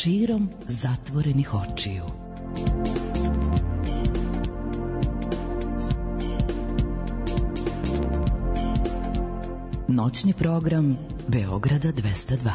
širom zatvorenih očiju. Noćni program Beograda 202.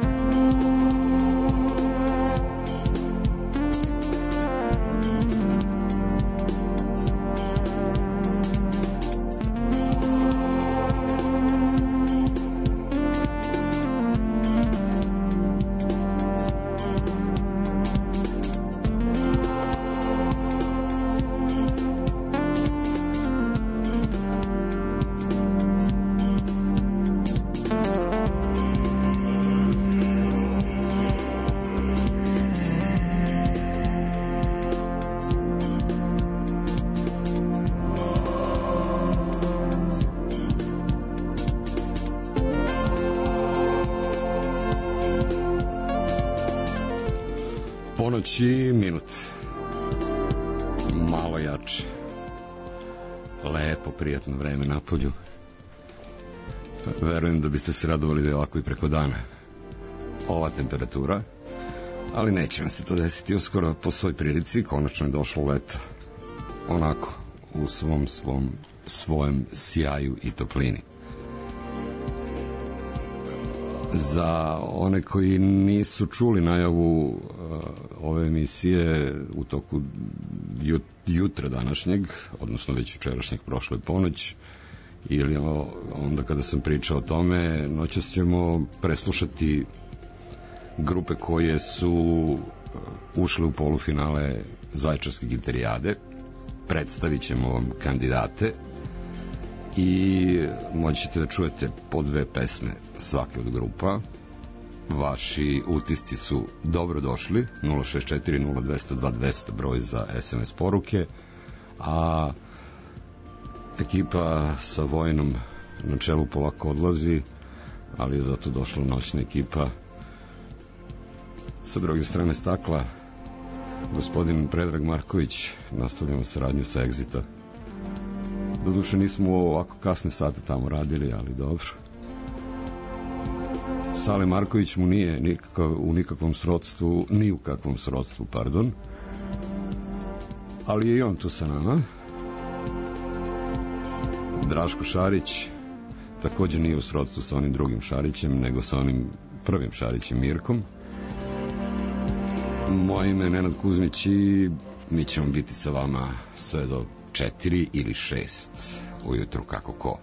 Ponoći minut, malo jače, lepo, prijatno vreme na polju. Verujem da biste se radovali da je ovako i preko dana ova temperatura, ali neće nam se to desiti uskoro. Po svoj prilici konačno je došlo leto, onako u svojem sjaju i toplini. Za one koji nisu čuli najavu ove emisije u toku jutra današnjeg, odnosno već jučerašnjeg, prošle ponoć, ili onda kada sam pričao o tome, noćas ćemo preslušati grupe koje su ušle u polufinale Zaječarske gitarijade. Predstavit ćemo vam kandidate i moćete da čujete po 2 pesme svake od grupa. Vaši utisci su dobrodošli. 064-0202-200 broj za SMS poruke, a ekipa sa Vojinom na čelu polako odlazi, ali je zato došla noćna ekipa. Sa druge strane stakla gospodin Predrag Marković. Nastavljamo saradnju sa Exita. Doduše nismo u ovako kasne sate tamo radili, ali dobro. Sale Marković mu nije u nikakvom srodstvu, ni u kakvom srodstvu, pardon. Ali je i on tu sa nama. Draško Šarić također nije u srodstvu sa onim drugim Šarićem, nego sa onim prvim Šarićem, Mirkom. Moje ime je Nenad Kuzmić i mi ćemo biti sa vama sve do 4 ili 6 ujutru, kako ko.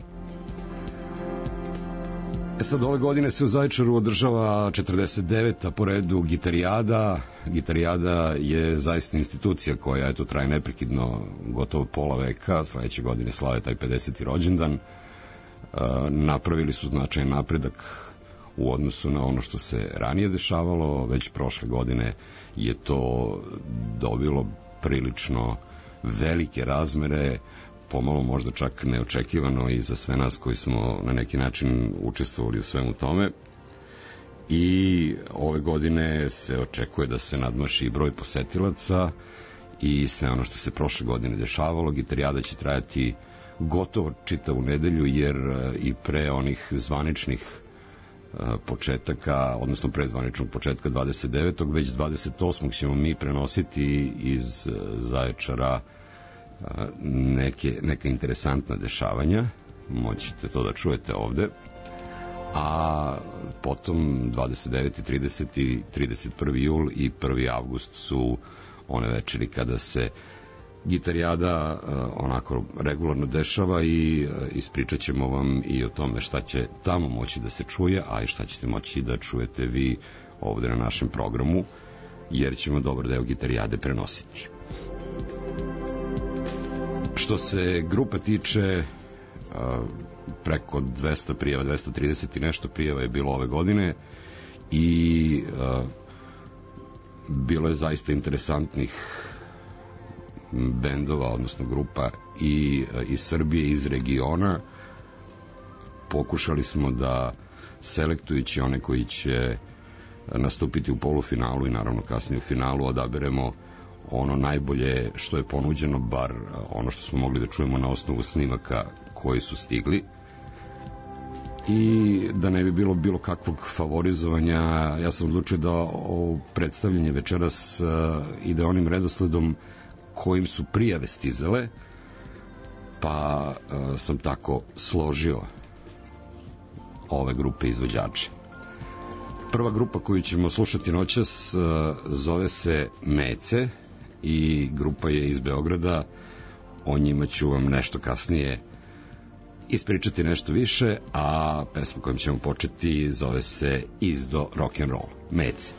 Sad, ove godine se u Zaječaru održava 49. po redu gitarijada. Gitarijada je zaista institucija koja, eto, traje neprekidno gotovo pola veka. Sledeće godine slave taj 50. rođendan. Napravili su značajan napredak u odnosu na ono što se ranije dešavalo. Već prošle godine je to dobilo prilično velike razmere, pomalo možda čak neočekivano i za sve nas koji smo na neki način učestvovali u svemu tome. I ove godine se očekuje da se nadmaši broj posetilaca i sve ono što se prošle godine dešavalo. Gitarijada će trajati gotovo čitavu nedelju, jer i pre onih zvaničnih početaka, odnosno pre zvaničnog početka 29. već 28. ćemo mi prenositi iz Zaječara neka interesantna dešavanja. Moćete to da čujete ovde. A potom 29. 30. 31. jul i 1. avgust su one večeri kada se gitarijada onako regularno dešava i ispričat ćemo vam i o tome šta će tamo moći da se čuje, a i šta ćete moći da čujete vi ovde na našem programu, jer ćemo dobar deo gitarijade prenositi. Što se grupe tiče, preko 200 prijava, 230 i nešto prijava je bilo ove godine i bilo je zaista interesantnih bendova, odnosno grupa i iz Srbije, iz regiona. Pokušali smo da, selektujući one koji će nastupiti u polufinalu i naravno kasnije u finalu, odaberemo ono najbolje što je ponuđeno, bar ono što smo mogli da čujemo na osnovu snimaka koji su stigli. i da ne bi bilo kakvog favorizovanja, ja sam odlučio da ovo predstavljanje večeras ide onim redosledom kojim su prijave stizale, pa sam tako složio ove grupe izvođače. Prva grupa koju ćemo slušati noćas zove se Mece i grupa je iz Beograda. O njima ću vam nešto kasnije ispričati nešto više, a pesma kojom ćemo početi zove se Izdo rock'n'roll. Mece.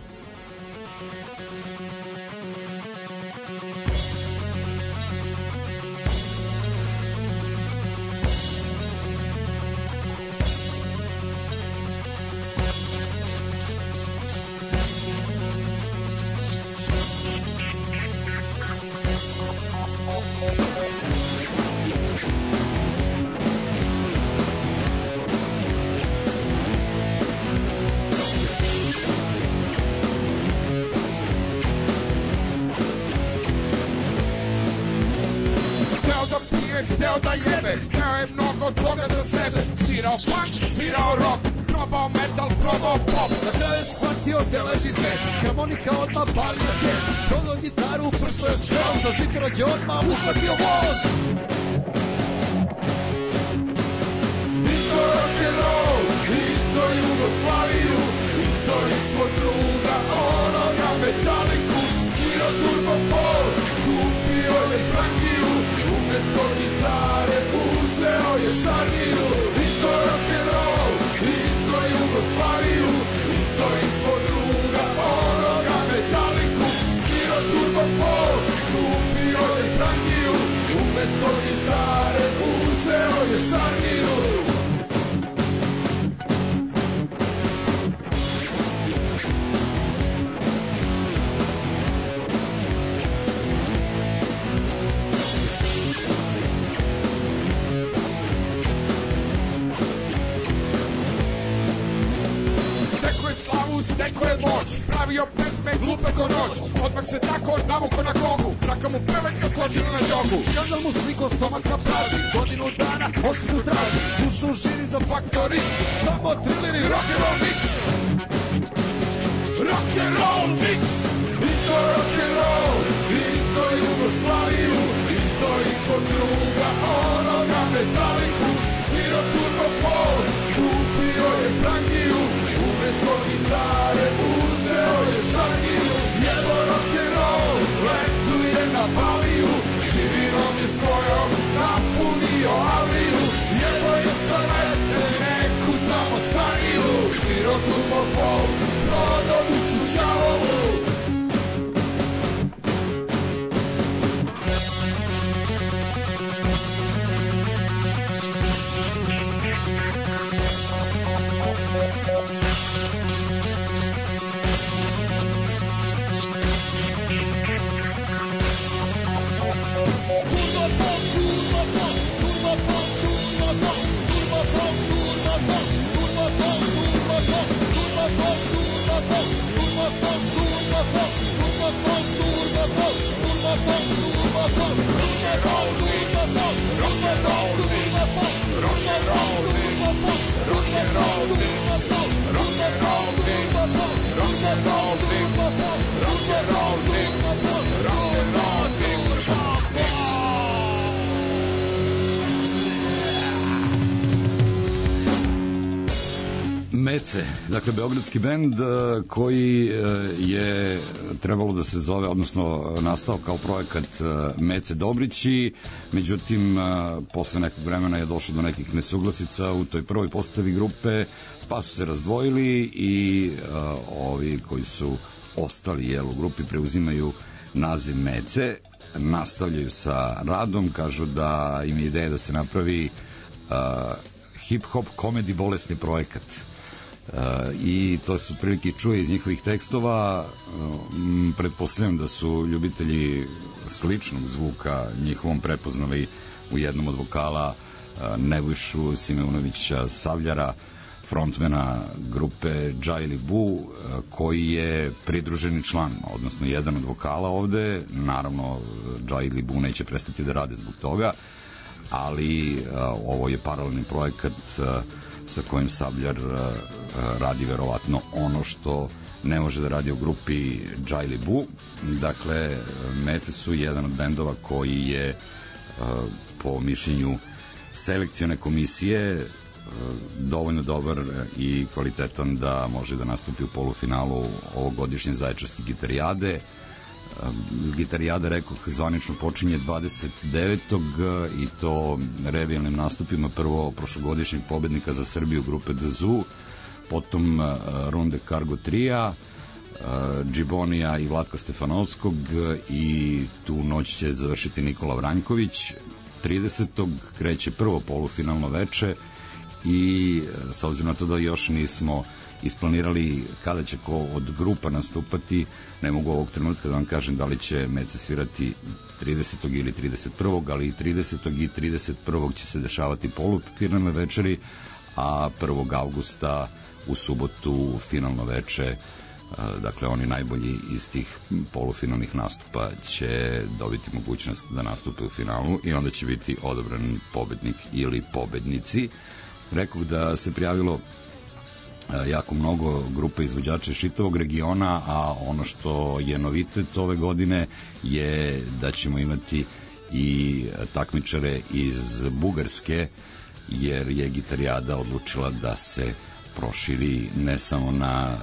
Mece, dakle beogradski bend koji je trebalo da se zove, odnosno nastao kao projekat Mece Dobrići, međutim posle nekog vremena je došlo do nekih nesuglasica u toj prvoj postavi grupe, pa su se razdvojili i ovi koji su ostali u grupi preuzimaju naziv Mece, nastavljaju sa radom, kažu da im je ideja da se napravi hip-hop komedi bolesni projekat. I to se prilike čuje iz njihovih tekstova. Pretpostavljam da su ljubitelji sličnog zvuka njihovom prepoznali u jednom od vokala Nebojšu Simeunovića Savljara, frontmena grupe Džajli Bu, koji je pridruženi član, odnosno jedan od vokala ovde. Naravno, Džajli Bu neće prestati da rade zbog toga, ali ovo je paralelni projekat sa kojim Sabljar radi verovatno ono što ne može da radi u grupi Džajli Bu. Dakle, Mece su jedan od bendova koji je po mišljenju selekcione komisije dovoljno dobar i kvalitetan da može da nastupi u polufinalu ovogodišnje Zaječarske gitarijade. Gitarijada, rekoh, zvanično počinje 29. i to revijalnim nastupima, prvo prošlogodišnjeg pobednika za Srbiju grupe Dazu, potom runde Cargo Trija, Džibonija i Vlatka Stefanovskog, i tu noć će završiti Nikola Vranjković. 30. kreće prvo polufinalno veče i s obzirom na to da još nismo isplanirali kada će ko od grupa nastupati, ne mogu ovog trenutka da vam kažem da li će Mece svirati 30. ili 31. ali i 30. i 31. će se dešavati polufinalne večeri, a 1. avgusta u subotu finalno veče. Dakle, oni najbolji iz tih polufinalnih nastupa će dobiti mogućnost da nastupe u finalu i onda će biti odobran pobednik ili pobednici. Rekao da se prijavilo jako mnogo grupa izvođača iz čitavog regiona, a ono što je novitet ove godine je da ćemo imati i takmičare iz Bugarske, jer je Gitarijada odlučila da se proširi ne samo na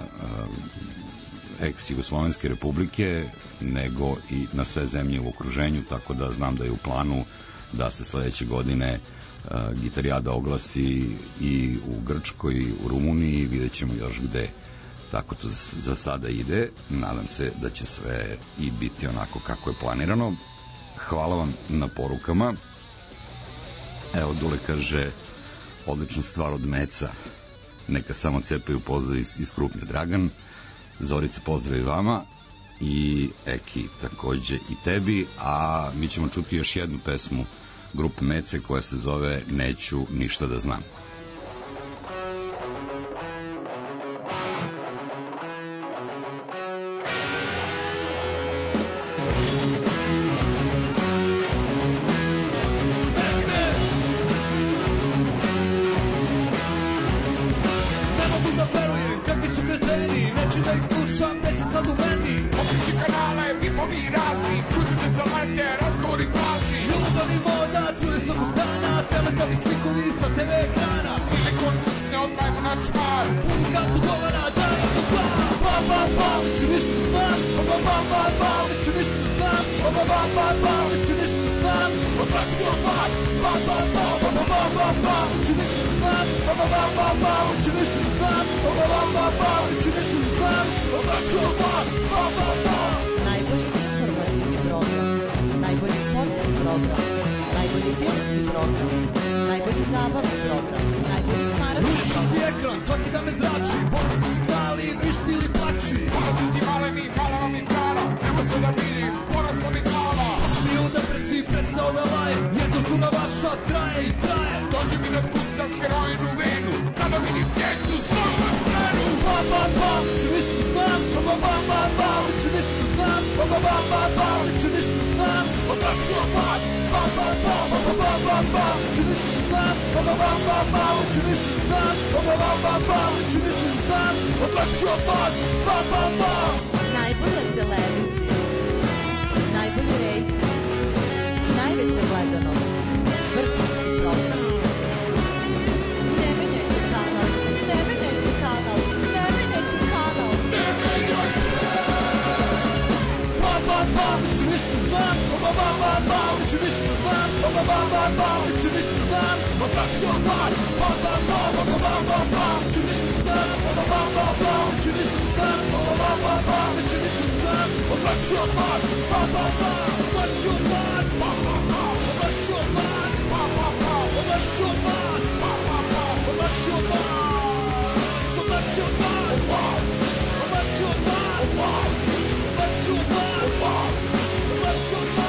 ex-Jugoslovenske republike, nego i na sve zemlje u okruženju, tako da znam da je u planu da se sledeće godine Gitarijada oglasi i u Grčkoj, u Rumuniji, vidjet ćemo još gde. Tako to za sada ide. Nadam se da će sve i biti onako kako je planirano. Hvala vam na porukama. Evo, Dule kaže, odlična stvar od Meca, neka samo cepaju, pozdrav iz Krupnja. Dragan, Zorica, pozdrav i vama, i Eki takođe i tebi, a mi ćemo čuti još jednu pesmu grupe Mece koja se zove Neću ništa da znam. Najbolji informativni program, najbolji sportski program, najbolji filmski program, najbolji zabavni program, najbolji starački program. Ručički ekran, svaki dan me zrači, bolesti signali, vrišti ili plači. Polazi ti maleni, malava mi trara, nema se da vidim, porasla mi glava. Mi u depresiji prestao da laje, jer tortura vaša traje i traje. Dođi mi da spucam heroin u venu, kada vidim djecu stoju na stranu. Bam, bam, bam, ću ništa znam, bam, bam, bam, bam, ću ništa znam, bam, bam, bam, bam, ću ništa znam. Odraću vas, Bam, bam, bam, bam, bam, bam, bam, ću ništa znam, bam, bam, bam, bam, ću ništa znam, bam, bam, bam, bam, ću ništa znam. Odraću vas, bam, bam, bam. Najbolja televizija, najbolji rejting, najveća gledanost, vrhunski program. Ne menjajte kanal, ne menjajte kanal, ne menjajte kanal. Bam, bam, bam, ću ništa znam, bam, bam, bam, bam, ću ništa znam, bam, bam, bam, bam, ću ništa znam. Odraću vas, bam, bam, bam, bam, bam, bam, ću ništa znam, bam, bam, bam, bam, ću ništa znam, bam, bam, bam, bam, ću ništa znam. Odraću vas, bam, bam, bam, odraću vas, bam, bam, bam, odraću vas, bam, bam, bam, odraću vas, bam, bam, bam, odraću vas, odraću vas, odraću vas, odraću vas, odraću vas.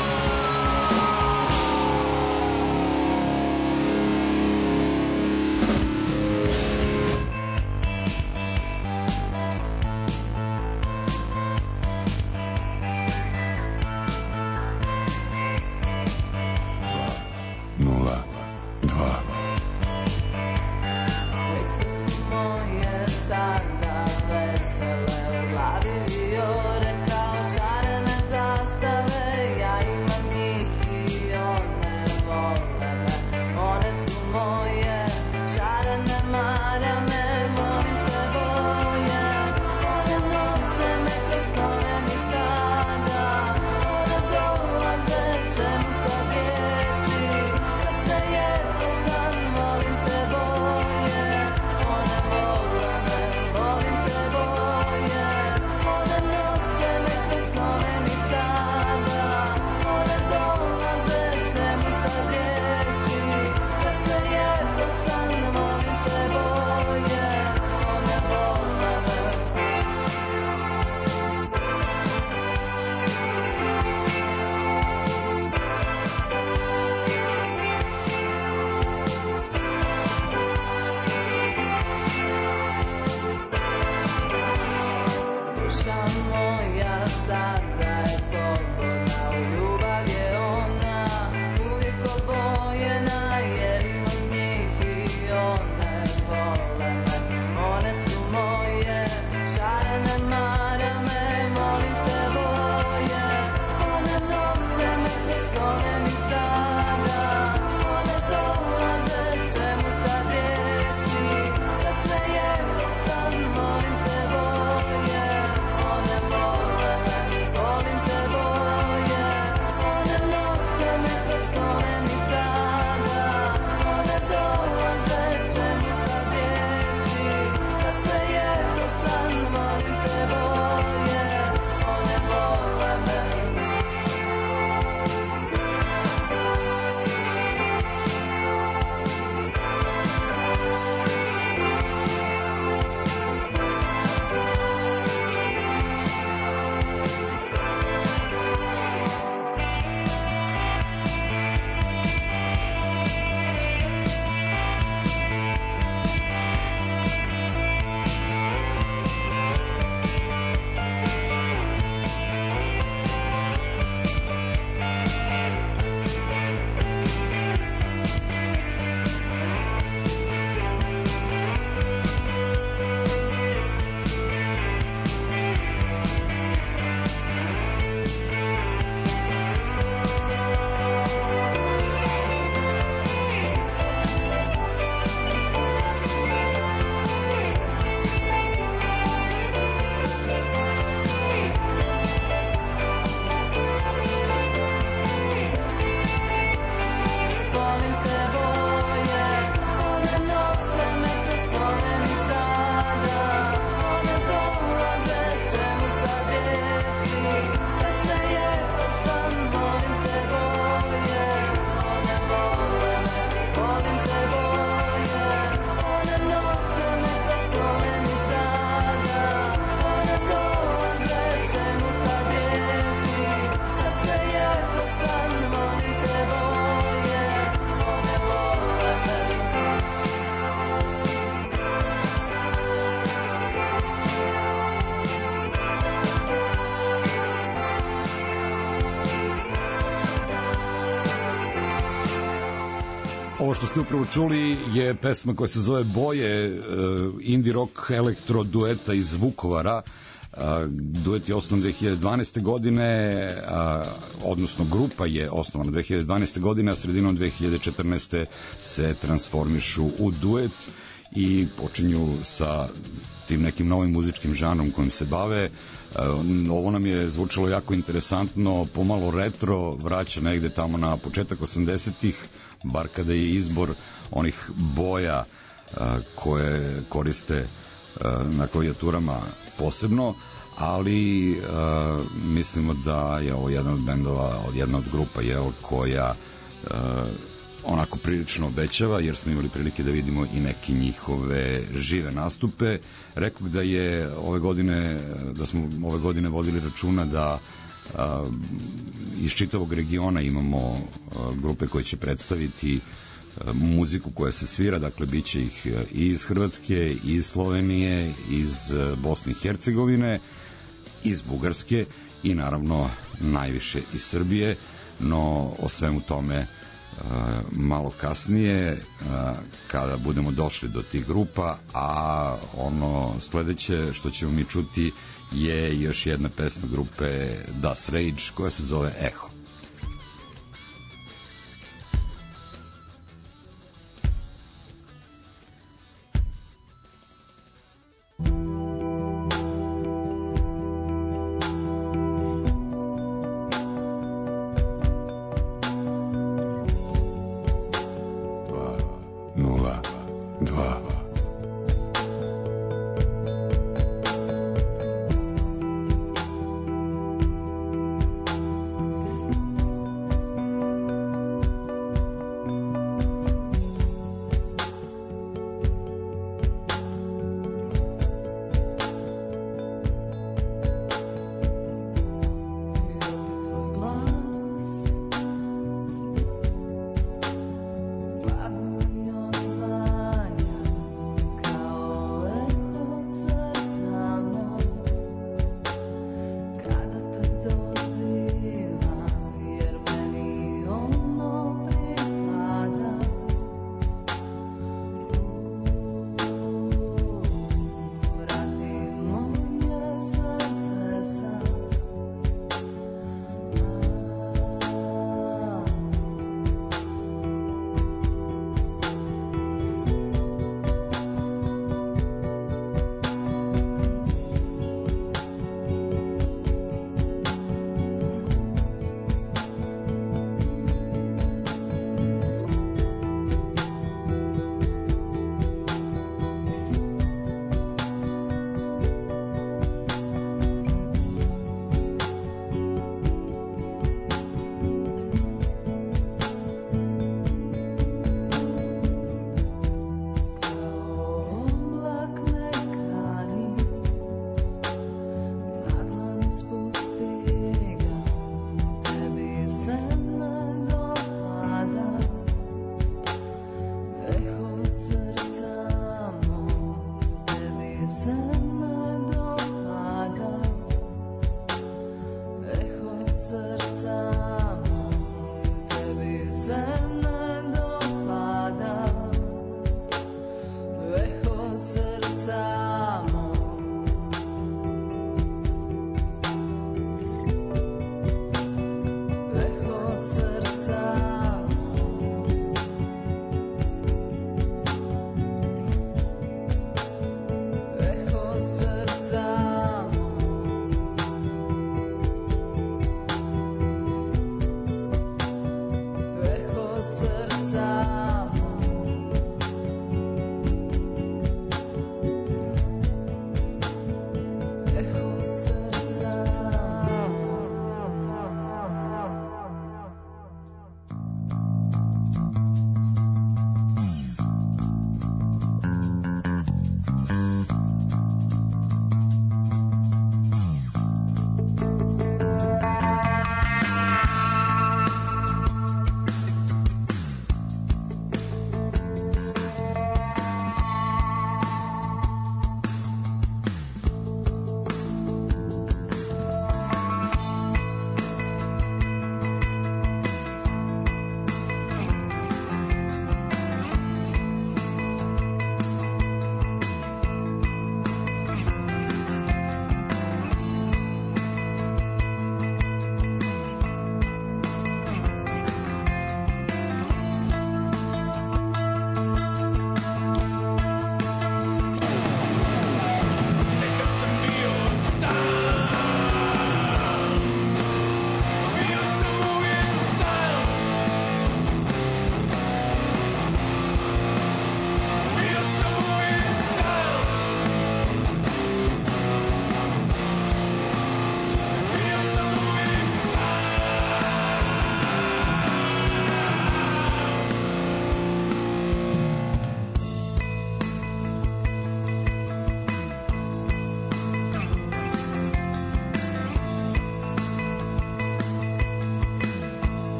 Ovo što ste upravo čuli je pesma koja se zove Boje, indie rock elektro dueta iz Vukovara. Duet je osnovan 2012. godine, odnosno grupa je osnovana 2012. godine, a sredinom 2014. se transformišu u duet i počinju sa tim nekim novim muzičkim žanrom kojim se bave. Ovo nam je zvučalo jako interesantno, pomalo retro, vraća negde tamo na početak 80-ih, bar kada je izbor onih boja koje koriste na klavijaturama posebno, ali mislimo da je ovo jedan od bendova, jedna od grupa koja onako prilično obećava, jer smo imali prilike da vidimo i neke njihove žive nastupe. Rekao da je da smo ove godine vodili računa da iz čitavog regiona imamo grupe koje će predstaviti muziku koja se svira, dakle bit će ih i iz Hrvatske, iz Slovenije, iz Bosne i Hercegovine, iz Bugarske i naravno najviše iz Srbije, no o svemu tome malo kasnije kada budemo došli do tih grupa, a ono sledeće što ćemo mi čuti je još jedna pesma grupe Das Rage koja se zove Echo.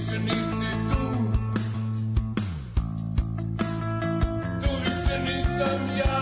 više nisi tu, tu više nisam ja.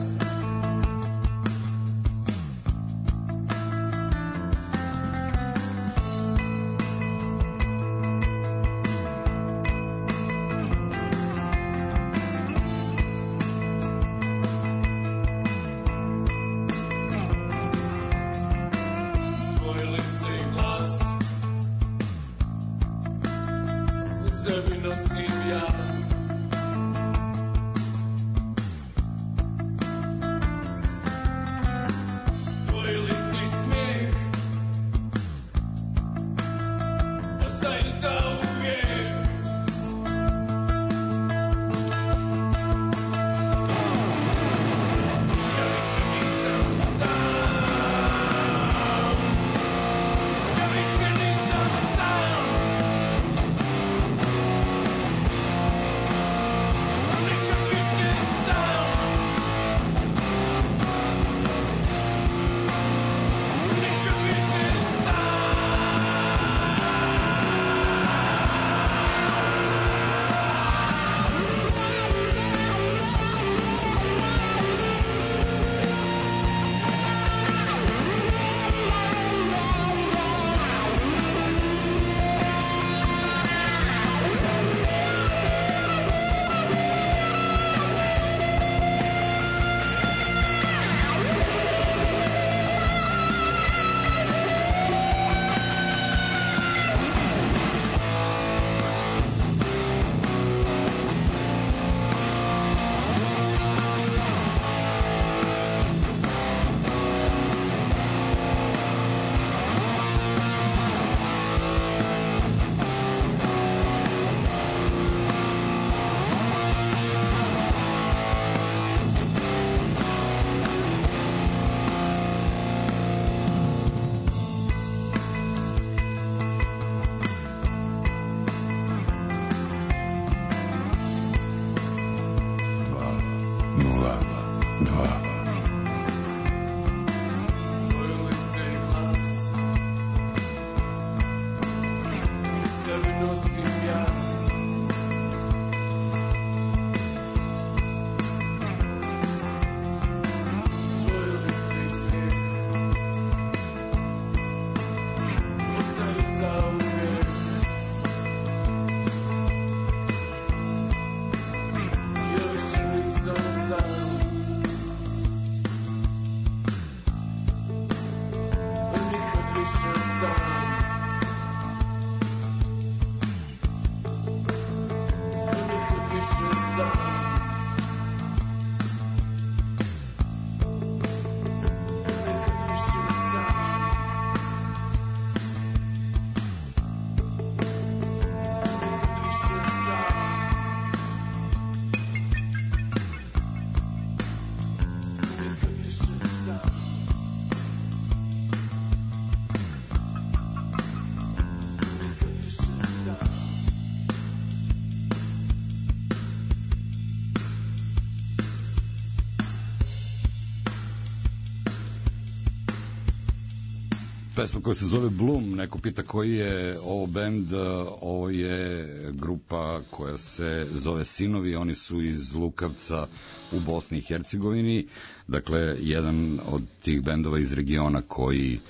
pesma koja se zove Bloom, neko pita koji je ovo bend, ovo je grupa koja se zove Sinovi, oni su iz Lukavca u Bosni i Hercegovini, dakle jedan od tih bendova iz regiona koji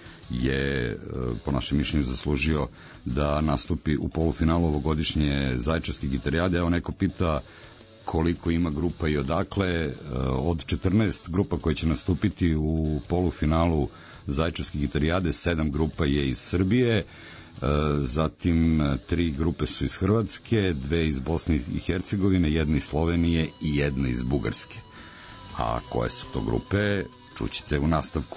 je po našem mišljenju zaslužio da nastupi u polufinalu ovogodišnje Zaječarske gitarijade. Evo neko pita koliko ima grupa i odakle. Od 14 grupa koje će nastupiti u polufinalu Zaječarske gitarijade, 7 grupa je iz Srbije, zatim 3 grupe su iz Hrvatske, 2 iz Bosne i Hercegovine, 1 iz Slovenije i 1 iz Bugarske. A koje su to grupe, čućete u nastavku.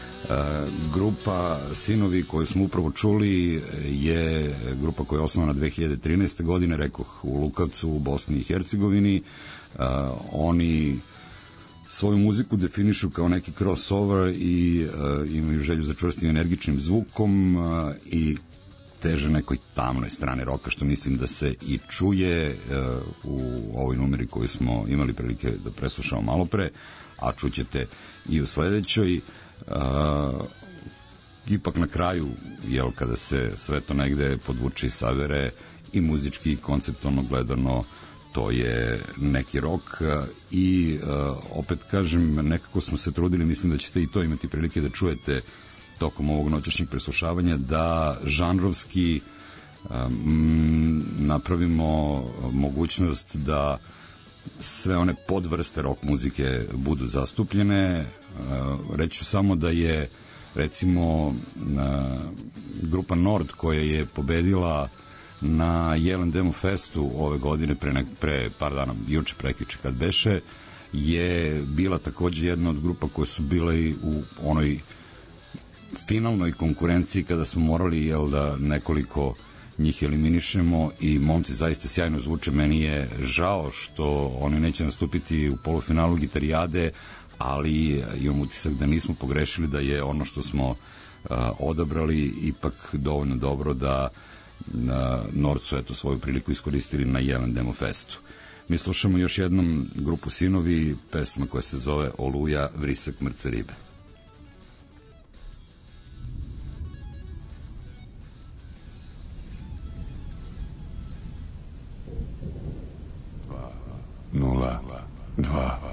Grupa Sinovi koju smo upravo čuli je grupa koja je osnovana 2013. godine, rekoh u Lukavcu u Bosni i Hercegovini. Oni svoju muziku definišu kao neki crossover i imaju želju za čvrstim energičnim zvukom i teže nekoj tamnoj strane roka, što mislim da se i čuje u ovoj numeri koju smo imali prilike da preslušamo malo pre, a čućete i u sledećoj. Ipak na kraju, jel, kada se sve to negde podvuče i savere, i muzički i konceptualno gledano to je neki rock i opet kažem, nekako smo se trudili, mislim da ćete i to imati prilike da čujete tokom ovog noćašnjeg preslušavanja, da žanrovski napravimo mogućnost da sve one podvrste rock muzike budu zastupljene. Reću samo da je recimo grupa Nord koja je pobedila na Jelen Demo Festu ove godine pre par dana, juče prekjuče kad beše, je bila takođe jedna od grupa koje su bile i u onoj finalnoj konkurenciji kada smo morali da nekoliko njih eliminišemo i momci zaista sjajno zvuče. Meni je žao što oni neće nastupiti u polufinalu Gitarijade, ali imam utisak da nismo pogrešili, da je ono što smo odabrali ipak dovoljno dobro da Nord su eto svoju priliku iskoristili na Jelen Demo Festu. Mi slušamo još jednom grupu Sinovi, pesma koja se zove Oluja, vrisak mrtve ribe. Nula, dva.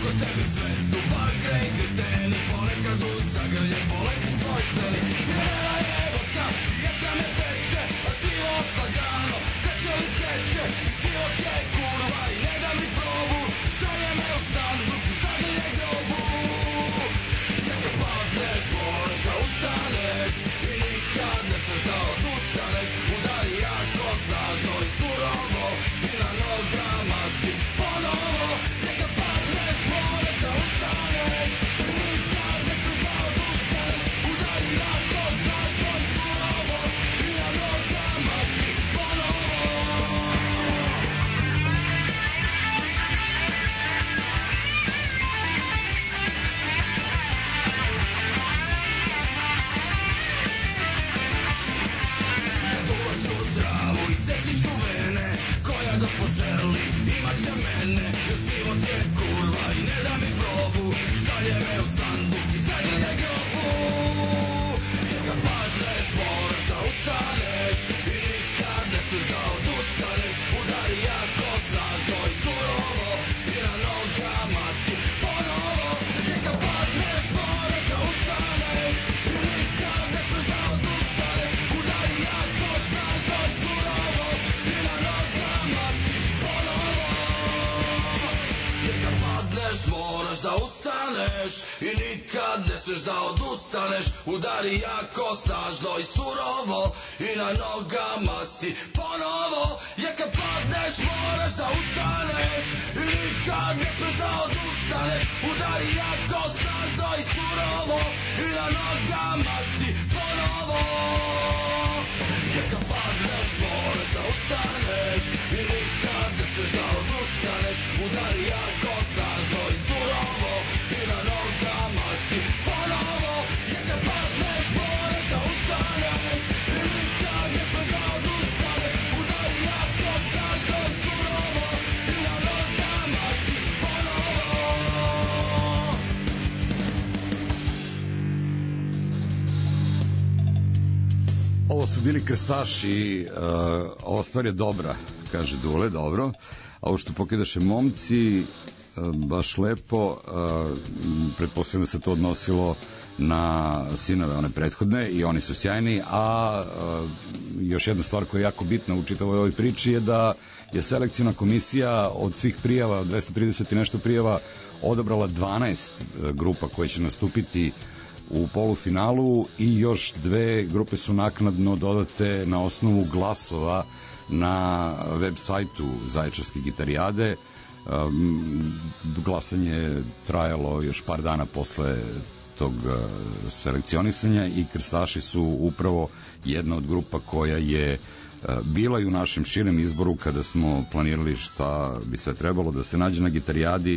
Kod tebe sve su bakre i kreteni, ponekad u zagrlje poleti svoj seli. Jela je vodka, jetra me peče, a život lagano teče li kreće. Život je kurva i ne da mi probu, šalje me u sanduk i zagrlje grobu. Neka padneš, moraš da ustaneš i nikad ne smeš da odustaneš. Udari jako, snažno i surovo i na nogama si ponovo. Neka padneš, moraš da ustaneš i nikad ne smeš da odustaneš. Udari jako, snažno i surovo i na nogama si ponovo. Duvaću travu i sečiću vene, koja god poželi imat će mene. Jer život je kurva i ne da mi probu, šalje me u sanduk i zagrlje grobu. Jer kad padneš moraš da ustaneš i nikad ne smeš da odustaneš. Udari jako, snažno i surovo i na nogama si ponovo. Jer kad padneš moraš da ustaneš i nikad ne smeš da odustaneš. Udari jako, snažno i surovo i na nogama si ponovo. Jer kad padneš moraš da ustaneš i nikad ne smeš da odustaneš. Udari jako, snažno i surovo i na nogama si ponovo. Jer kad padneš moraš da ustaneš i nikad ne smeš da odustaneš. Udari jako, snažno i surovo i na nogama si ponovo. Jer kad padneš moraš da ustaneš i nikad ne smeš da odustaneš. Udari jako, snažno i surovo i na nogama si ponovo. Jer kad padneš moraš da ustaneš i nikad ne smeš da odustaneš. Udari jako, snažno i surovo i na nogama si ponovo. Ovo su bili Krstaši, ova stvar je dobra, kaže Dule, dobro. A ovo što pokidaše momci, baš lepo, pretpostavljam da se to odnosilo na sinove one prethodne i oni su sjajni, a još jedna stvar koja je jako bitna u čitavoj ovoj priči je da je selekcijna komisija od svih prijava, 230 i nešto prijava, odabrala 12 grupa koje će nastupiti u polufinalu i još 2 grupe su naknadno dodate na osnovu glasova na web sajtu Zaječarske gitarijade. Glasanje je trajalo još par dana posle tog selekcionisanja i Krstaši su upravo jedna od grupa koja je bila i u našem širem izboru kada smo planirali šta bi sve trebalo da se nađe na gitarijadi,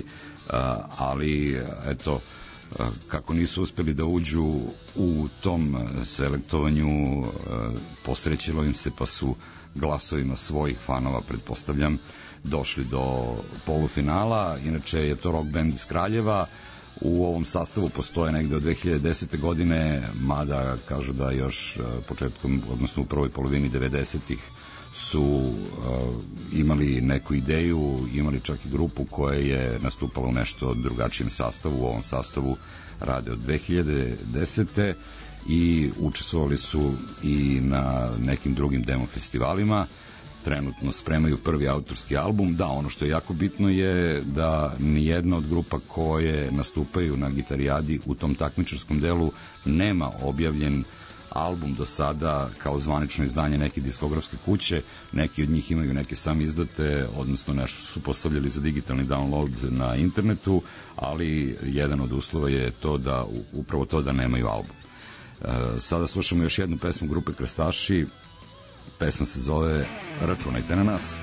ali eto, kako nisu uspeli da uđu u tom selektovanju, posrećilo im se pa su glasovima svojih fanova, pretpostavljam, došli do polufinala. Inače je to rock band iz Kraljeva, u ovom sastavu postoje negde od 2010. godine, mada kažu da još početkom, odnosno u prvoj polovini 90-ih su imali neku ideju, imali čak i grupu koja je nastupala u nešto drugačijem sastavu. U ovom sastavu rade od 2010. i učestvovali su i na nekim drugim demo festivalima. Trenutno spremaju prvi autorski album. Da, ono što je jako bitno je da nijedna od grupa koje nastupaju na gitarijadi u tom takmičarskom delu nema objavljen album do sada kao zvanično izdanje neke diskografske kuće. Neki od njih imaju neke sami izdate, odnosno nešto su postavljali za digitalni download na internetu, ali jedan od uslova je to da, upravo to da nemaju album. Sada slušamo još jednu pesmu grupe Krstaši. Pesma se zove Računajte na nas.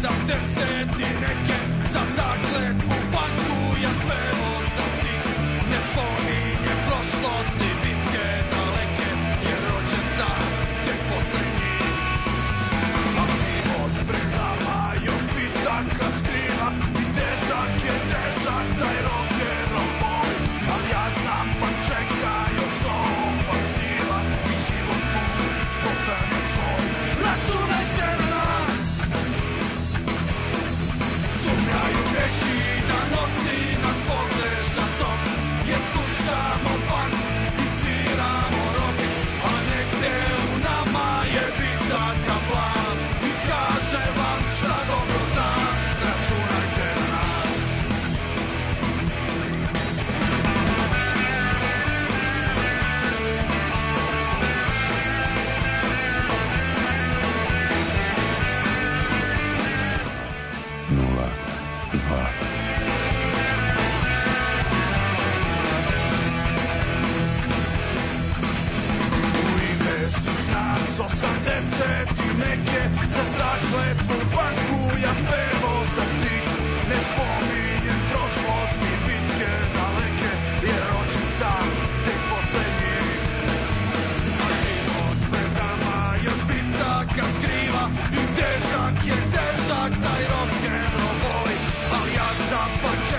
Težak je težak taj rock'n'roll boj, ali ja sam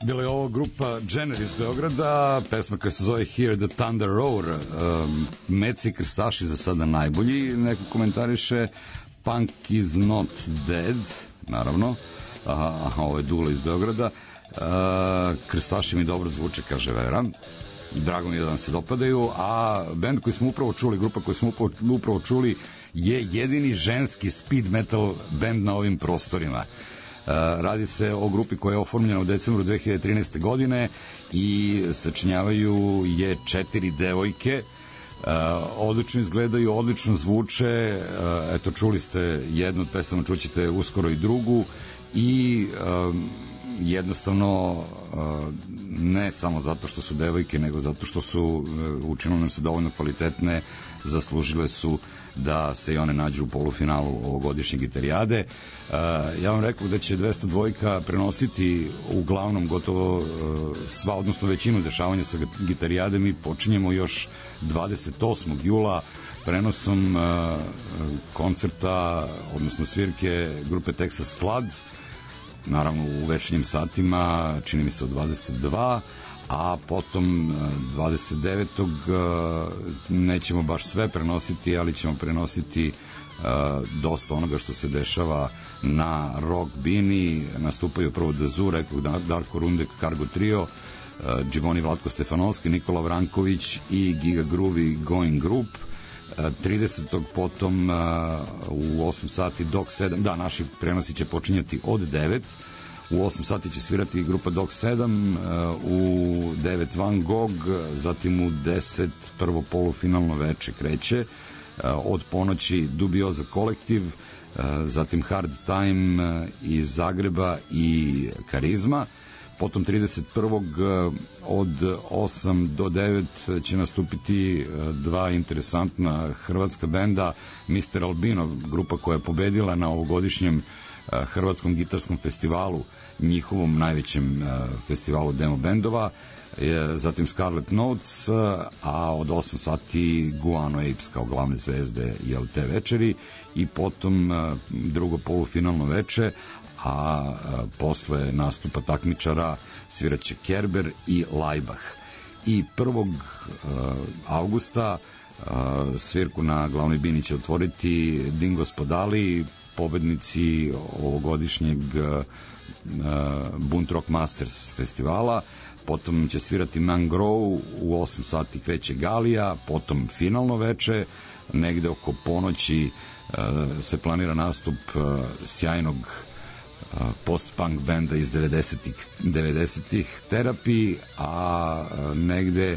Bila je ovo grupa Jenner iz Beograda, pesma koja se zove Hear the Thunder Roar. Meci i Krstaši za sada najbolji. Neko komentariše Punk is not dead, naravno. Ovo je Dula iz Beograda. Krstaši mi dobro zvuče, kaže Vera. Drago mi je da vam se dopadaju. A band koji smo upravo čuli, grupa koju smo upravo čuli, je jedini ženski speed metal band na ovim prostorima. Radi se o grupi koja je oformljena u decembru 2013. godine i sačinjavaju je 4 devojke. Odlično izgledaju, odlično zvuče. Eto, čuli ste jednu od pesama, čućete uskoro i drugu i jednostavno ne samo zato što su devojke, nego zato što su učinile nam se dovoljno kvalitetne, zaslužile su da se i one nađu u polufinalu ovogodišnje Gitarijade. Ja vam rekao da će 202 prenositi uglavnom gotovo sva, odnosno većinu dešavanja sa Gitarijade. Mi počinjemo još 28. jula prenosom koncerta, odnosno svirke grupe Texas Flood, naravno u večernjim satima, čini mi se od 22, a potom 29. nećemo baš sve prenositi, ali ćemo prenositi dosta onoga što se dešava na Rock Bini. Nastupaju prvo Dazu, rekao Darko Rundek, Cargo Trio, Džiboni Vlatko Stefanovski, Nikola Vranković i Giga Groovy Going Group. 30. potom u 8 sati Dog 7, da, naši prenosi će počinjati od 9, u 8 sati će svirati grupa Dog 7, u 9 Van Gogh, zatim u 10 prvo polufinalno veče kreće, od ponoći Dubioza kolektiv, zatim Hard Time iz Zagreba i Karizma. Potom 31. od 8 do 9 će nastupiti dva interesantna hrvatska benda, Mr. Albino, grupa koja je pobedila na ovogodišnjem Hrvatskom gitarskom festivalu, njihovom najvećem festivalu demo bendova, zatim Scarlet Notes, a od 8 sati Guano Apes kao glavne zvezde te večeri, i potom drugo polufinalno veče, a posle nastupa takmičara sviraće Kerber i Laibach. I 1. avgusta svirku na glavnoj bini će otvoriti Dingo Spodali, pobednici ovogodišnjeg Bunt Rock Masters festivala. Potom će svirati Mangrove, u 8 sati kreće Galija, potom finalno veče, negde oko ponoći se planira nastup sjajnog post-punk benda iz 90-ih Therapy, a negde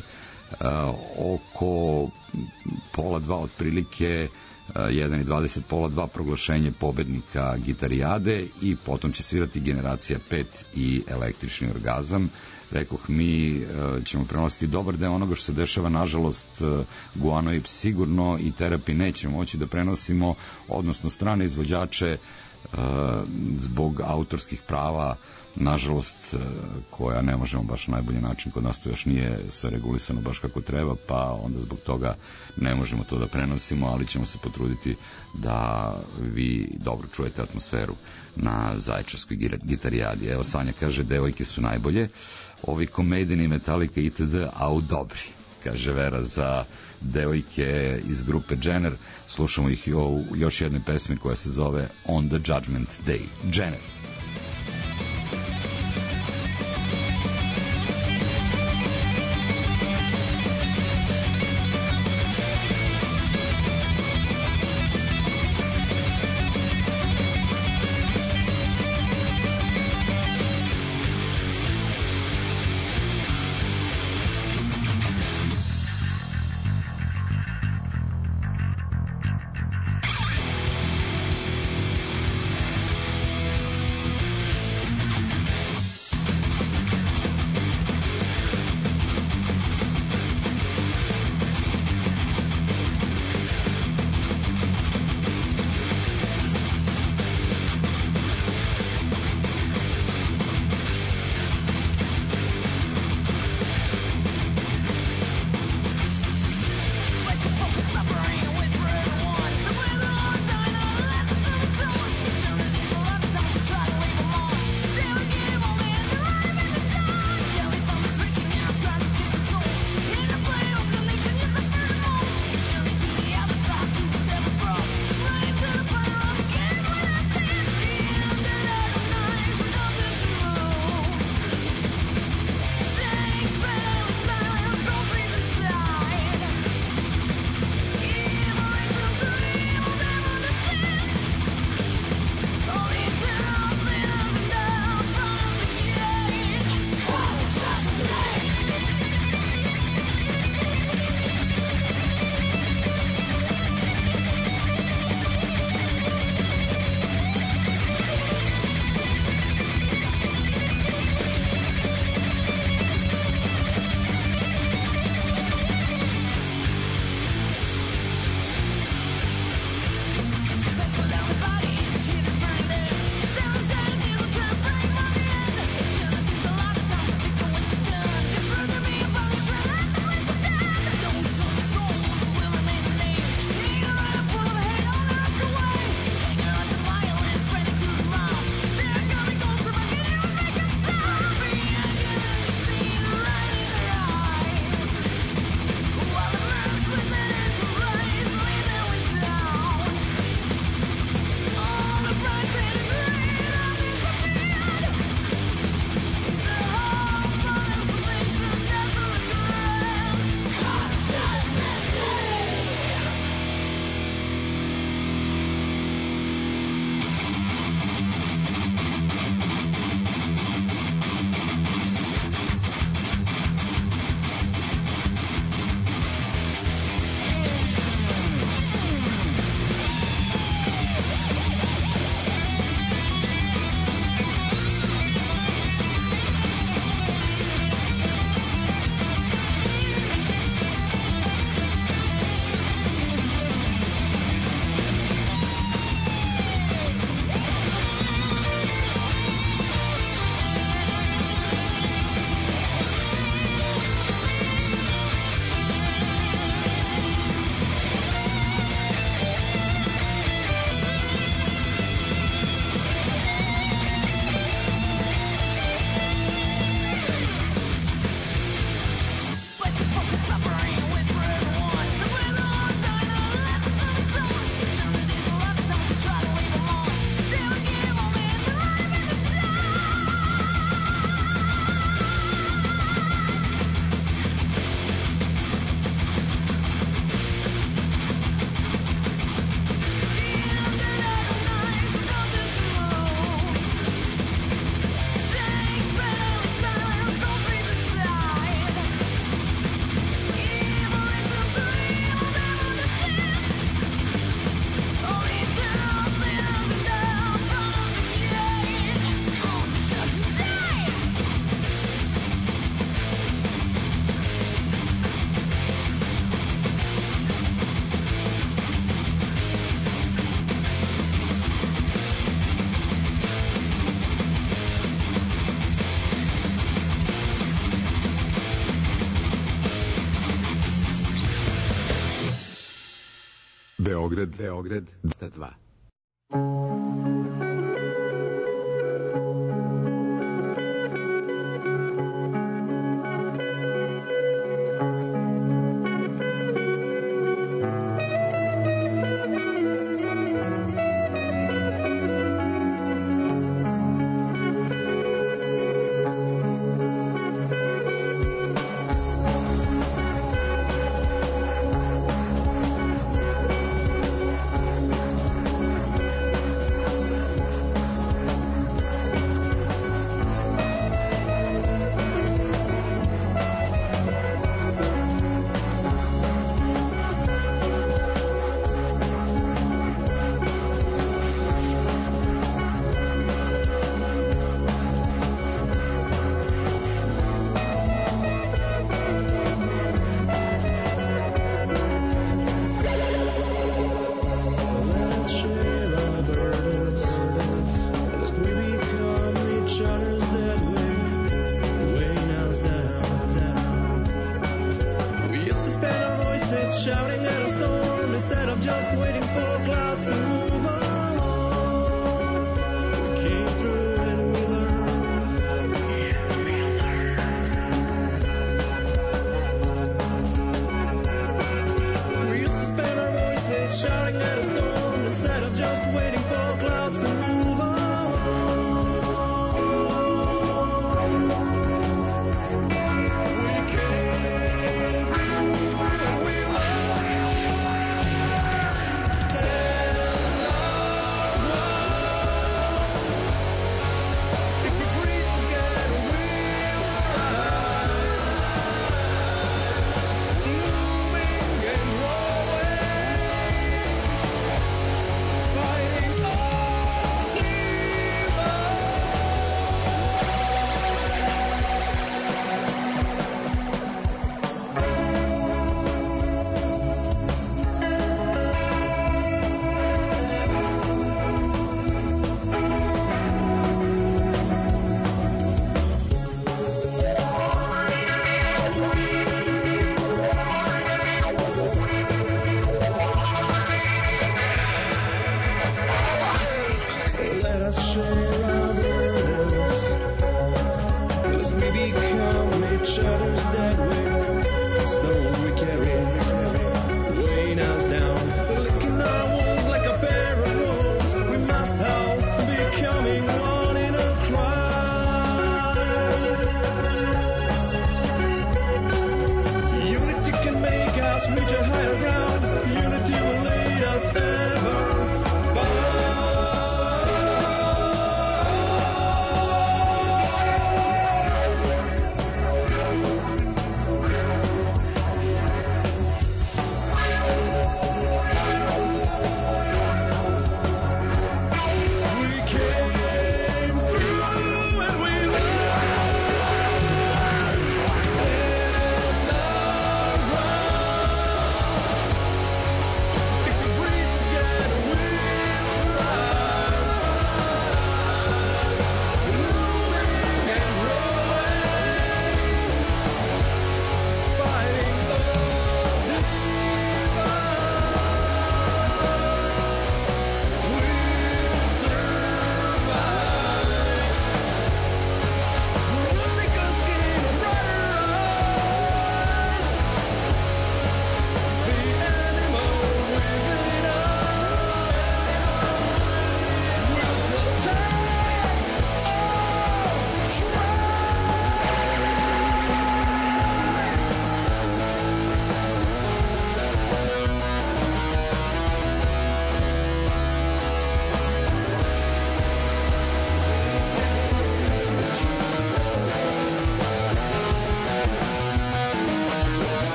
oko pola 2 otprilike 1:20 pola 2 proglašenje pobednika Gitarijade, i potom će svirati Generacija 5 i Električni orgazam. Rekoh, mi ćemo prenositi dobar deo onoga što se dešava. Nažalost, Guano Apes sigurno i Therapy nećemo moći da prenosimo, odnosno strane izvođače zbog autorskih prava, nažalost, koja ne možemo baš na najbolji način, kod nas to još nije sve regulisano baš kako treba, pa onda zbog toga ne možemo to da prenosimo, ali ćemo se potruditi da vi dobro čujete atmosferu na Zaječarskoj Gitarijadi. Evo, Sanja kaže, devojke su najbolje, ovi Komedini, Metallica itd., au dobri, kaže Vera za devojke iz grupe Jenner. Slušamo ih i u još jednoj pesmi koja se zove On the Judgment Day. Jenner. Beograd 202.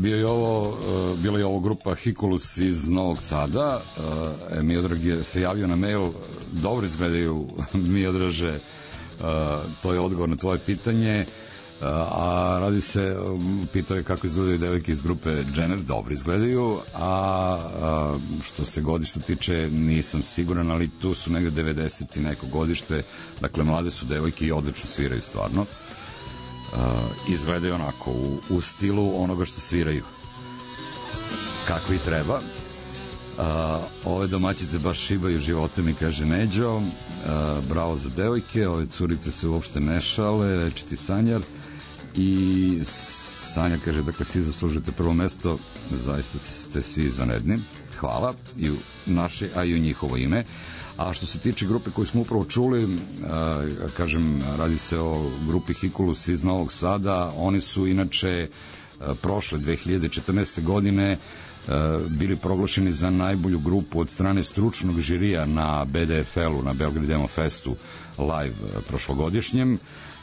Bila je ovo grupa Hikulus iz Novog Sada. Miodrag je se javio na mail, dobro izgledaju Miodraže, to je odgovor na tvoje pitanje, a radi se, pitao je kako izgledaju devojke iz grupe Jenner, dobro izgledaju, a što se godišta tiče nisam siguran, ali tu su negde 90 i neko godište, dakle mlade su devojke i odlično sviraju stvarno. Izgledaju onako u stilu onoga što sviraju kako i treba. Ove domaćice baš šibaju živote, mi kaže Neđo. Bravo za devojke, ove curice se uopšte ne šale, rečiti Sanjar. I Sanja kaže, dakle svi zaslužite prvo mesto, zaista ste svi izvanredni, hvala i u naše, a i u njihovo ime. A što se tiče grupe koju smo upravo čuli, kažem, radi se o grupi Hikulus iz Novog Sada. Oni su inače prošle 2014. godine bili proglašeni za najbolju grupu od strane stručnog žirija na BDFL-u, na Beograd Demo Festu live prošlogodišnjem,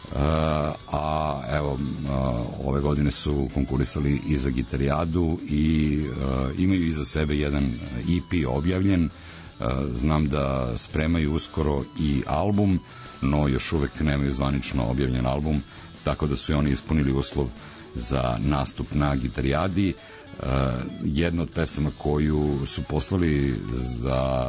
a evo ove godine su konkurisali i za Gitarijadu i imaju iza sebe jedan EP objavljen. Znam da spremaju uskoro i album, no još uvek nemaju zvanično objavljen album, tako da su i oni ispunili uslov za nastup na Gitarijadi. Jedna od pesama koju su poslali za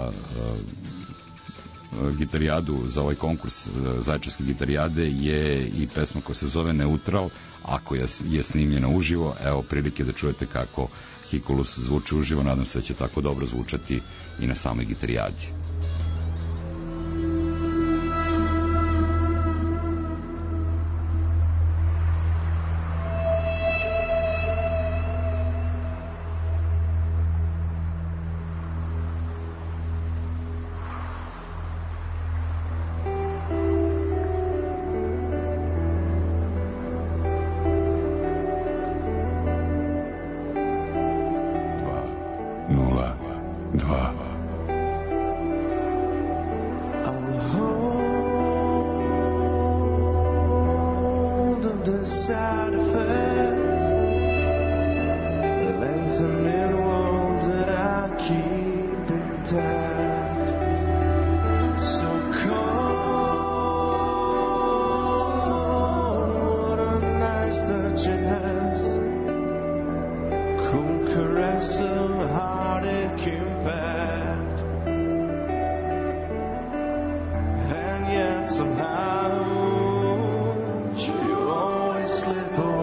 Gitarijadu, za ovaj konkurs Zaječarske Gitarijade, je i pesma koja se zove Neutral, ako je snimljena uživo. Evo prilike da čujete kako Hikulus zvuči uživo, nadam se da će tako dobro zvučati i na samoj Gitarijadi. Somehow you always slip away.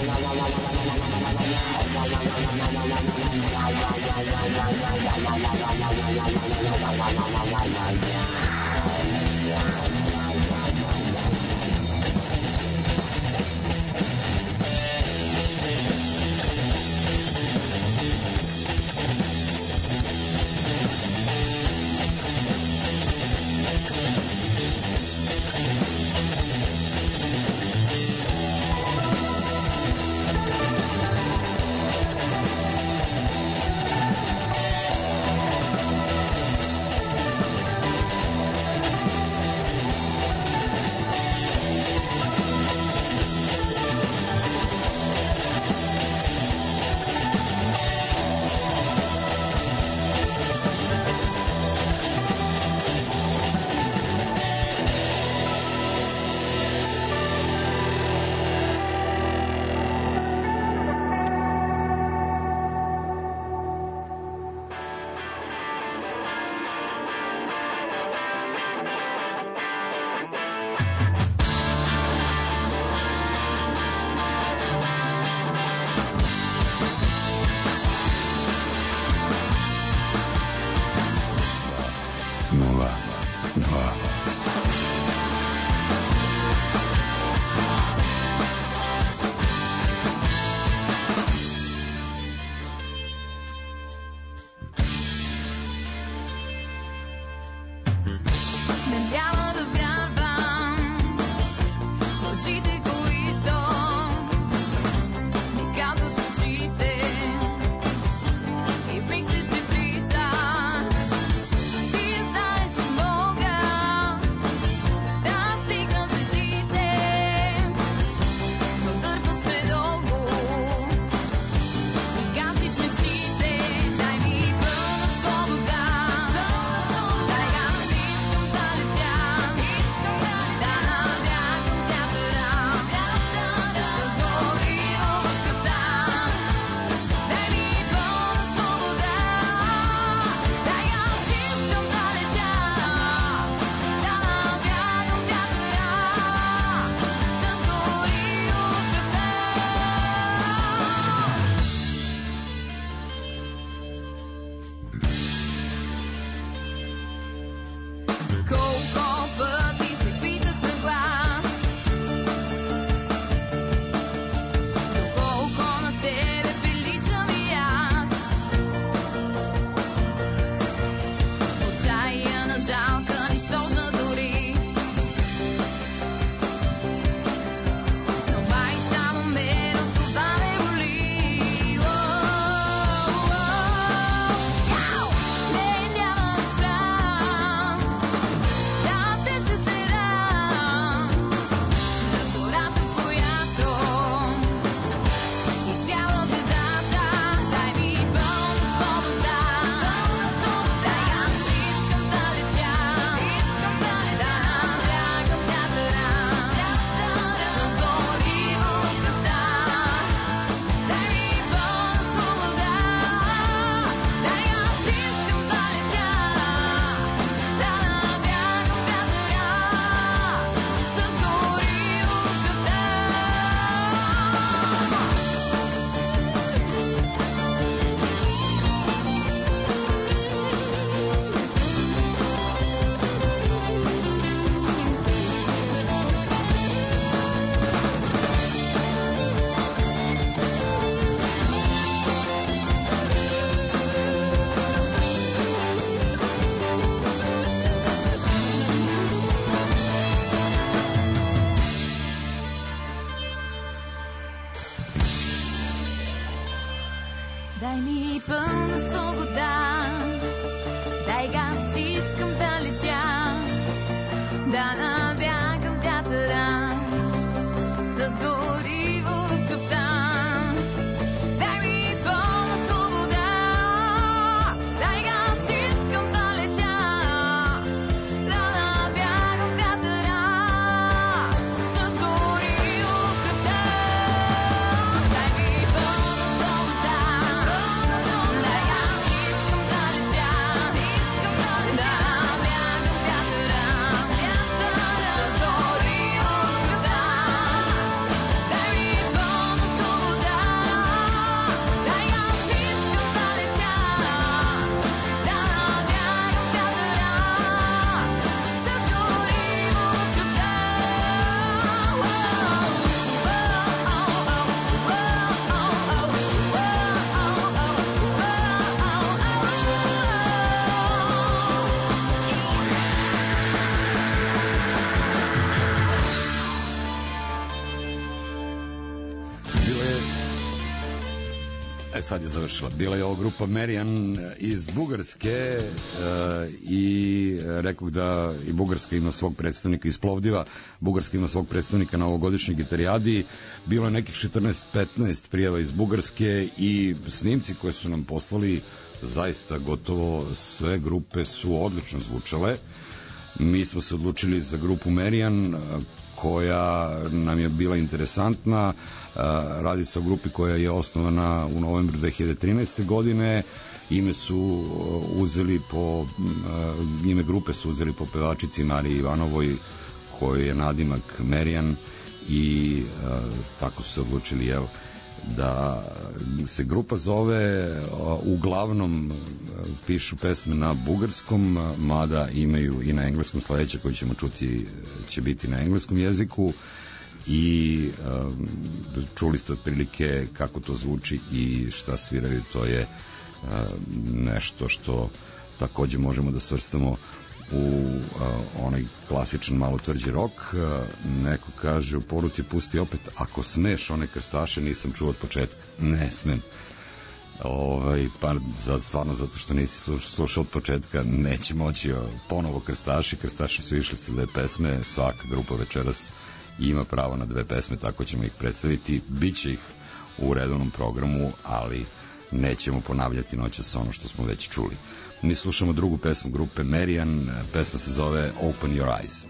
Дай ми пълна свобода, дай газ, искам да летя, да набягам вятъра с гориво в кръвта. Дай ми пълна свобода, дай газ, искам да летя, да набягам вятъра с гориво в кръвта. Дай ми пълна свобода, дай газ, искам да летя, да Sad je završila. Bila je ovo grupa Merian iz Bugarske i rekao da i Bugarska ima svog predstavnika iz Plovdiva. Bugarska ima svog predstavnika na ovogodišnjoj gitarijadi. Bilo je nekih 14-15 prijava iz Bugarske i snimci koje su nam poslali, zaista gotovo sve grupe su odlično zvučale. Mi smo se odlučili za grupu Merian, koja nam je bila interesantna. Radi se o grupi koja je osnovana u novembru 2013. godine. Ime grupe su uzeli po pevačici Mariji Ivanovoj, kojoj je nadimak Merian, i tako su se odlučili da se grupa zove. Uglavnom pišu pesme na bugarskom, mada imaju i na engleskom. Sledeća koju ćemo čuti će biti na engleskom jeziku i čuli ste otprilike kako to zvuči i šta sviraju. To je nešto što takođe možemo da svrstamo u onaj klasičan malo tvrđi rok. Neko kaže u poruci, pusti opet ako smeš one krstaše, nisam čuo od početka. Ne smem. Stvarno zato što nisi slušao od početka, neće moći. Ponovo krstaši su išli sa 2 pesme, svaka grupa večeras ima pravo na 2 pesme, tako ćemo ih predstaviti. Biće ih u redovnom programu, ali nećemo ponavljati noćas ono što smo već čuli. Mi slušamo drugu pesmu grupe Merian, pesma se zove Open Your Eyes.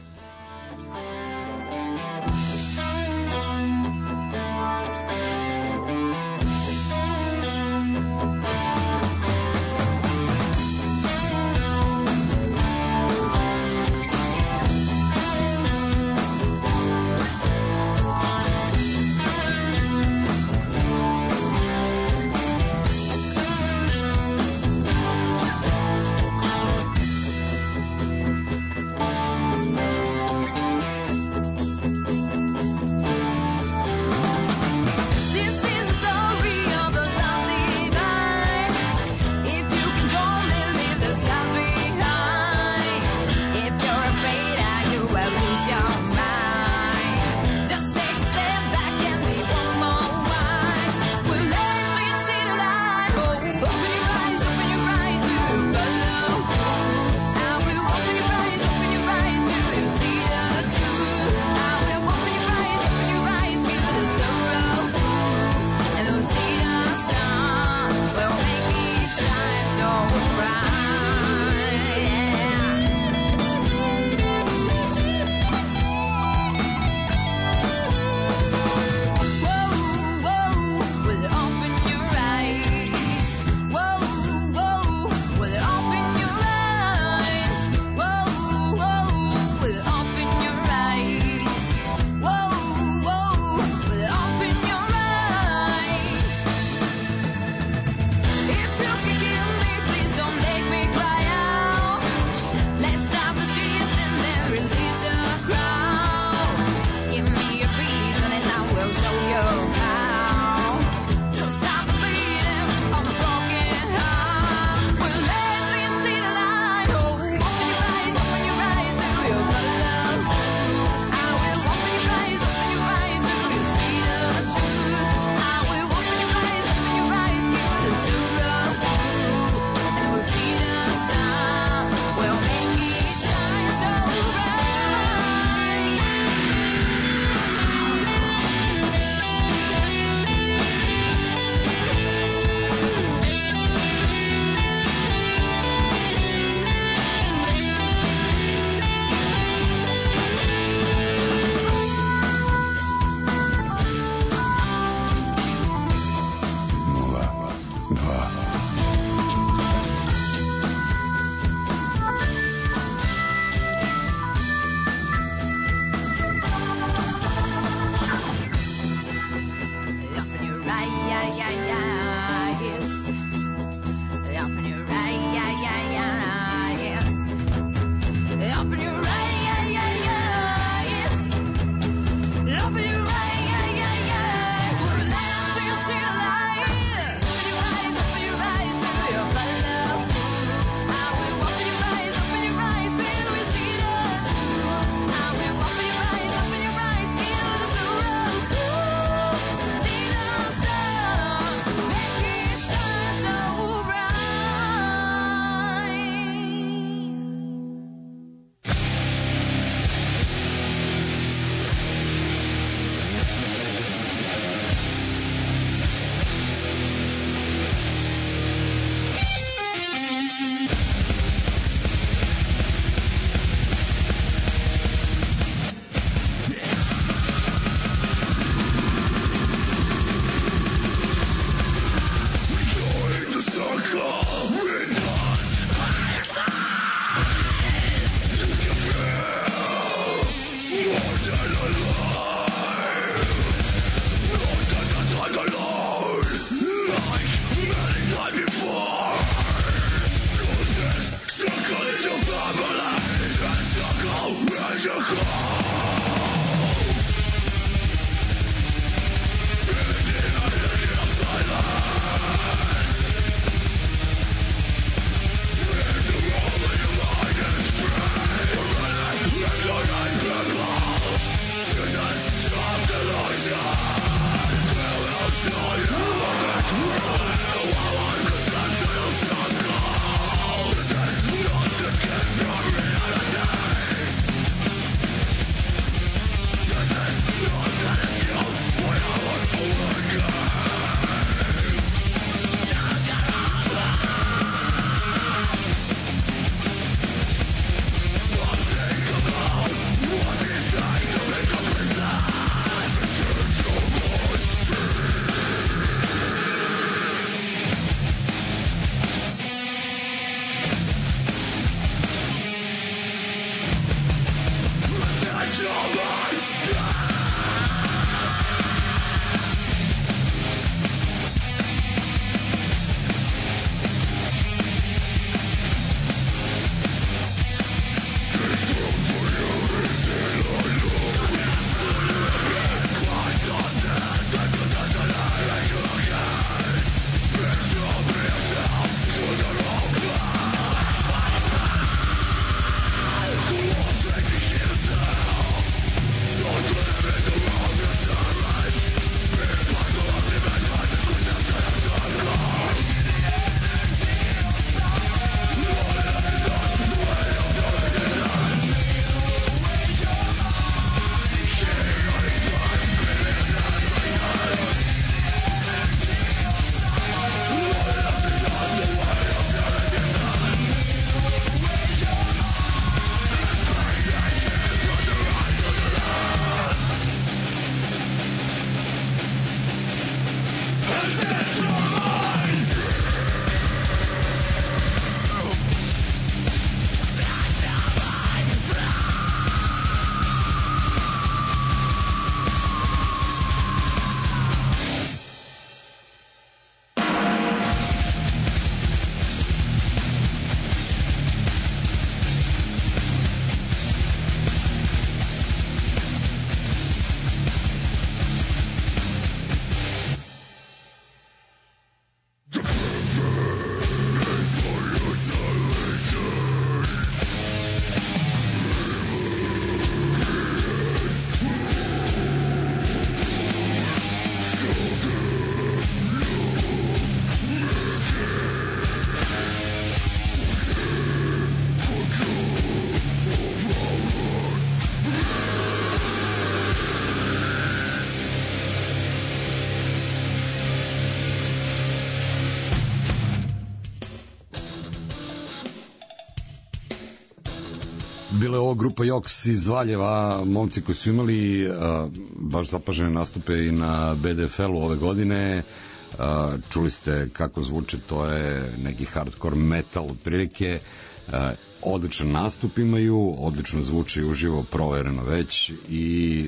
Bila je ovo grupa Joks iz Valjeva, momci koji su imali baš zapažene nastupe i na BDFL-u ove godine. Čuli ste kako zvuče, to je neki hardcore metal otprilike. Odličan nastup imaju, odlično zvuče i uživo, provereno već i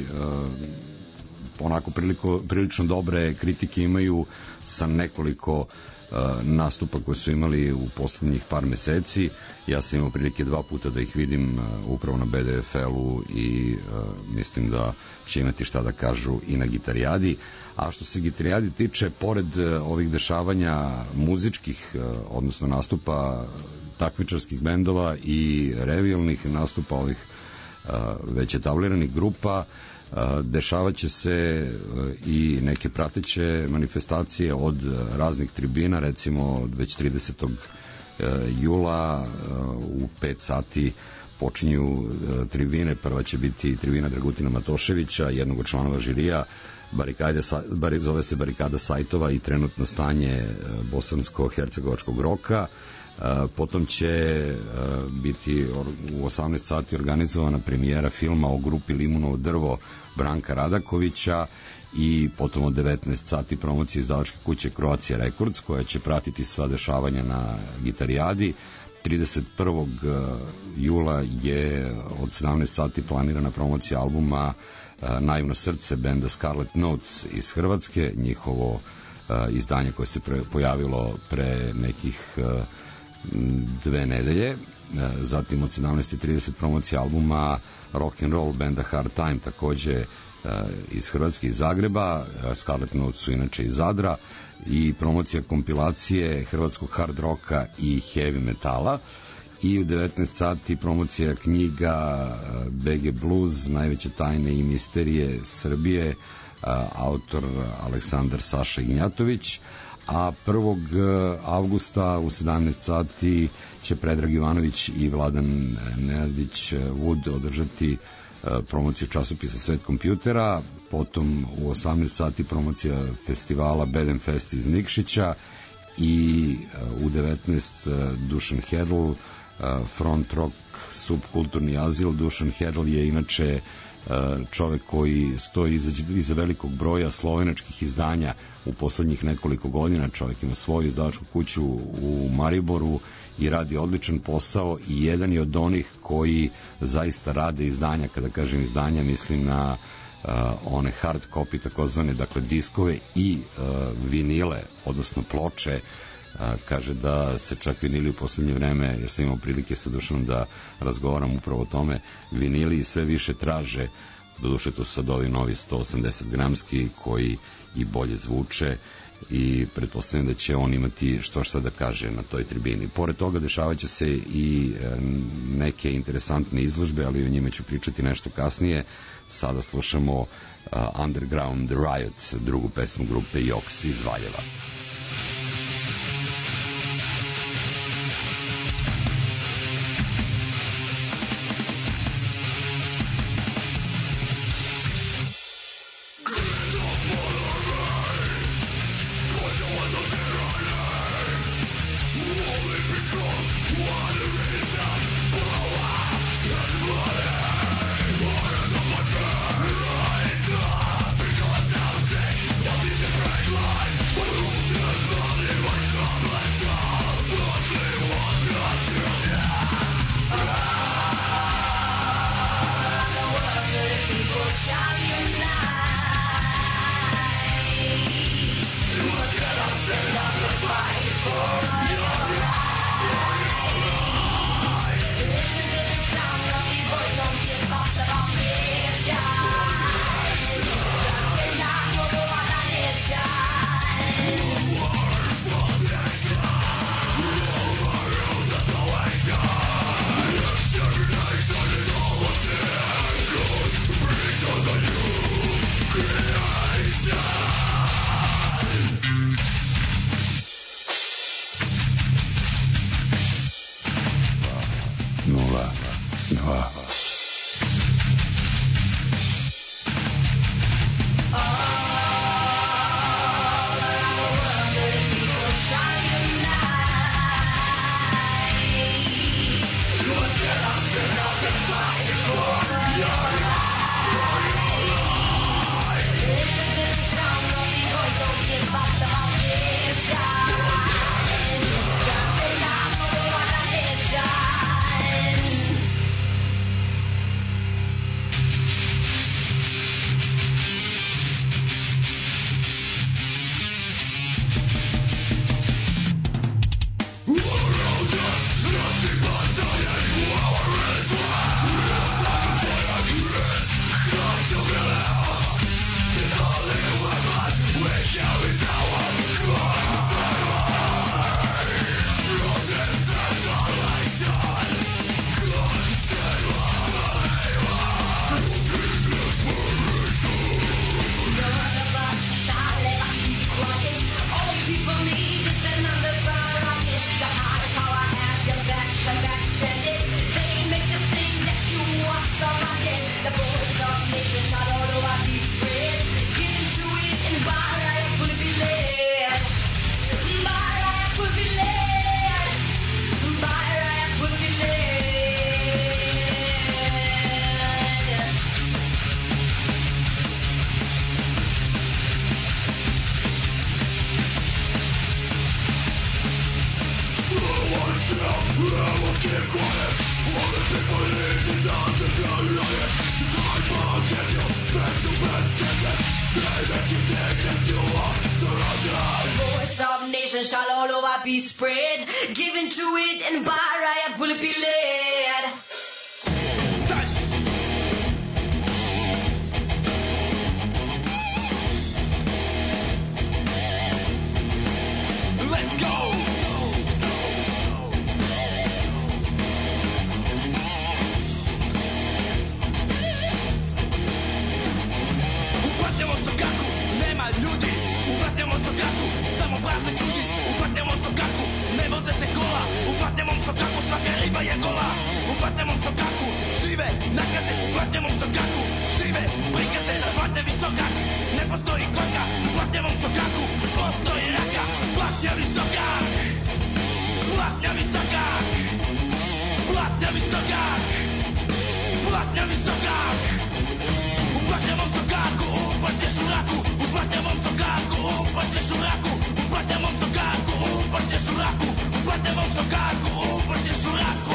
onako prilično dobre kritike imaju sa nekoliko nastupa koje su imali u poslednjih par meseci. Ja sam imao prilike 2 puta da ih vidim upravo na BDFL-u i mislim da će imati šta da kažu i na Gitarijadi. A što se Gitarijadi tiče, pored ovih dešavanja muzičkih, odnosno nastupa takmičarskih bendova i revijalnih nastupa ovih već etabliranih grupa, dešavaće se i neke prateće manifestacije od raznih tribina, recimo već 30. jula u 5 sati počinju tribine. Prva će biti tribina Dragutina Matoševića, jednog od članova žirija, zove se Barikada sajtova i trenutno stanje bosansko-hercegovačkog roka. Potom će biti u 18 sati organizovana premijera filma o grupi Limunovo drvo Branka Radakovića i potom od 19 sati promocija izdavačke kuće Croatia Records, koja će pratiti sva dešavanja na Gitarijadi. 31. jula je od 17 sati planirana promocija albuma Naivno srce benda Scarlet Notes iz Hrvatske, njihovo izdanje koje se pojavilo pre nekih 2 nedelje. Zatim od 17:30 promocija albuma rock and roll benda Hard Time, takođe iz Hrvatske, iz Zagreba. Scarlet Notes su inače iz Zadra, i promocija kompilacije hrvatskog hard roka i heavy metala. I u 19 sati promocija knjiga BG Blues, najveće tajne i misterije Srbije, autor Aleksandar Saša Ignjatović. A 1. avgusta u 17 sati će Predrag Ivanović i Vladan Nenadić Wood održati promociju časopisa Svet kompjutera. Potom u 18 sati promocija festivala Beden Fest iz Nikšića i u 19 Dušan Hedl, front rock subkulturni azil. Dušan Hedl je inače čovek koji stoji iza velikog broja slovenačkih izdanja u poslednjih nekoliko godina. Čovek ima svoju izdavačku kuću u Mariboru i radi odličan posao i jedan je od onih koji zaista rade izdanja. Kada kažem izdanja, mislim na one hard copy takozvane, dakle diskove i vinile, odnosno ploče. Kaže da se čak vinili u poslednje vreme, jer sam imao prilike sa Dušanom da razgovaram upravo o tome, vinili sve više traže, doduše to su sad ovi novi 180 gramski koji i bolje zvuče, i pretpostavljam da će on imati što šta da kaže na toj tribini. Pored toga dešavaće se i neke interesantne izložbe, ali o njima ću pričati nešto kasnije. Sada slušamo Underground Riot, drugu pesmu grupe Joks iz Valjeva. Shall all over be spread, given to it, and by riot will it be led. Let's go. Upatimo sokaku, nema ljudi. Upatimo sokaku, samo prazne čudi. Upatimo sokaku, ne voze se kola. Upatimo sokaku, svaka riba je gola. Upatimo sokaku, žive nakaze. Upatimo sokaku, žive prikaze. Upate visokak, ne postoji koka. Upatimo sokaku, postoji raka. Platnja visokak, platnja visokak, platnja visokak, platnja visokak. Upatimo sokaku, upašćeš u raku. Upatimo sokaku, upašćeš u raku. Upatimo sokaku, upašćeš u raku. Upatimo sokaku, upašćeš u raku.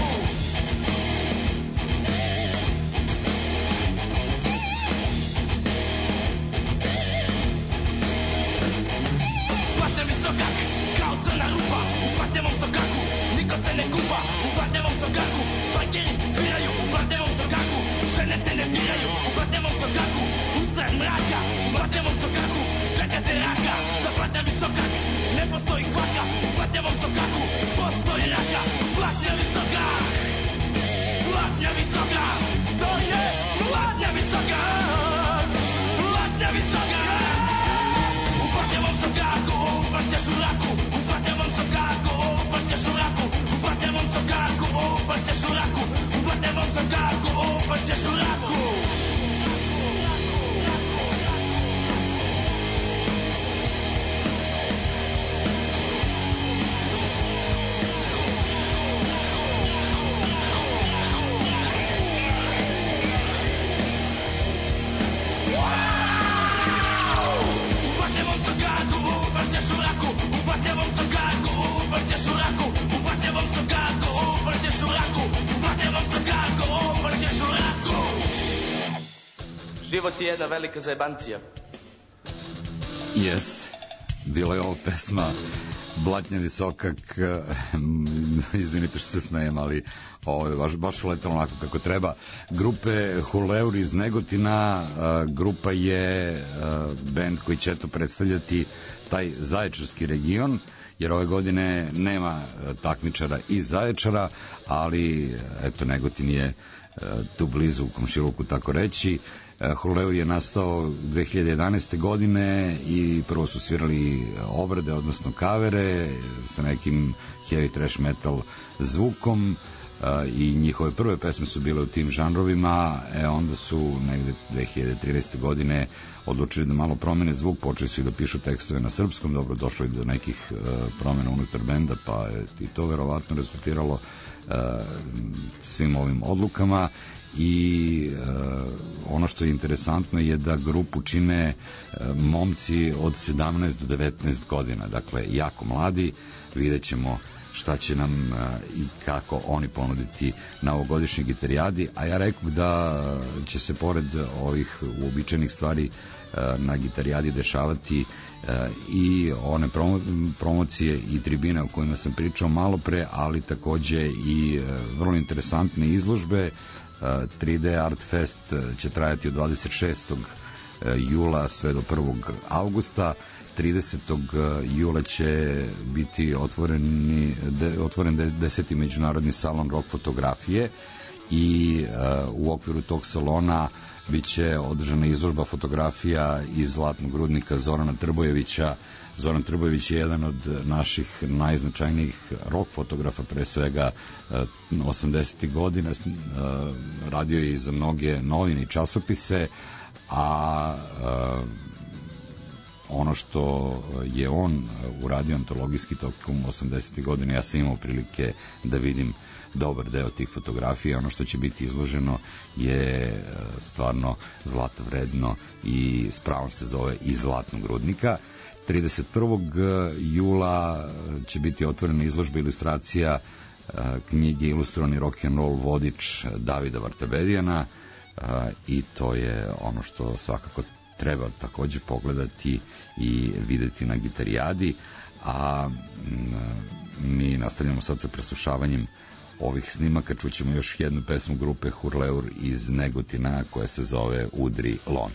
Upate mi sokak, kao crna rupa. Upatimo sokaku, niko se ne kupa. Upatimo sokaku, bankeri sviraju. Upatimo sokaku, žene se ne biraju. Upatimo sokaku, usred mraka. Upatimo sokaku, čekate raka. Zaplatnja visokak, ne postoji kvaka. Upatimo sokaku, postoji raka. Platnja visokak, platnja visokak. To je platnja visokak, platnja visokak. Upatimo sokaku, upašćeš u raku. Upatimo sokaku, upašćeš u raku. Upatimo sokaku, upašćeš u raku. Upatimo sokaku, upašćeš u raku. Život je jedna velika zajebancija. Jest. Bila je ovo pesma Blatnja visokak, izvinite što se smejem, ali ovo je baš uletalo onako kako treba. Grupe Huleur iz Negotina, grupa je bend koji će eto predstavljati taj zaječarski region, jer ove godine nema takmičara iz Zaječara, ali eto Negotin je tu blizu u komšiluku, tako reći. Huleur je nastao 2011. godine i prvo su svirali obrade, odnosno kavere sa nekim heavy trash metal zvukom i njihove prve pesme su bile u tim žanrovima, onda su negde 2013. godine odlučili da malo promene zvuk, počeli su i da pišu tekstove na srpskom, dobro, došlo je do nekih promena unutar benda, pa je i to verovatno rezultiralo svim ovim odlukama. I ono što je interesantno je da grupu čine momci od 17 do 19 godina, dakle jako mladi. Vidjet ćemo šta će nam i kako oni ponuditi na ovogodišnjoj gitarijadi, a ja rekao da će se pored ovih uobičajenih stvari na Gitarijadi dešavati i one promocije i tribine o kojima sam pričao malo pre, ali takođe i vrlo interesantne izložbe. 3D Art Fest će trajati od 26. jula sve do 1. avgusta. 30. jula će biti otvoren 10. međunarodni salon rock fotografije i u okviru tog salona biće održana izložba fotografija iz Zlatnog rudnika Zorana Trbojevića. Zoran Trbojević je jedan od naših najznačajnijih rock fotografa, pre svega 80. godina, radio je i za mnoge novine i časopise, a ono što je on uradio antologijski tokom 80. godine, ja sam imao prilike da vidim dobar deo tih fotografija. Ono što će biti izloženo je stvarno zlata vredno i s pravom se zove iz Zlatnog rudnika. 31. jula će biti otvorena izložba ilustracija knjige Ilustrovani rock'n'roll vodič Davida Vartabedijana i to je ono što svakako treba takođe pogledati i videti na Gitarijadi, a mi nastavljamo sad sa preslušavanjem ovih snimaka. Čućemo još jednu pesmu grupe Hurleur iz Negotina koja se zove Udri Lon.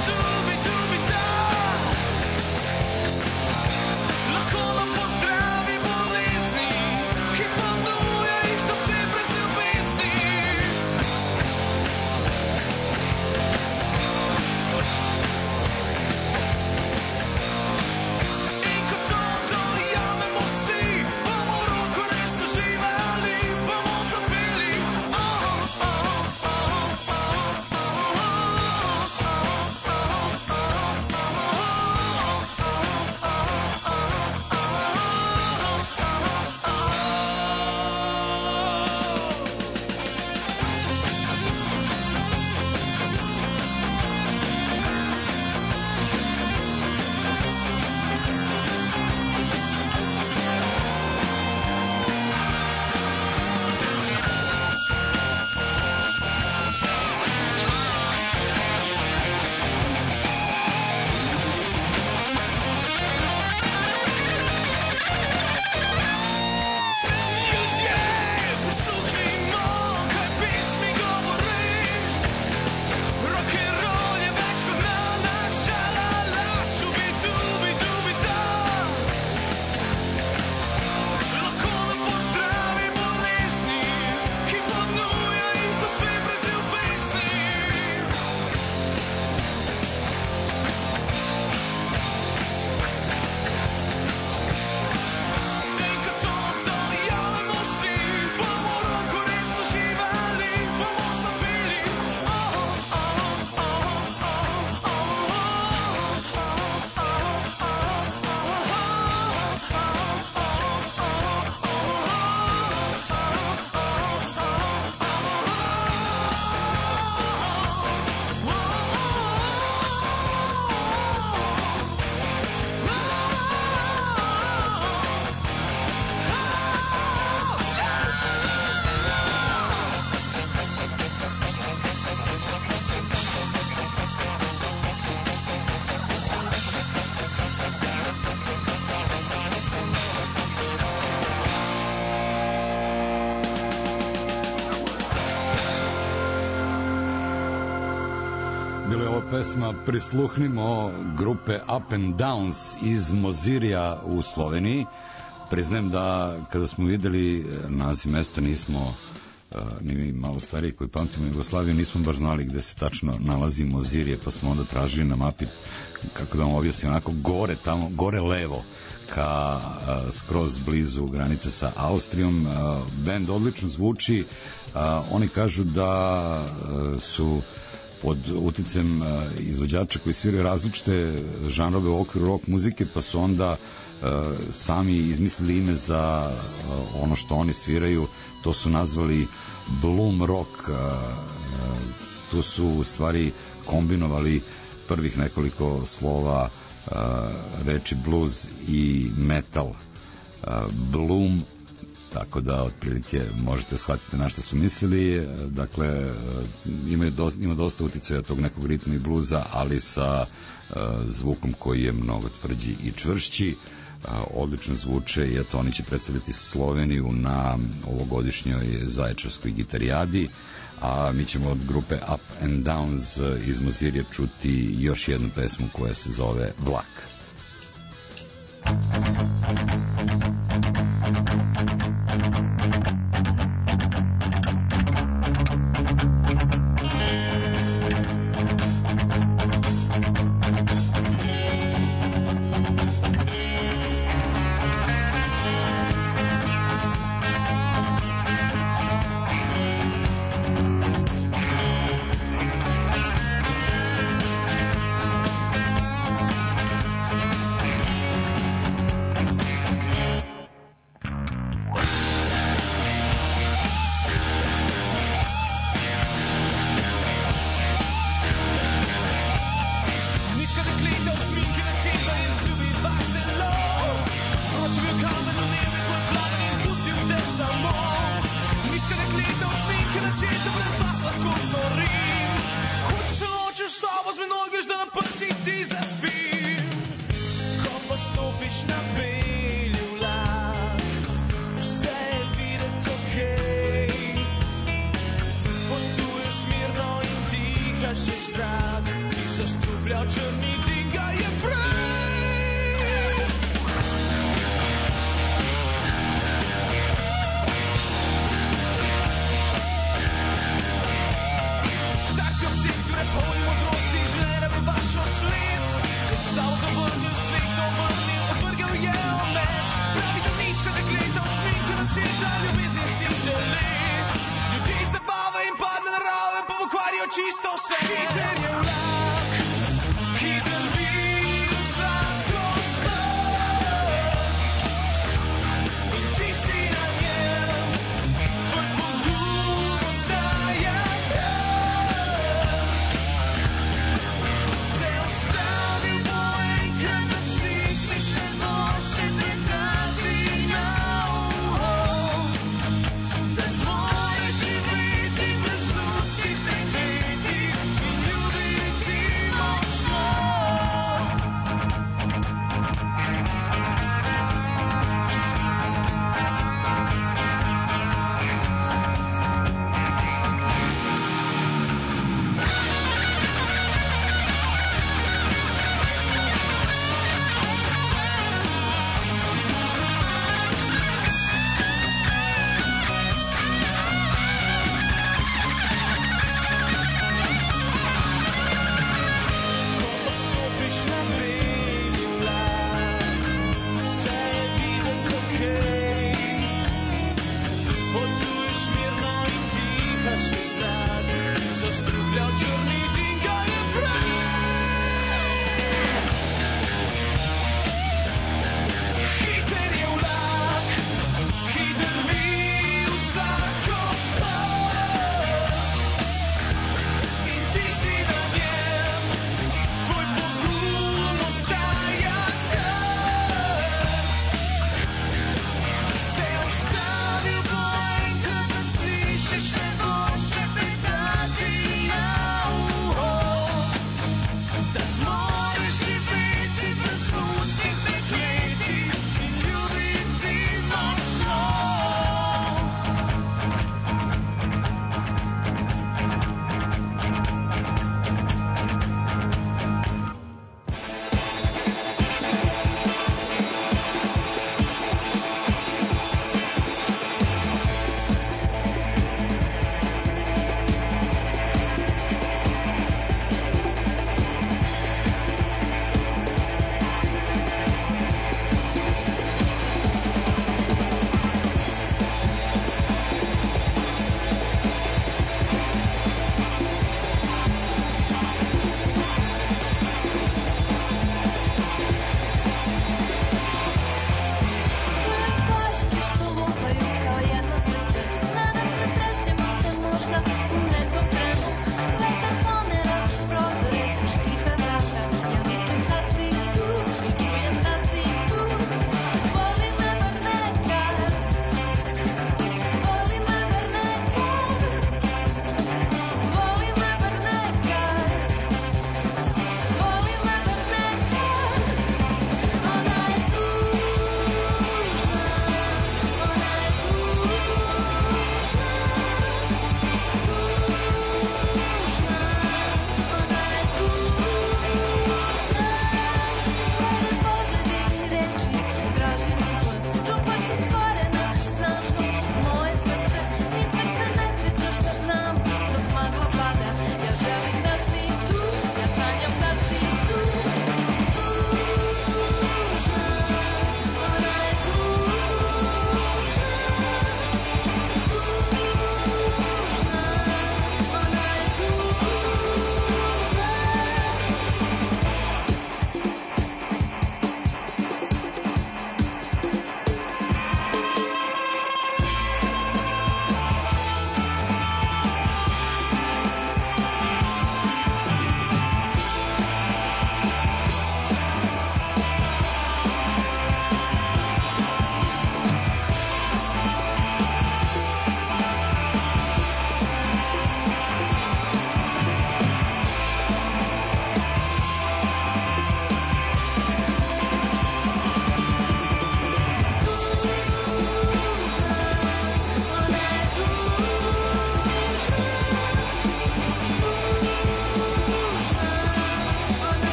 Lahko pozdravim Bila je ova pesma Prisluhnimo grupe Up and Downs iz Mozirija u Sloveniji. Priznajem da kada smo videli naziv mesta nismo ni mi malo stariji koji pamtimo Jugoslaviju nismo baš znali gde se tačno nalazi Mozirije, pa smo onda tražili na mapi, kako da vam objasnim, onako gore, tamo, gore levo ka skroz blizu granice sa Austrijom. Bend odlično zvuči, oni kažu da su pod uticajem izvođača koji sviraju različite žanrove u okviru rock muzike, pa su onda sami izmislili ime za ono što oni sviraju, to su nazvali Bloom Rock. Tu su u stvari kombinovali prvih nekoliko slova reči blues i metal. Bloom, tako da otprilike možete shvatiti na što su mislili. Dakle, ima dosta uticaja tog nekog ritma i bluza, ali sa zvukom koji je mnogo tvrđi i čvršći. Odlično zvuče i eto, oni će predstavljati Sloveniju na ovogodišnjoj Zaječarskoj gitarijadi, a mi ćemo od grupe Up and Downs iz Mozirija čuti još jednu pesmu koja se zove Vlak. Ljubiti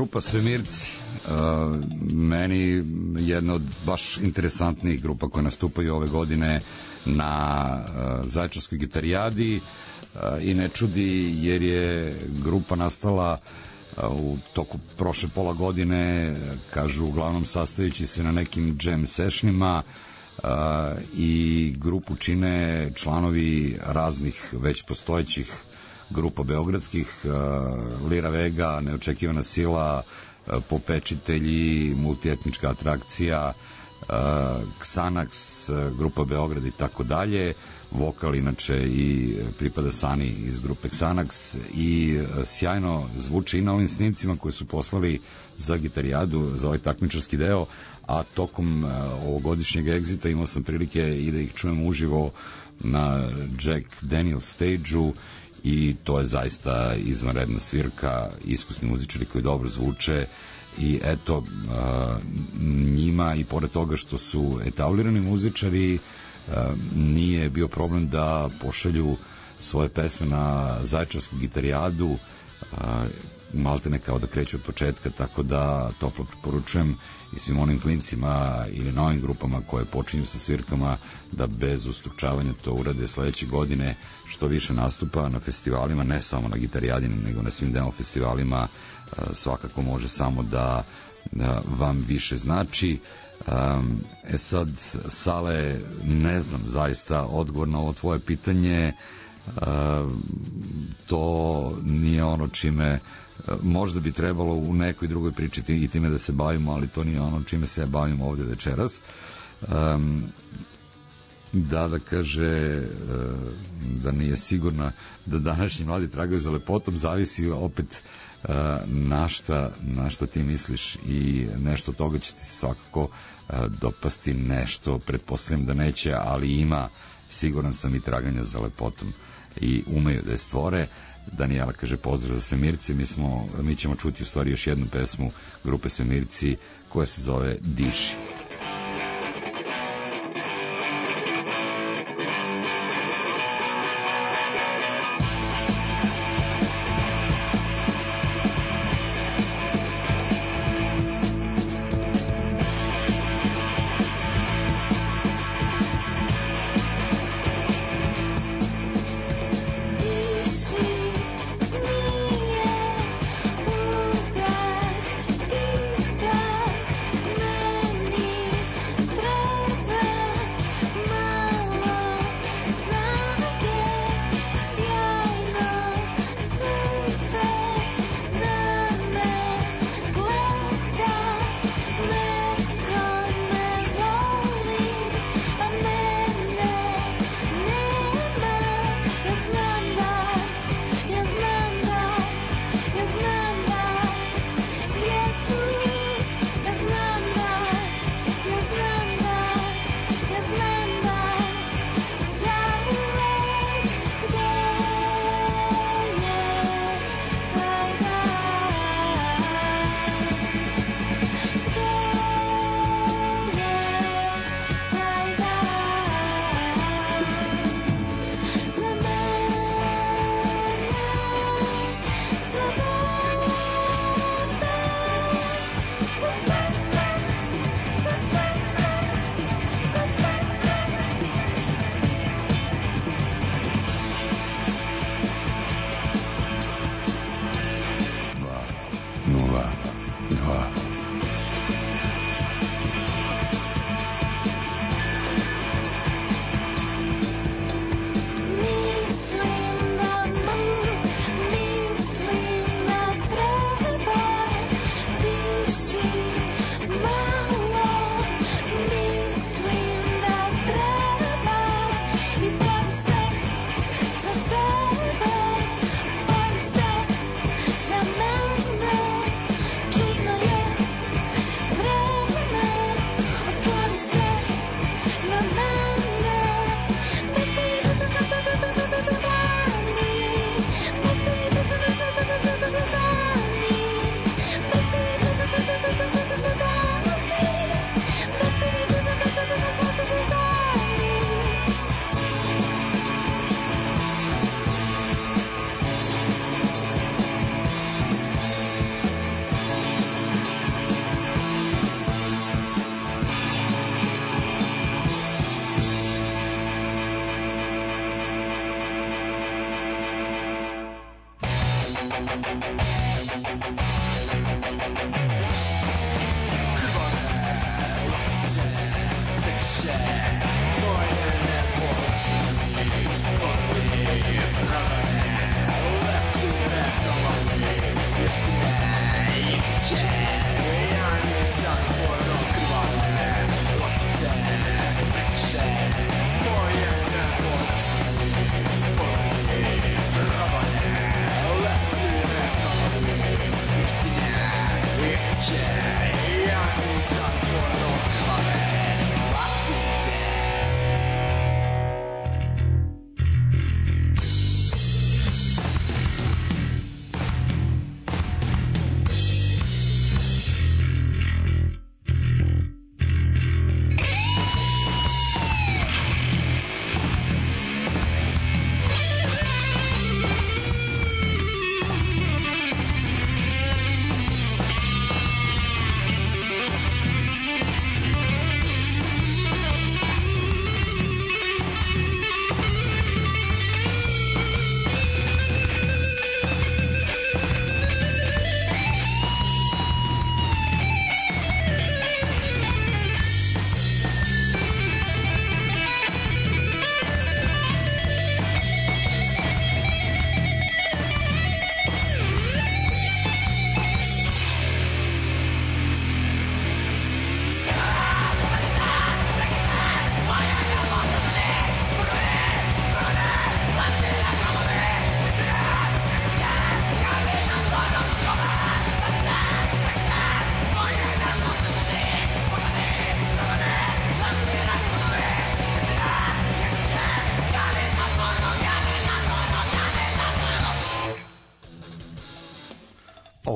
Grupa Svemirci, meni jedna od baš interesantnijih grupa koje nastupaju ove godine na Zaječarskoj gitarijadi i ne čudi jer je grupa nastala u toku prošle pola godine, kažu uglavnom sastajući se na nekim jam sessionima, i grupu čine članovi raznih već postojećih grupa beogradskih, Lira Vega, Neočekivana sila, Popečitelji, Multietnička atrakcija, Xanax, grupa Beograd i tako dalje. Vokal inače i pripada Sani iz grupe Xanax i sjajno zvuči i na ovim snimcima koje su poslali za gitarijadu, za ovaj takmičarski deo, a tokom ovogodišnjeg egzita imao sam prilike i da ih čujem uživo na Jack Daniels stage-u i to je zaista izvanredna svirka, iskusni muzičari koji dobro zvuče i eto, njima i pored toga što su etablirani muzičari, nije bio problem da pošalju svoje pesme na Zaječarsku gitarijadu, maltene kao da kreću od početka, tako da toplo preporučujem i svim onim klincima ili novim grupama koje počinju sa svirkama da bez ustručavanja to urade sledeće godine, što više nastupa na festivalima, ne samo na gitarijadi nego na svim demo festivalima, svakako može samo da vam više znači. Sad, Sale, ne znam zaista odgovor na ovo tvoje pitanje, to nije ono čime možda bi trebalo u nekoj drugoj priči i time da se bavimo, ali to nije ono čime se bavimo ovdje večeras. Da kaže da nije sigurna da današnji mladi tragaju za lepotom, zavisi opet na šta ti misliš i nešto toga će ti svakako dopasti, nešto pretpostavljam da neće, ali ima, siguran sam, i traganja za lepotom i umeju da je stvore. Danijela kaže pozdrav za Svemirci, mi ćemo čuti u stvari još jednu pesmu grupe Svemirci koja se zove Diši. Nije uvek isto meni.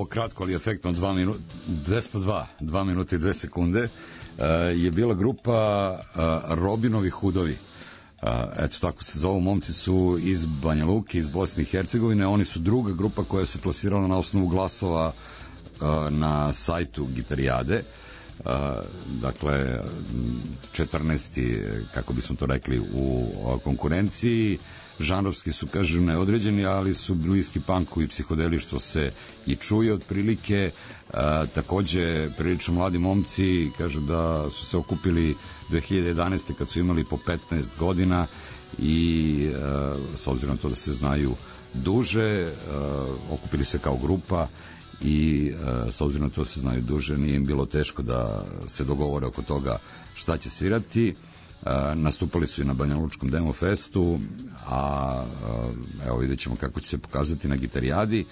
ovo kratko, ali efektno 2 minuta i 2 sekunde, je bila grupa Robinovi Hudovi. Eto, tako se zovu, momci su iz Banja Luke, iz Bosne i Hercegovine, oni su druga grupa koja se plasirala na osnovu glasova na sajtu Gitarijade. Dakle 14. kako bismo to rekli u konkurenciji. Žanrovski su, kažu, neodređeni, ali su bliski punku i psihodeli, što se i čuje otprilike. Takođe prilično mladi momci, kažu da su se okupili 2011. kad su imali po 15 godina i s obzirom na to da se znaju duže, okupili se kao grupa i s obzirom na to da se znaju duže, nije im bilo teško da se dogovore oko toga šta će svirati. Nastupali su i na Banja Lučkom Demo Festu, a evo vidjet ćemo kako će se pokazati na Gitarijadi.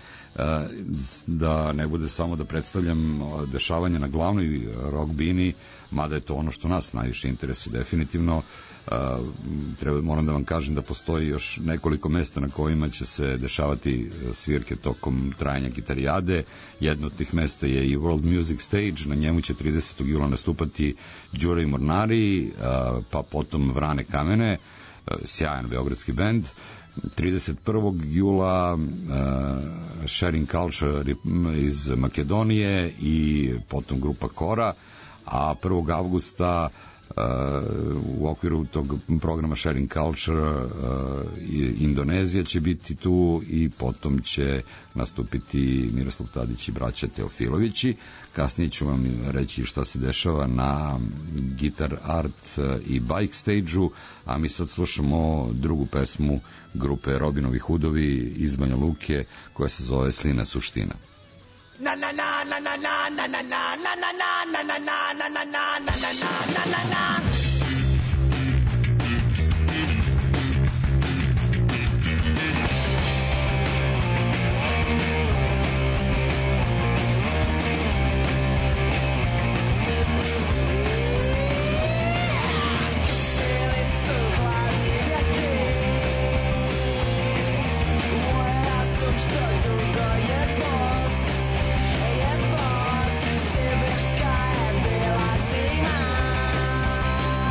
Da ne bude samo da predstavljam dešavanje na glavnoj rock bini, mada je to ono što nas najviše interesuje definitivno. Moram da vam kažem da postoji još nekoliko mesta na kojima će se dešavati svirke tokom trajanja Gitarijade. Jedno od tih mesta je i World Music Stage, na njemu će 30. jula nastupati Đure i Mornari, pa potom Vrane Kamene, sjajan beogradski bend. 31. jula Sharing Culture iz Makedonije i potom grupa Kora, a 1. avgusta u okviru tog programa Sharing Culture Indonezija će biti tu i potom će nastupiti Miroslav Tadić i braća Teofilovići. Kasnije ću vam reći šta se dešava na Guitar Art i Bike Stage-u, a mi sad slušamo drugu pesmu grupe Robinovi Hudovi iz Banja Luke koja se zove Slina suština. Na na na na na na na na na na na na na na na na na na. Sibirska je bila zima.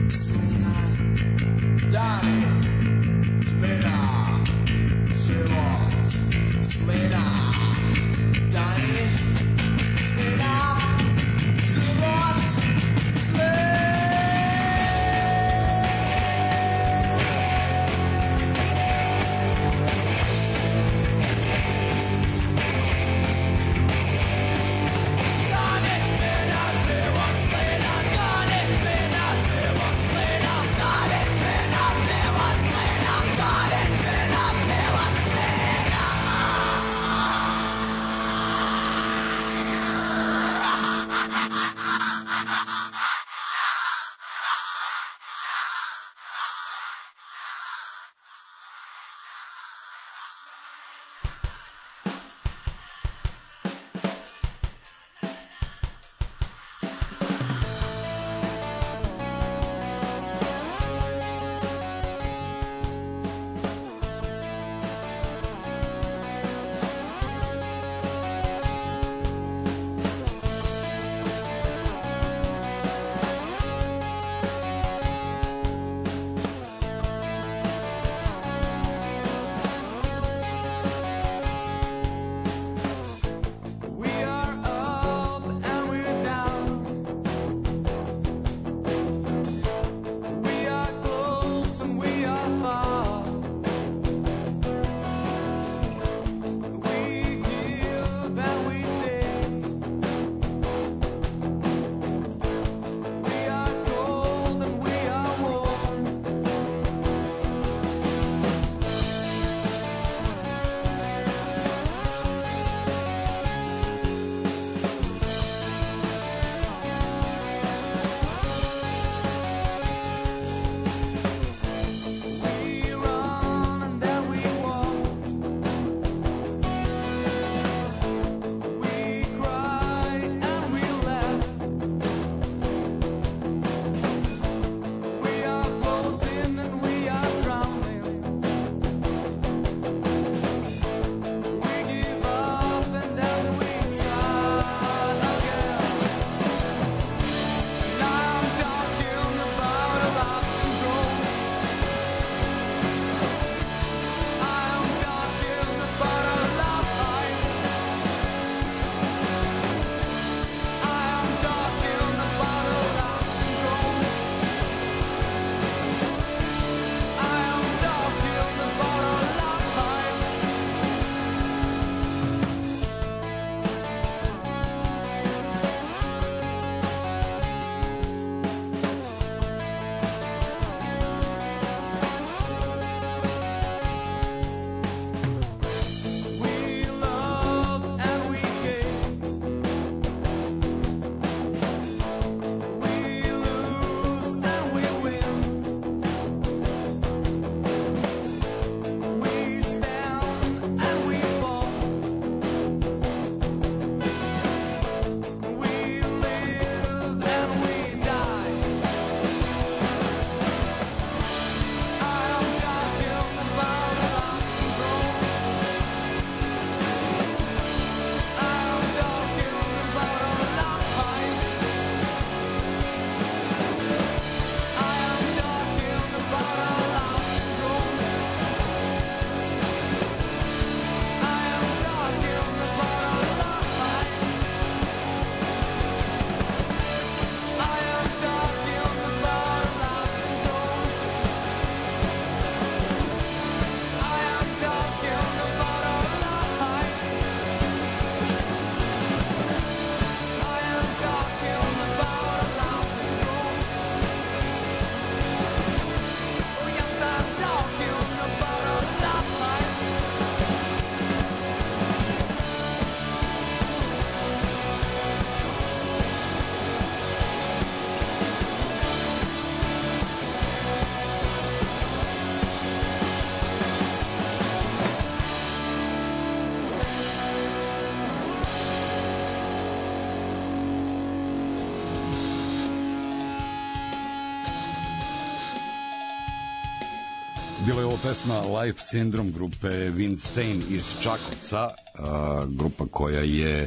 Bila je ovo pesma Life Syndrome grupe Windstein iz Čakovca, grupa koja je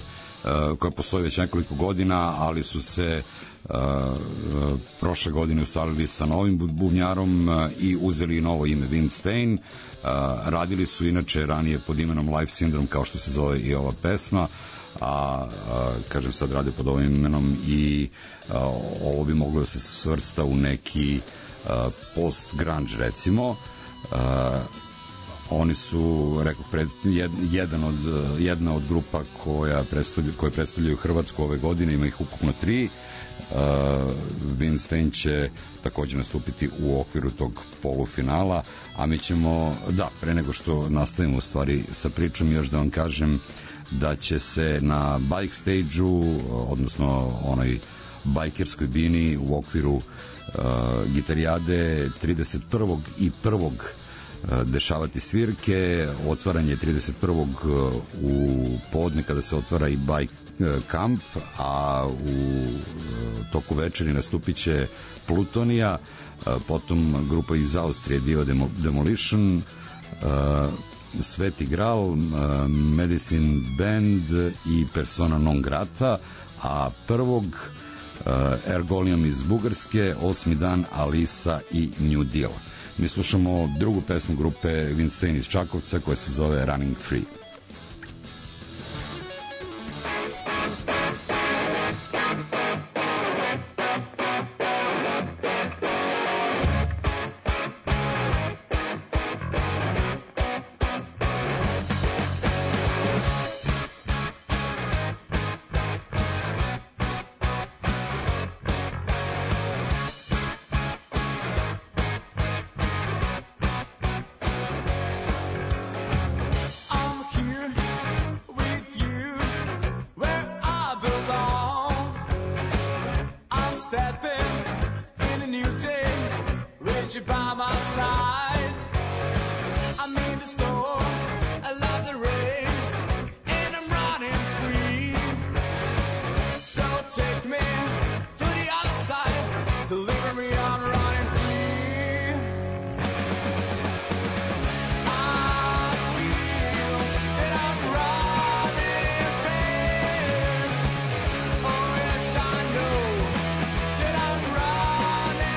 koja postoji već nekoliko godina, ali su se prošle godine ustalili sa novim bubnjarom i uzeli novo ime Windstein. Radili su inače ranije pod imenom Life Syndrome, kao što se zove i ova pesma, a kažem sad rade pod ovim imenom i ovo bi moglo da se svrsta u neki post-grunge recimo. Oni su, rekao, jedna od grupa koje predstavljaju Hrvatsku ove godine, ima ih ukupno 3. Windstein će takođe nastupiti u okviru tog polufinala, a mi ćemo, pre nego što nastavimo u stvari sa pričom, još da vam kažem da će se na bike stage-u, odnosno onoj bajkerskoj bini u okviru Gitarijade 31. i 1. dešavati svirke. Otvaranje 31. u podne kada se otvara i bike kamp, a u toku večeri nastupit će Plutonija, potom grupa iz Austrije Dio Demolition, Sveti Gral, Medicine Band i Persona non grata, a 1. Ergolium iz Bugarske, 8. dan Alisa i New Deal. Mi slušamo drugu pesmu grupe Windstein iz Čakovca koja se zove Running Free.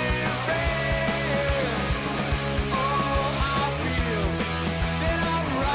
I'm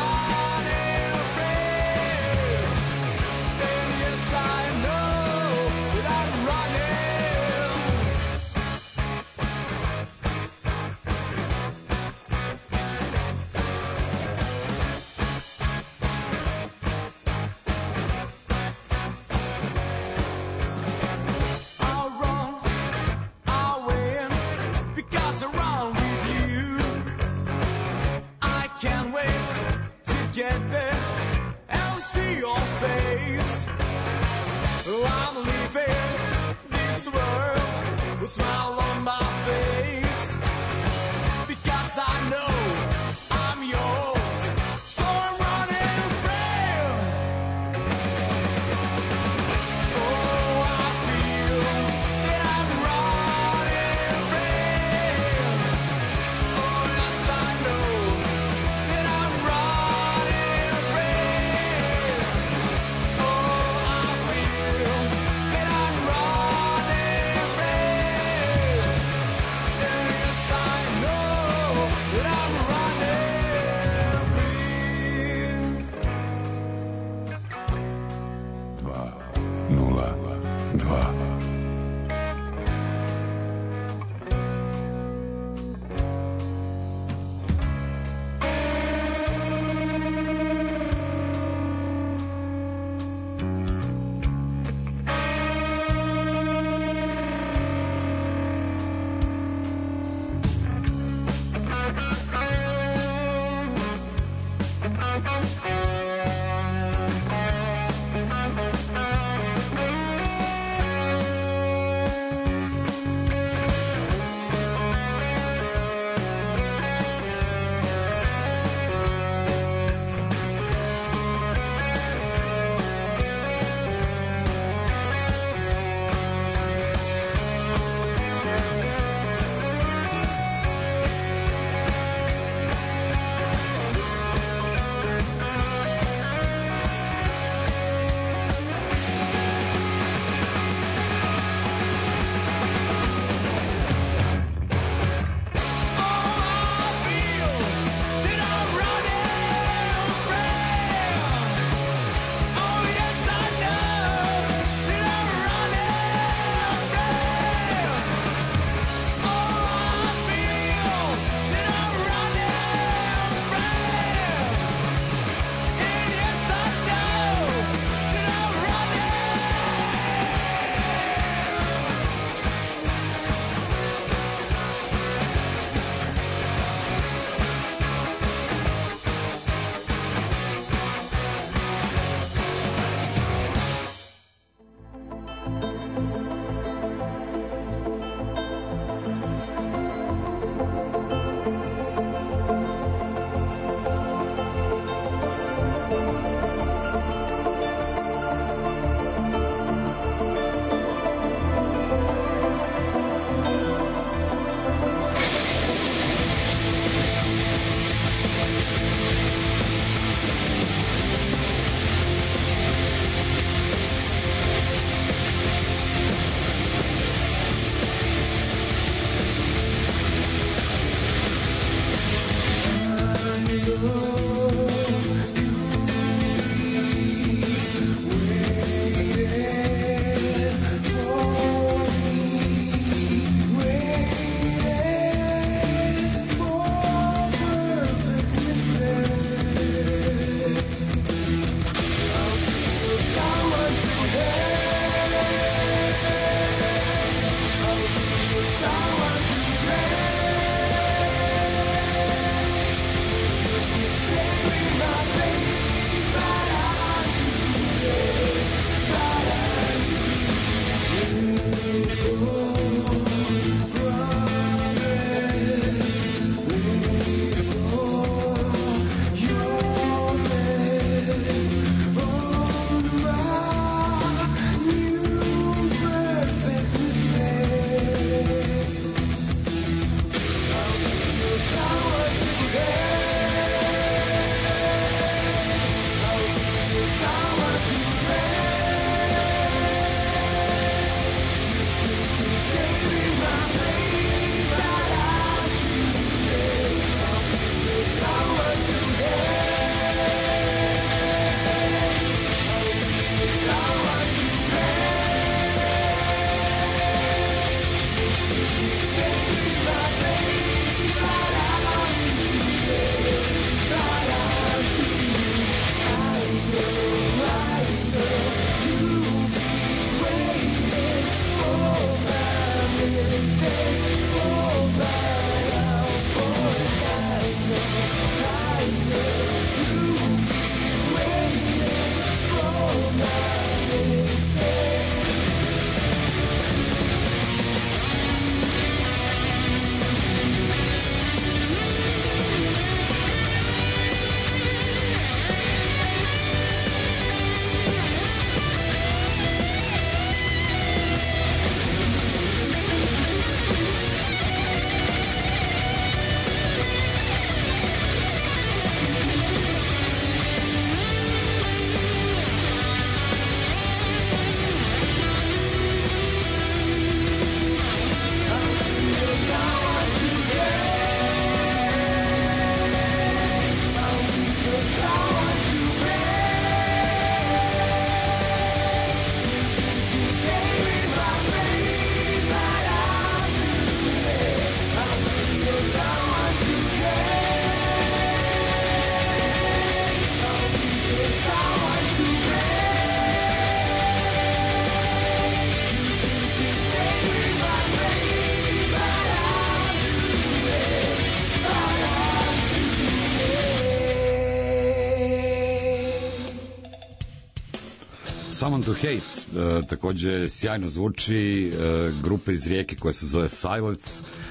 Someone to Hate, takođe sjajno zvuči, grupa iz Rijeke koja se zove Silent,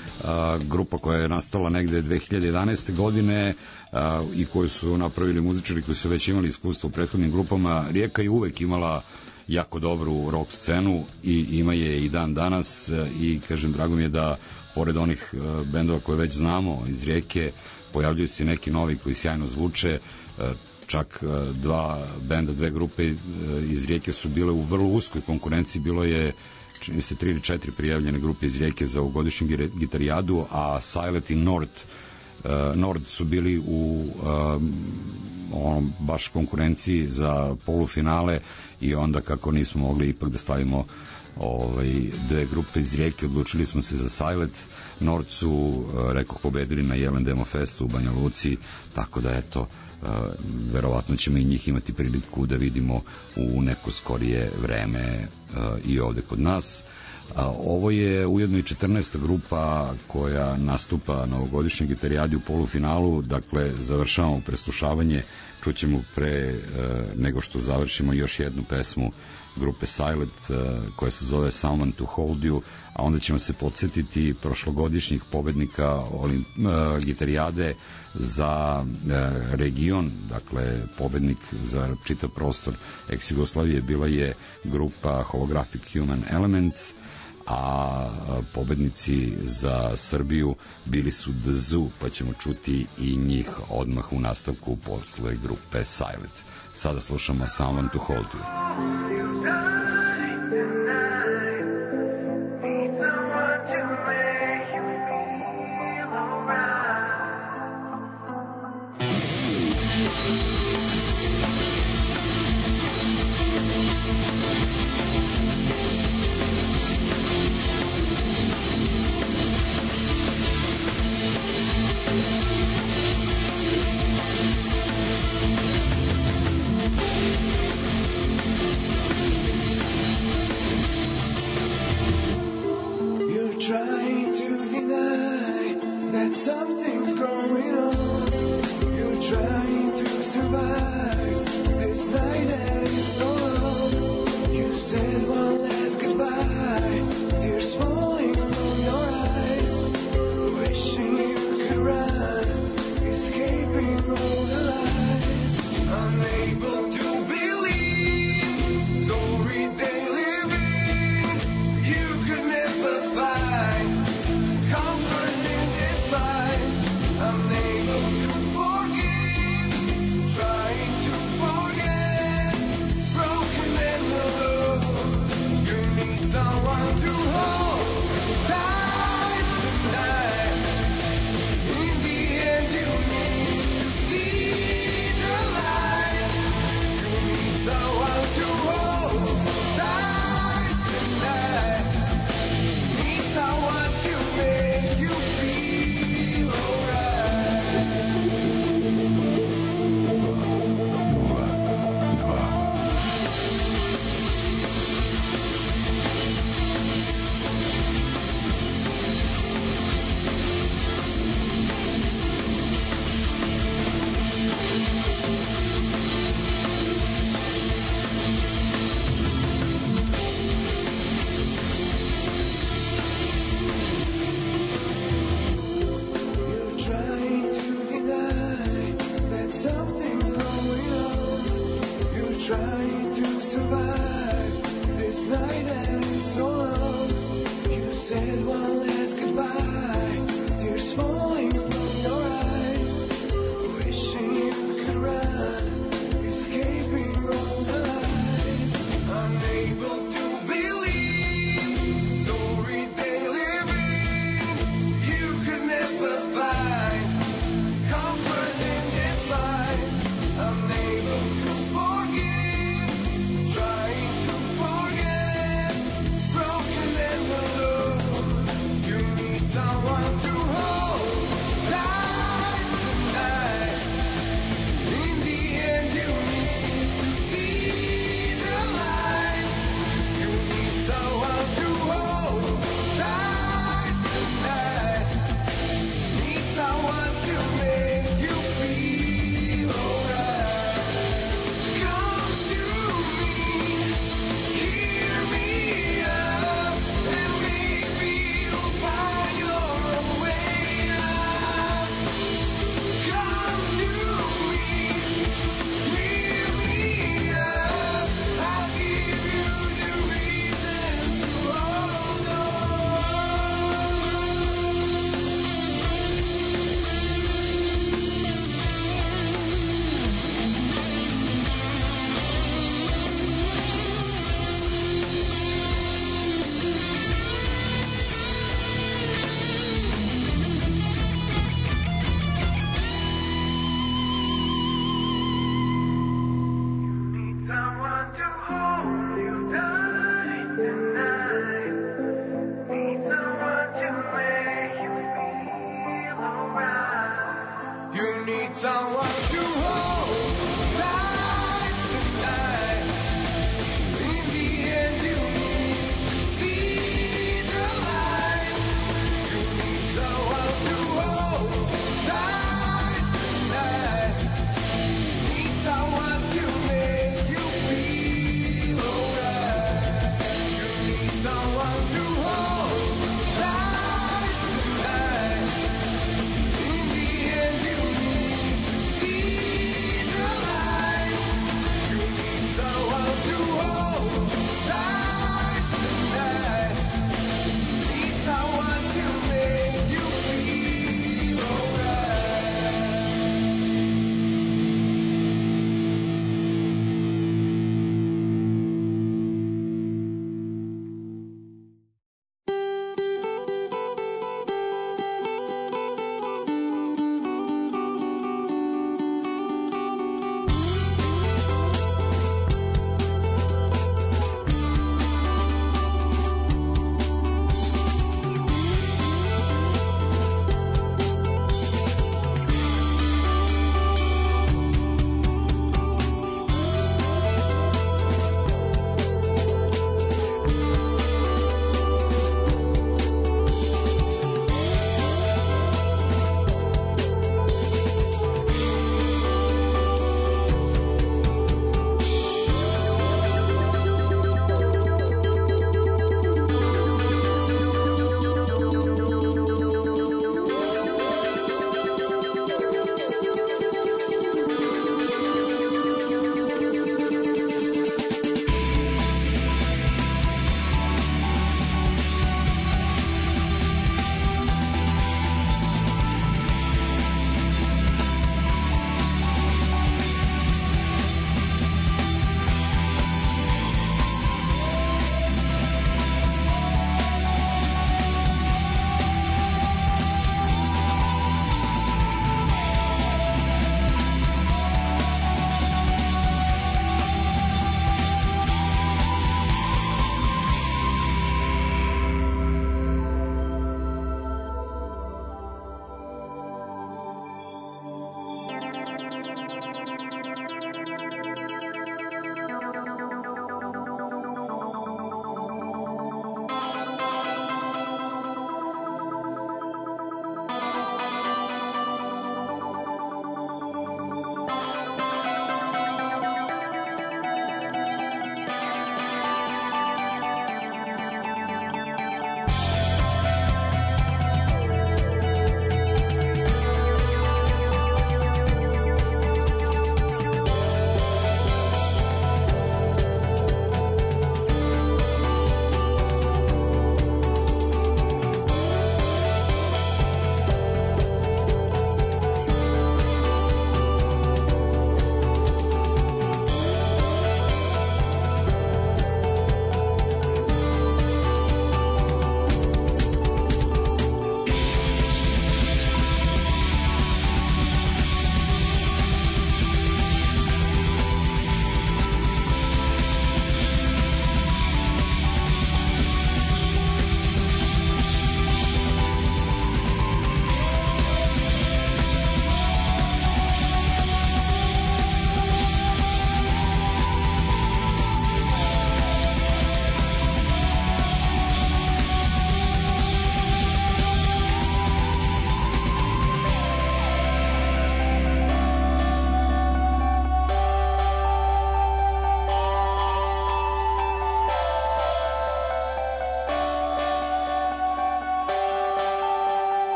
grupa koja je nastala negde 2011. godine i koju su napravili muzičari koji su već imali iskustvo u prethodnim grupama. Rijeka je uvek imala jako dobru rock scenu i ima je i dan danas i kažem, drago mi je da pored onih bendova koje već znamo iz Rijeke pojavljuju se neki novi koji sjajno zvuče. Čak dva benda, dve grupe iz Rijeke su bile u vrlo uskoj konkurenciji, bilo je čini se 3 ili 4 prijavljene grupe iz Rijeke za ovogodišnju gitarijadu, a Silent i Nord su bili u baš konkurenciji za polufinale i onda kako nismo mogli ipak da stavimo dve grupe iz Rijeke, odlučili smo se za Silent. Nord su, rekao, pobedili na Jelen Demo Festu u Banja Luci, tako da eto, verovatno ćemo i njih imati priliku da vidimo u neko skorije vreme i ovde kod nas. Ovo je ujedno i 14. grupa koja nastupa na ovogodišnjoj gitarijadi u polufinalu, dakle završavamo preslušavanje, čućemo pre nego što završimo još jednu pesmu grupe Silent koja se zove Someone to Hold You, a onda ćemo se podsjetiti prošlogodišnjih pobednika gitarijade za region, dakle pobednik za čitav prostor ex-Jugoslavije bila je grupa Holographic Human Elements, a pobednici za Srbiju bili su The Zoo, pa ćemo čuti i njih odmah u nastavku posle grupe Silent. Sada slušamo Someone to Hold You. Trying to deny that something's going on. You're trying to survive this night that is so long. You said one last goodbye,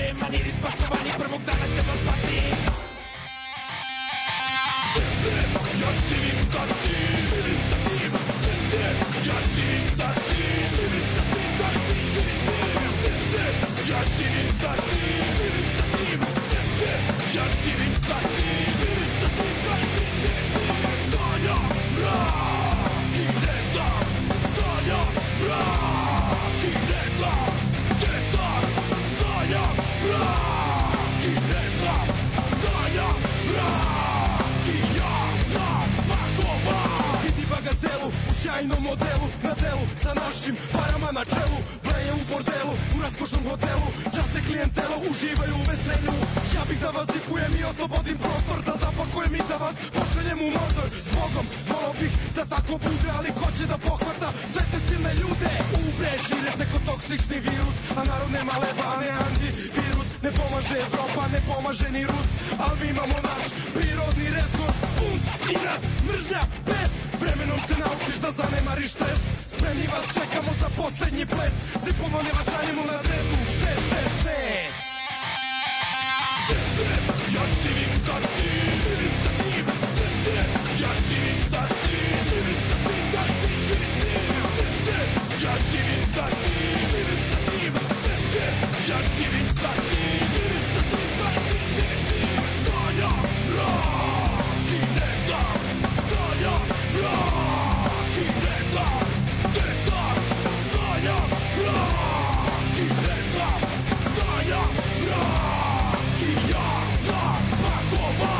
loše maniri spakovani, prvog dana te odbaci. Ja živim za ti, živim za tim, ja živim za ti, živim za tim, da ti živiš tim. Ja živim za ti, živim za tim, ja živim za ti, živim za tim, da ti živiš tim. Sanjam mrak i ne znam, sanjam mrak i ne znam, gde sam, sanjam mrak i ne znam, sanjam mrak i ja znam pakova. Vidi bagatelu u sjajnom modelu, na delu sa našim parama na čelu, bleje u bordelu, u raskošnom hotelu, časte klijentelo, uživaju u veselju. Ja bih da vas zipujem i oslobodim prostor, da zapakujem i da vas pošaljem u Mordor. Zbogom, volao bih da tako bude, ali ko će da pohvata sve te silne ljude? Ubre, šire se ko toksični virus, a narod nema leba, a ne antivirus. Ne pomaže Evropa, ne pomaže ni Rus, ali mi imamo naš prirodni resurs. Bunt, inat, mržnja, pet, vremenom se naučiš da zanemariš stres. Spremni vas čekamo za poslednji ples, zipovo ne vas šaljemo na redu 666. Ja živim za ti, živim za tim, ja živim za ti, živim za tim, da ti živiš tim. Ja živim za ti, živim za tim, ja živim za ti, živim za tim, da ti živiš tim. Sanjam mrak i ne znam, sanjam mrak i ne znam, gde sam, sanjam mrak i ne znam, sanjam mrak i ja znam pakova.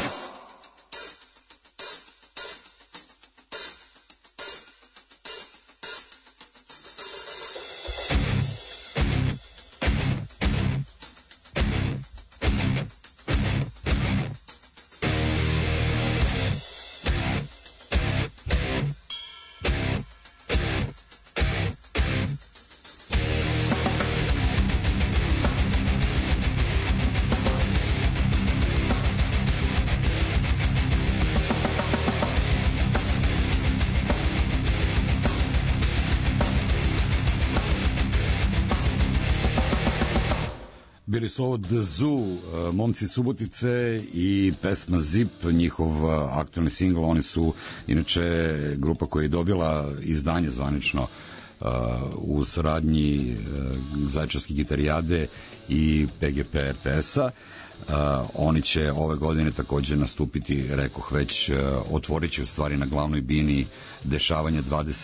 Bili su ovo The Zoo, momci Subotice i pesma Zip, njihov aktualni singl. Oni su inače grupa koja je dobila izdanje zvanično u saradnji Zaječarske gitarijade i PGP RTS-a. Oni će ove godine takođe nastupiti, rekoh već, otvorit će u stvari na glavnoj bini dešavanja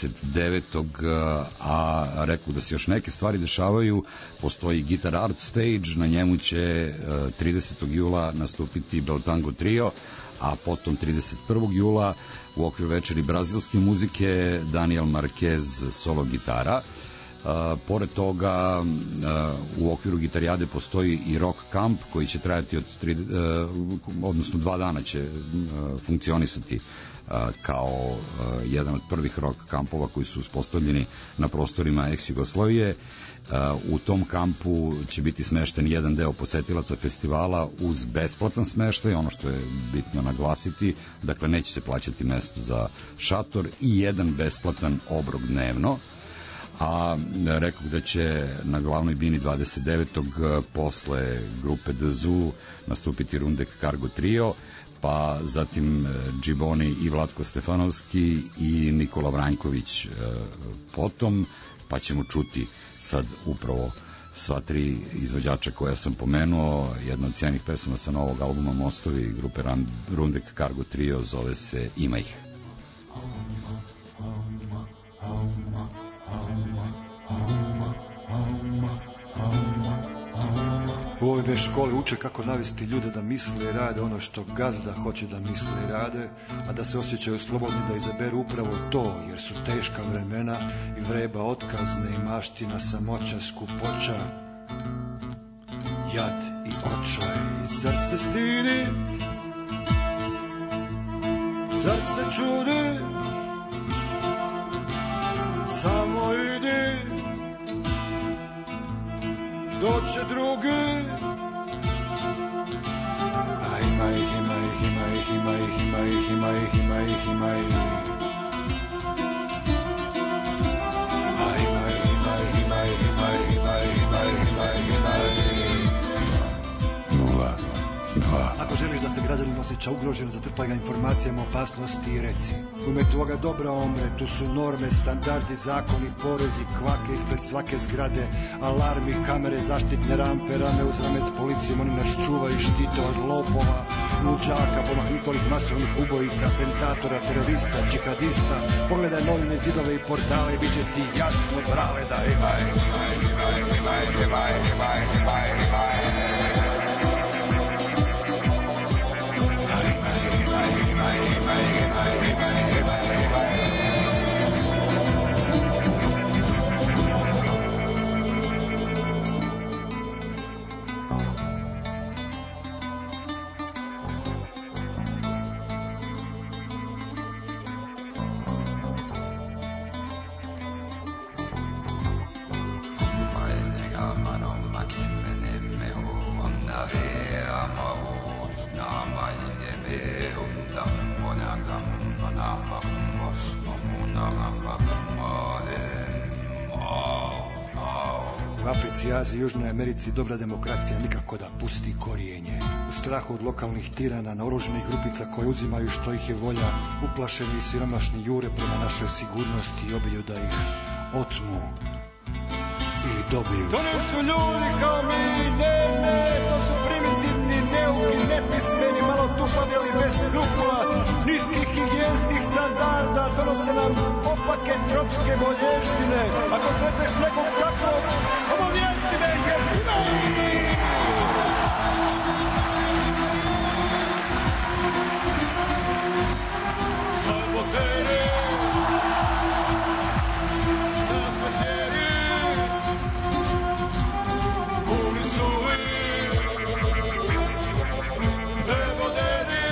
29. A rekoh da se još neke stvari dešavaju. Postoji Guitar Art Stage, na njemu će 30. jula nastupiti Beltango Trio, a potom 31. jula u okviru večeri brazilske muzike Daniel Marquez solo gitara. Pored toga, u okviru gitarijade postoji i rock kamp koji će trajati odnosno 2 dana će funkcionisati kao jedan od prvih rock kampova koji su uspostavljeni na prostorima ex-Jugoslavije. U tom kampu će biti smešten jedan deo posetilaca festivala uz besplatan smeštaj, ono što je bitno naglasiti, dakle neće se plaćati mesto za šator i jedan besplatan obrok dnevno. A rekao da će na glavnoj bini 29. posle grupe The Zoo nastupiti Rundek Cargo Trio, pa zatim Džiboni i Vlatko Stefanovski i Nikola Vranjković potom, pa ćemo čuti sad upravo sva 3 izvođača koja sam pomenuo. Jedna od cijenih pesama sa novog albuma Mostovi grupe Rundek Cargo Trio zove se Ima ih. U ovoj školi uče kako navesti ljude da misle i rade ono što gazda hoće da misle i rade, a da se osjećaju slobodni da izaberu upravo to, jer su teška vremena i vreba otkazne i maština, samoća, skupoća, jad i očaj. Zar se stidi, zar se čudi, samo idi, doće drugi. A ima ih, ima ih, ima ih, ima ih, ima ih, ima ih, ima ih, ima ih. A ima ih, ima ih, ima ih, ima ih, ima ih, ima ih, ima ih, ima ih. Ako želiš da se građanin osjeća ugrožen, zatrpaj ga informacijama o opasnosti i reci. U ime tvoga dobra omre, tu su norme, standardi, zakoni, porezi, kvake ispred svake zgrade, alarmi, kamere, zaštitne rampe, rame uz rame s policijom, oni nas čuvaju i štite od lopova, luđaka, pomahnitolih masovnih ubojica, atentatora, terorista, džihadista. Pogledaj novine, zidove i portale, bit će ti jasno, brale, da imaj. U Aziji i Južnoj Americi dobra demokracija nikako da pusti korijenje. U strahu od lokalnih tirana, naoruženih grupica koje uzimaju što ih je volja, uplašeni i siromašni jure prema našoj sigurnosti i obilju da ih otmu ili dobiju. To nisu ljudi kao mi, ne, to su primitivni, neuki, nepismeni, malo tupavi, ali bez skrupula, niskih higijenskih standarda, donose nam opake tropske bolještine. Ako sretneš nekog takvog, obavijesti me, jer imaj! Sabotere, šta smo sjeri, puni su i neboderi.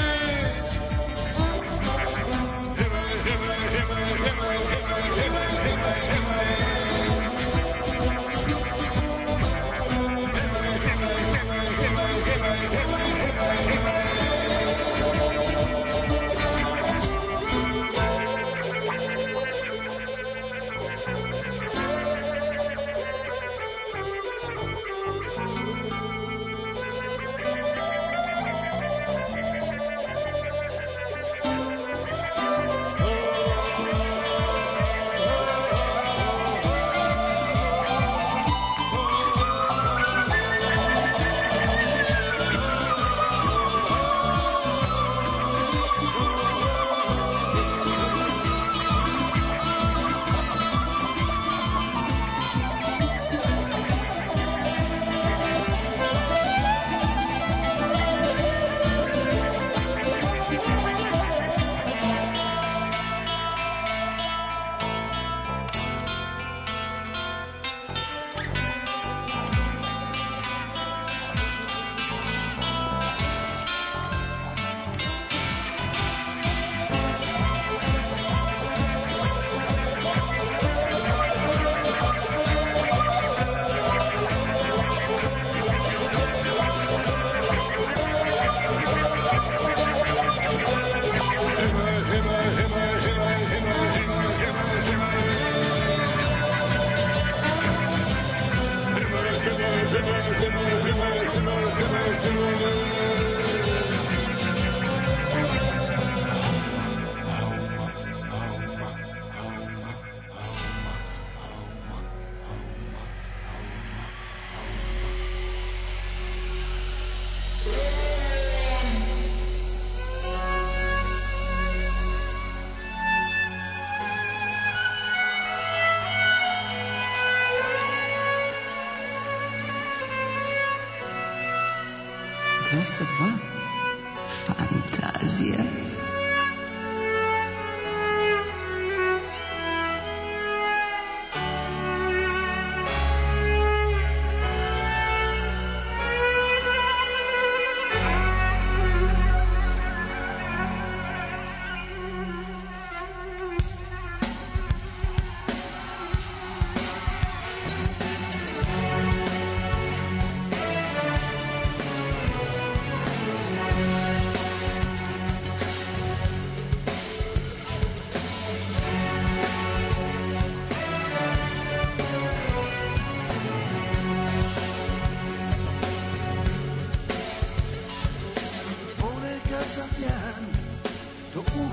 Fantazija.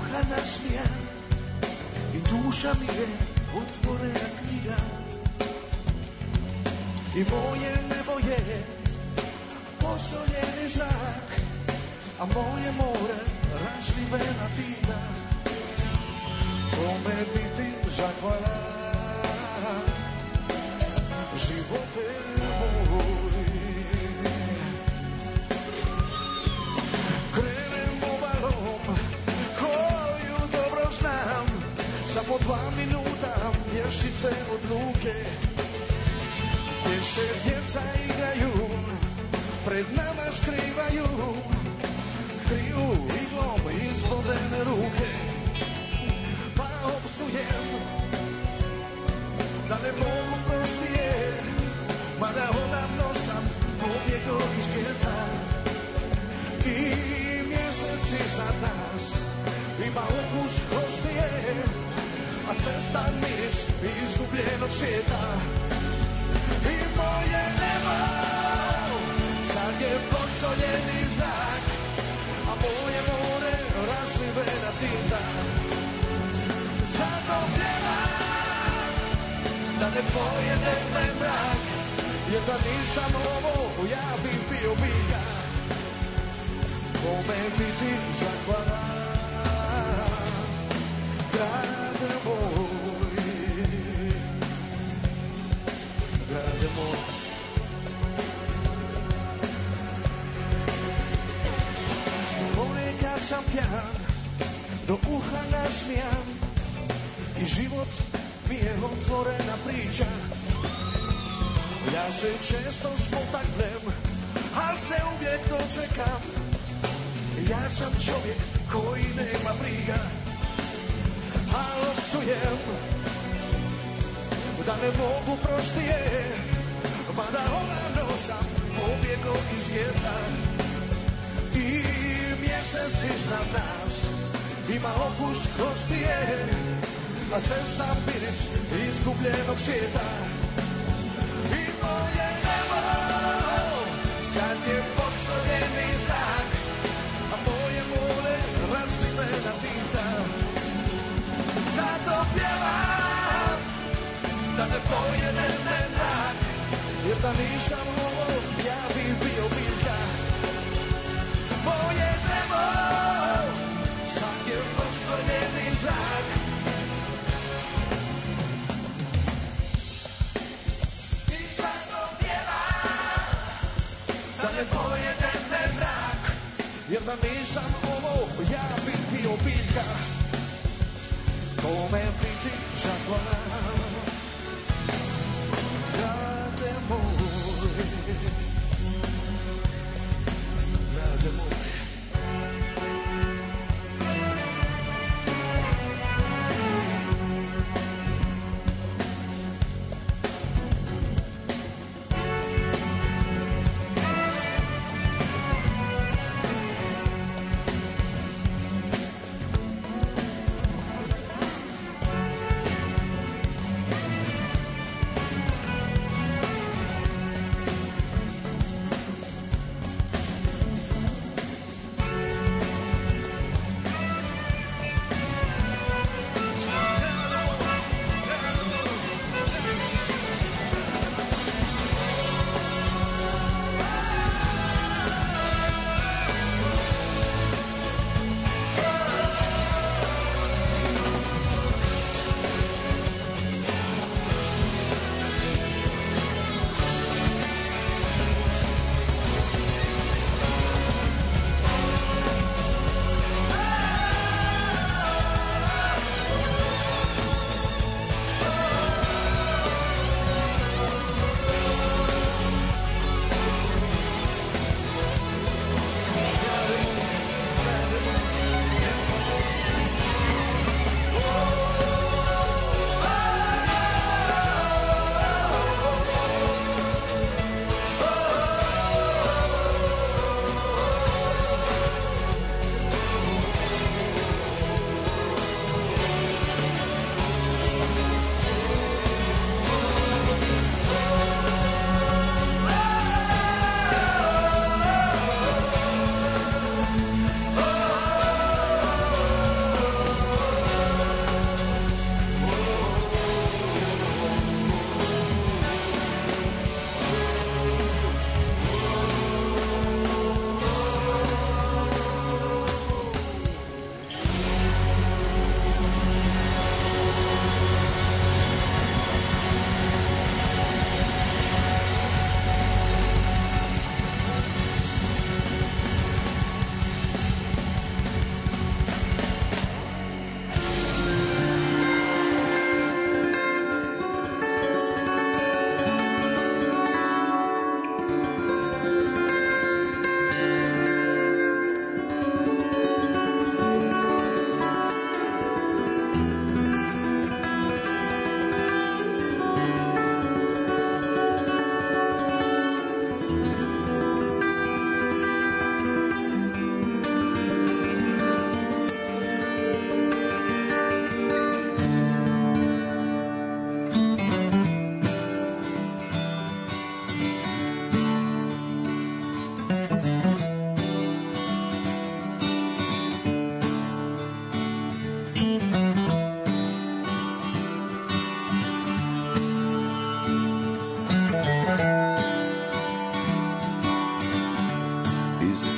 uha nasmijan i duša mi je otvorena knjiga i moje nebo je posoljeni zrak, a moje more razlivena tina. Kome biti zahvalan, živote moj. Krenem obalom koju dobro znam, samo 2 minuta pješice od luke, gdje se djeca igraju, pred nama skrivaju, kriju iglom izvodene ruke. Pa opsujem da ne mogu prostije, mada odavno sam pobjegao iz geta. I mjesec iznad nas ima okus krošnije, a cesta miris izgubljenog svijeta. I moje nebo sad je posoljeni zrak, a moje more razlivena tinta. Zato pjevam da ne pojede me mrak, jer da nisam ovo ja bih bio biljka. Kome biti zahvalan, grade moj, grade moj. Ponekad sam pjan, do uha nasmijan i život mi je otvorena priča. Ja se često spotaknem, al se uvijek dočekam. Ja sam čovjek koji nema briga, a opsujem da ne mogu prostije, mada odavno sam pobjegao iz geta. I mjesec iznad nas ima okus krostije, a cesta miris izgubljenog svijeta. I moje nebo sad je posoljeni zrak, a moje more razlivena tinta. Zato pjevam da ne pojede me mrak, jer da nisam ovo ja bih bio biljka. Moje nebo sad je posoljeni zrak, i zato pjevam da ne pojede me mrak, jer da nisam ovo ja bih bio biljka. Kome biti zahvalan, grade moj, grade moj.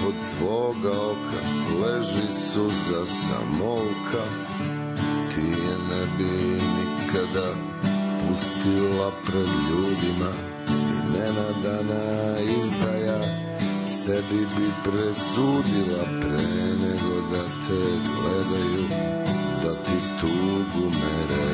ispod tvoga oka leži suza samolka, ti je ne bi nikada pustila pred ljudima, i nenadana izdaja sebi bi presudila pre nego da te gledaju, da ti tugu mere.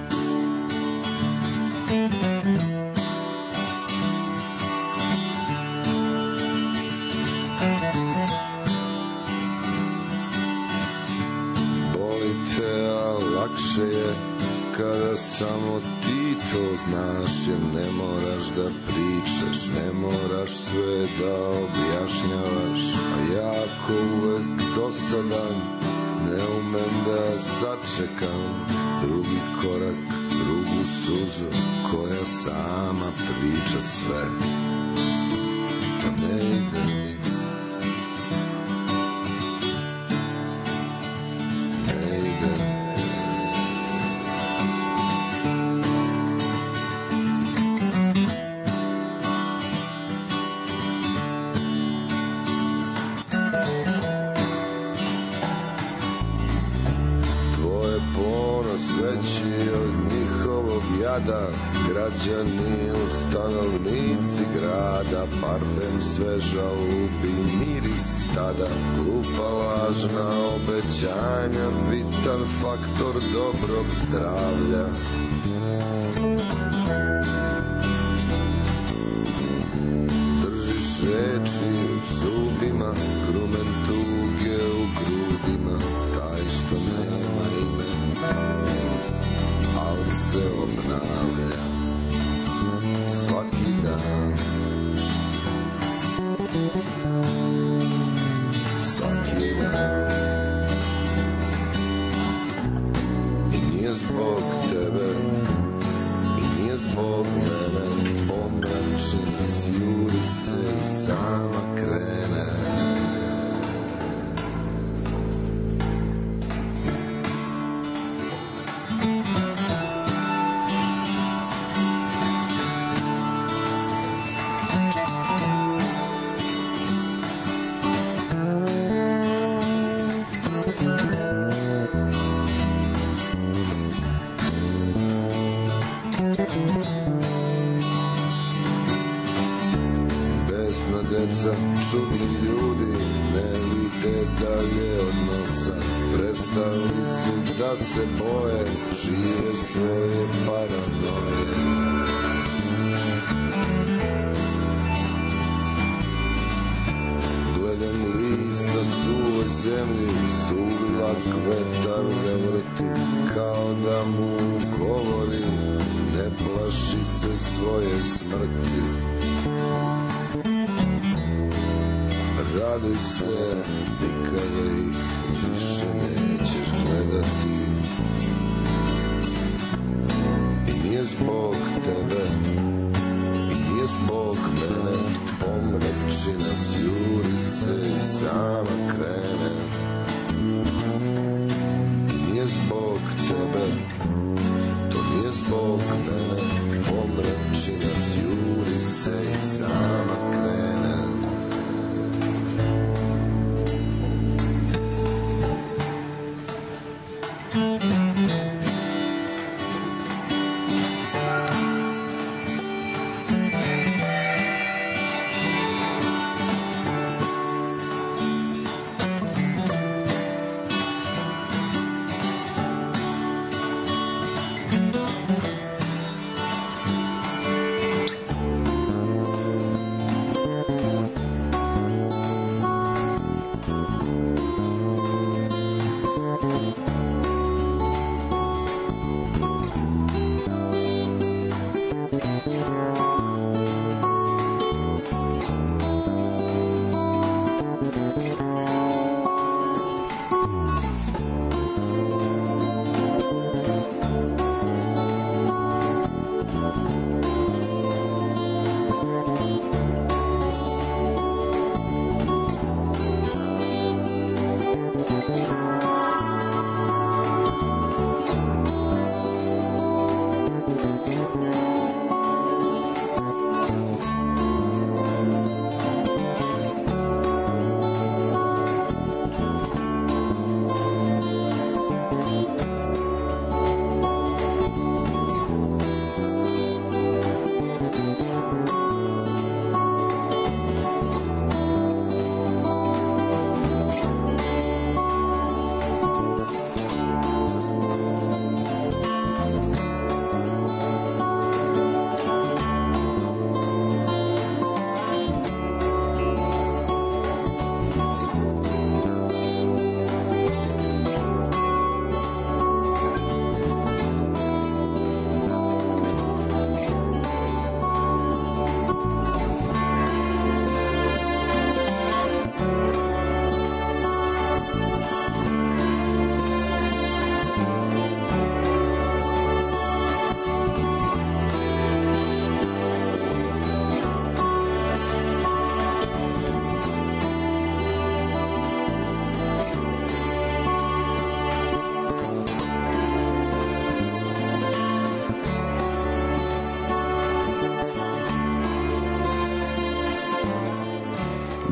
Boli te, a lakše je kada samo ti to znaš, jer ne moraš da pričaš, ne moraš sve da objašnjavaš, a ja ko uvek dosadan ne umem da sačekam drugi korak, drugu suzu koja sama priča sve, a ne ide mi. Građani, stanovnici grada, parfem sveža lupi, miris stada, glupa lažna obećanja, bitan faktor dobrog zdravlja. Držiš reči u zubima, krumen tuge u grudima, taj što nema ime, ali se obnavlja svaki dan, svaki dan. I nije zbog tebe, i nije zbog mene, pomrači nas, juri se i sama krene. Čudni ljudi ne vide dalje od nosa, prestali su da se boje, žive svoje paranoje. Gledam list na suvoj zemlji, suvlak vetar ga vrti, kao da mu govori, ne plaši se svoje smrti. Raduj se, nikada ih više nećeš gledati. I nije zbog tebe, i nije zbog mene, pomrači nas, juri se i sama krene. I nije zbog tebe, to nije zbog mene, pomrači nas, juri se i sama krene.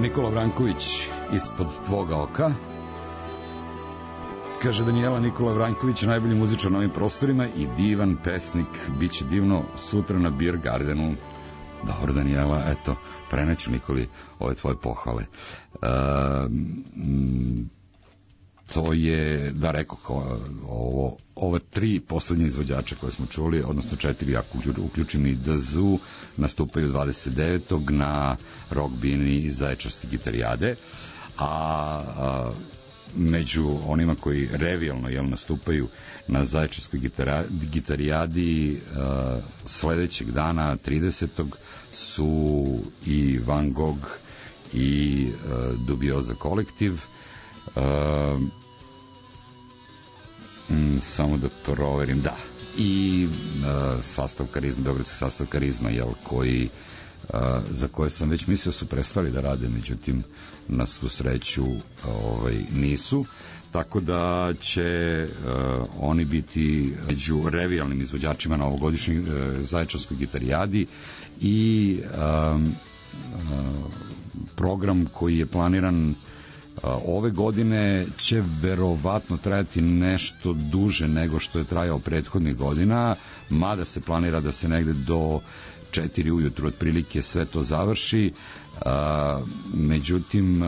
Nikola Vranković, Ispod tvoga oka. Kaže Danijela, Nikola Vranković je najbolji muzičar na ovim prostorima i divan pesnik, bit će divno sutra na Beer Gardenu. Dobro, Danijela, eto, preneću Nikoli ove tvoje pohvale. To je, da rekao, ove tri poslednje izvođača koje smo čuli, odnosno 4 ako uključim i DZU, nastupaju 29. na Rock Bini Zaječarske gitarijade, a među onima koji revijalno nastupaju na Zaječarskoj gitarijadi sledećeg dana 30. su i Van Gogh i Dubioza kolektiv. Samo da proverim, da, i sastav Karizma, beogradski sastav Karizma, koji za koje sam već mislio su prestali da rade, međutim na svu sreću nisu, tako da će oni biti među revijalnim izvođačima na ovogodišnjoj Zaječarskoj gitarijadi i program koji je planiran ove godine će verovatno trajati nešto duže nego što je trajao prethodnih godina, mada se planira da se negde do 4 ujutru otprilike sve to završi. Međutim,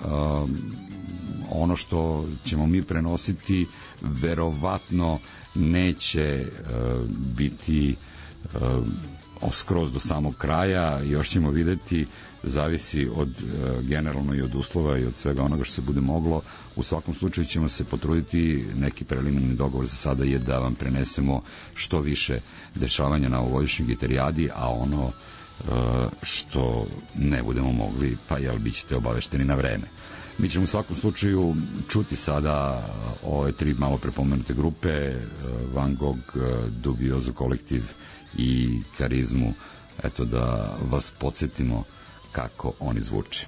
ono što ćemo mi prenositi verovatno neće biti skroz do samog kraja, još ćemo videti, zavisi od generalno i od uslova i od svega onoga što se bude moglo. U svakom slučaju ćemo se potruditi, neki preliminarni dogovor za sada je da vam prenesemo što više dešavanja na ovogodišnjoj gitarijadi, a ono što ne budemo mogli, pa bit ćete obavešteni na vreme. Mi ćemo u svakom slučaju čuti sada ove tri malo prepomenute grupe, Van Gogh, Dubiozu kolektiv i Karizmu, eto da vas podsjetimo kako oni zvuče.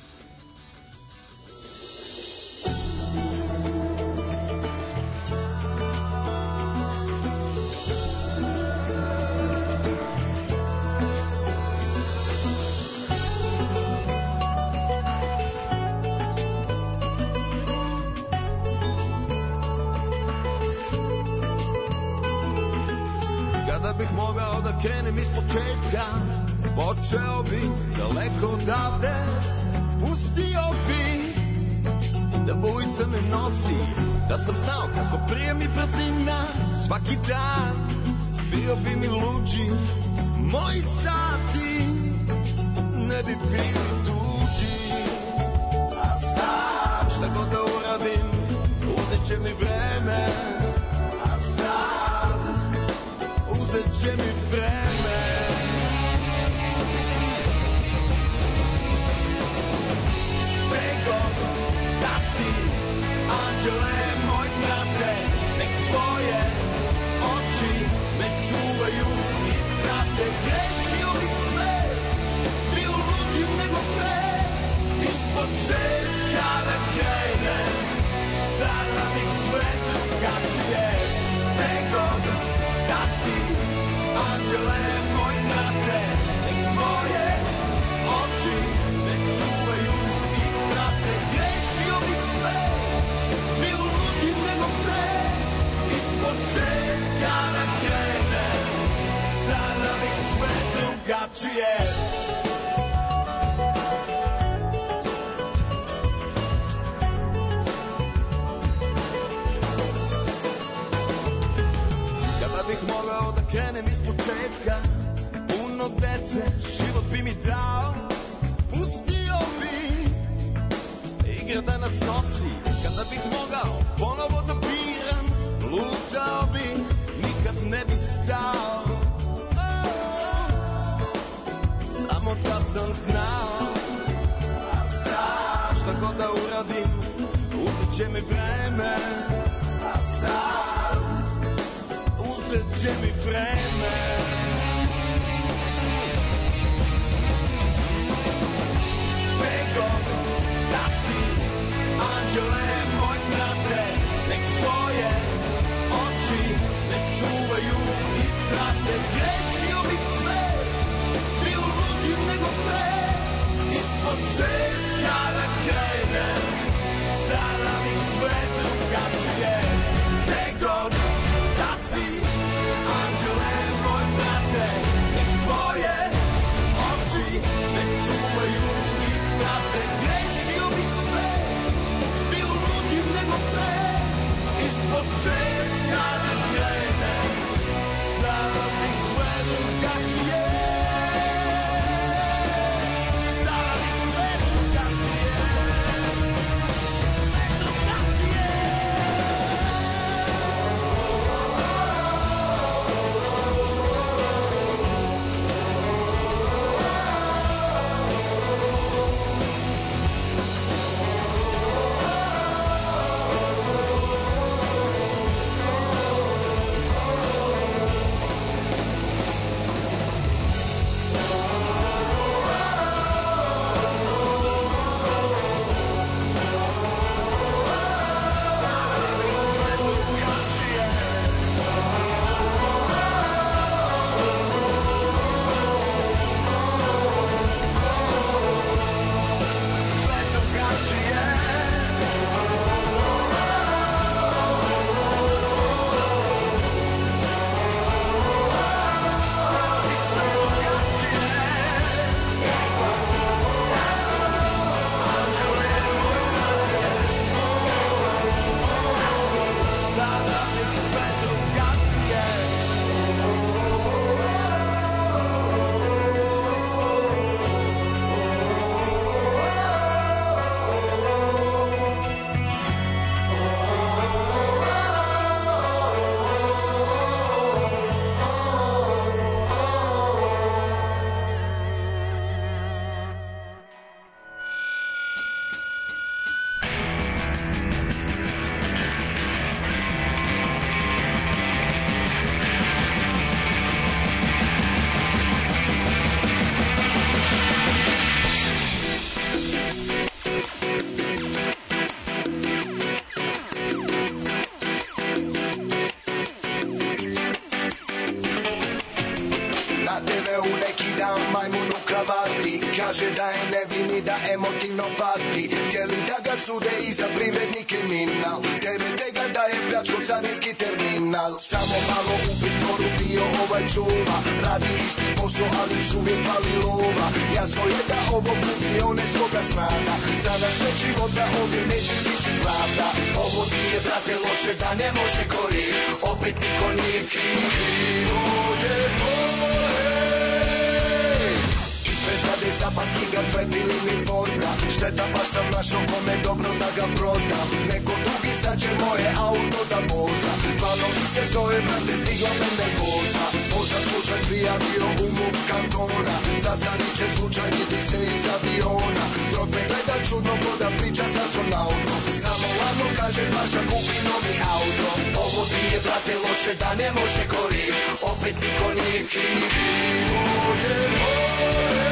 Kada bih mogao da krenem iz početka, počeo bi daleko odavde, pustio bi da bujica me nosi, da sam znao kako prije mi brzina svaki dan, bio bi mi luđi, moji sati ne bi bili tuđi. A sad šta god da uradim, uzet će mi vreme, a sad uzet će mi vreme. Da si, anđele moj brate, nek tvoje oči me čuvaju i prate. Grešio bih sve, bio luđim nego pre, iz početka da krenem, sada bih sve drugačije. Nego da si, anđele moj brate, nek tvoje oči me čuvaju i prate. Grešio bih sve, bio luđim nego pre, iz početka da krenem, sada bih sve drugačije. Kada bih mogao da krenem iz početka, puno dece, život bi mi dao, pustio bi igra da nas nosi. Kada bih mogao ponovo da biram, lutao bi, nikad ne bi stao. Samo da sam znao, a sad šta god da uradim, uzet će mi vreme, a sad uzet će mi vreme. Nego da si, anđele moj brate, nek tvoje oči me čuvaju i prate. Grešio bih sve, bio luđim nego pre, iz početka da kaže da je nevini, da emotivno pati. Htjeli da ga sude i za privredni kriminal, terete ga da je pljačko carinski terminal. Samo malo u pritvoru bio ovaj čuva, radi isti posao, ali još uvijek fali lova. Jasno je da ovo funkcione svoga snaga, za naše života ovdje neće stići pravda. Ovo ti je, brate, loše da ne može gori, opet niko nije kriv, krivo je moje. Ispred zgrade zapamti ga prebili mi Forda, šteta pa sam našao kome dobro da ga prodam. Neko drugi sad će moje auto da voza, valovi se stoje, brate, stigla me nervoza. Možda slučaj prijavio u MUP kantona, sastavit će slučaj, vidi se iz aviona. Dok me gleda čudno ko da priča s astronautom, samo ladno kaže paša kupi novi auto. Ovo ti je, brate, loše da ne može gori, opet niko nije kriv, krivo je moje.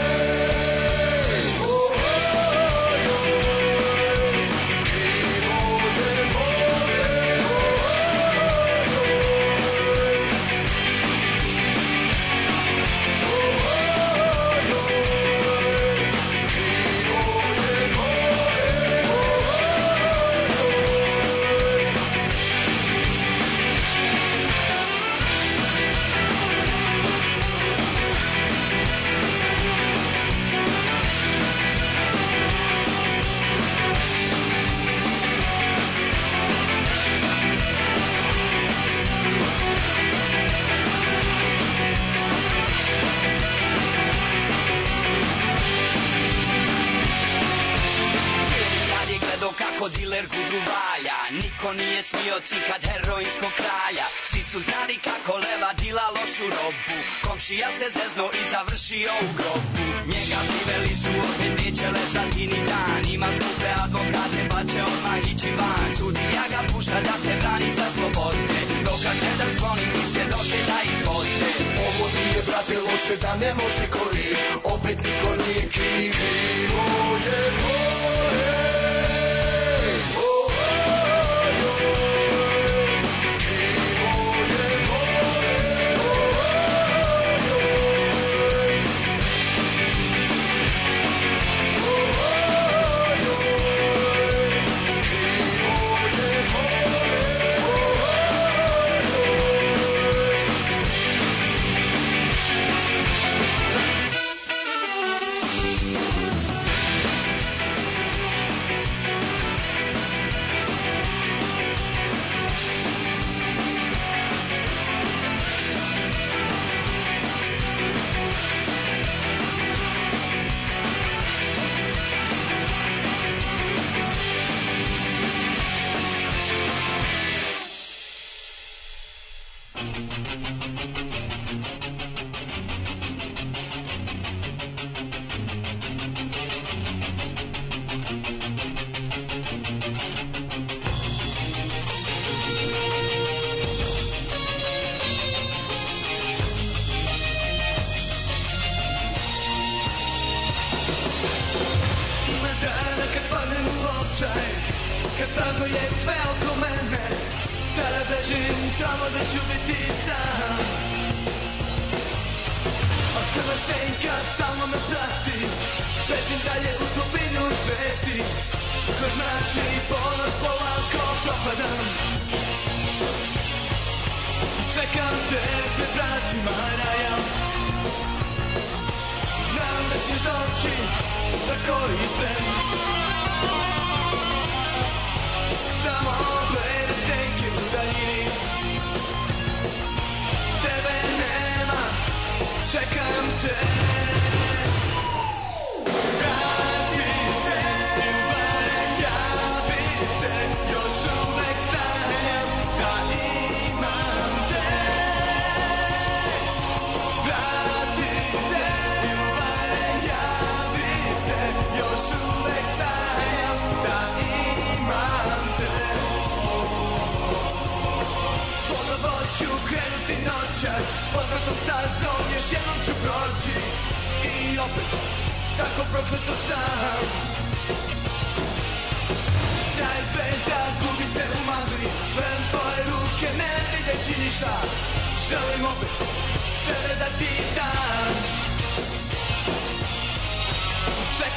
Diler gudru valja, niko nije smio cikat heroinskog kraja. Svi su znali kako leva dila lošu robu, komšija se zezno i završio u grobu. Njega priveli su, opet neće ležati ni dan, ima skupe advokate pa će odmah ići van. Sudija ga pušta da se brani sa slobode, dokaže da skloni i svjedoke da izbode. Ovo ti je, brate, loše da ne može gori, opet niko nije kriv, krivo je moje.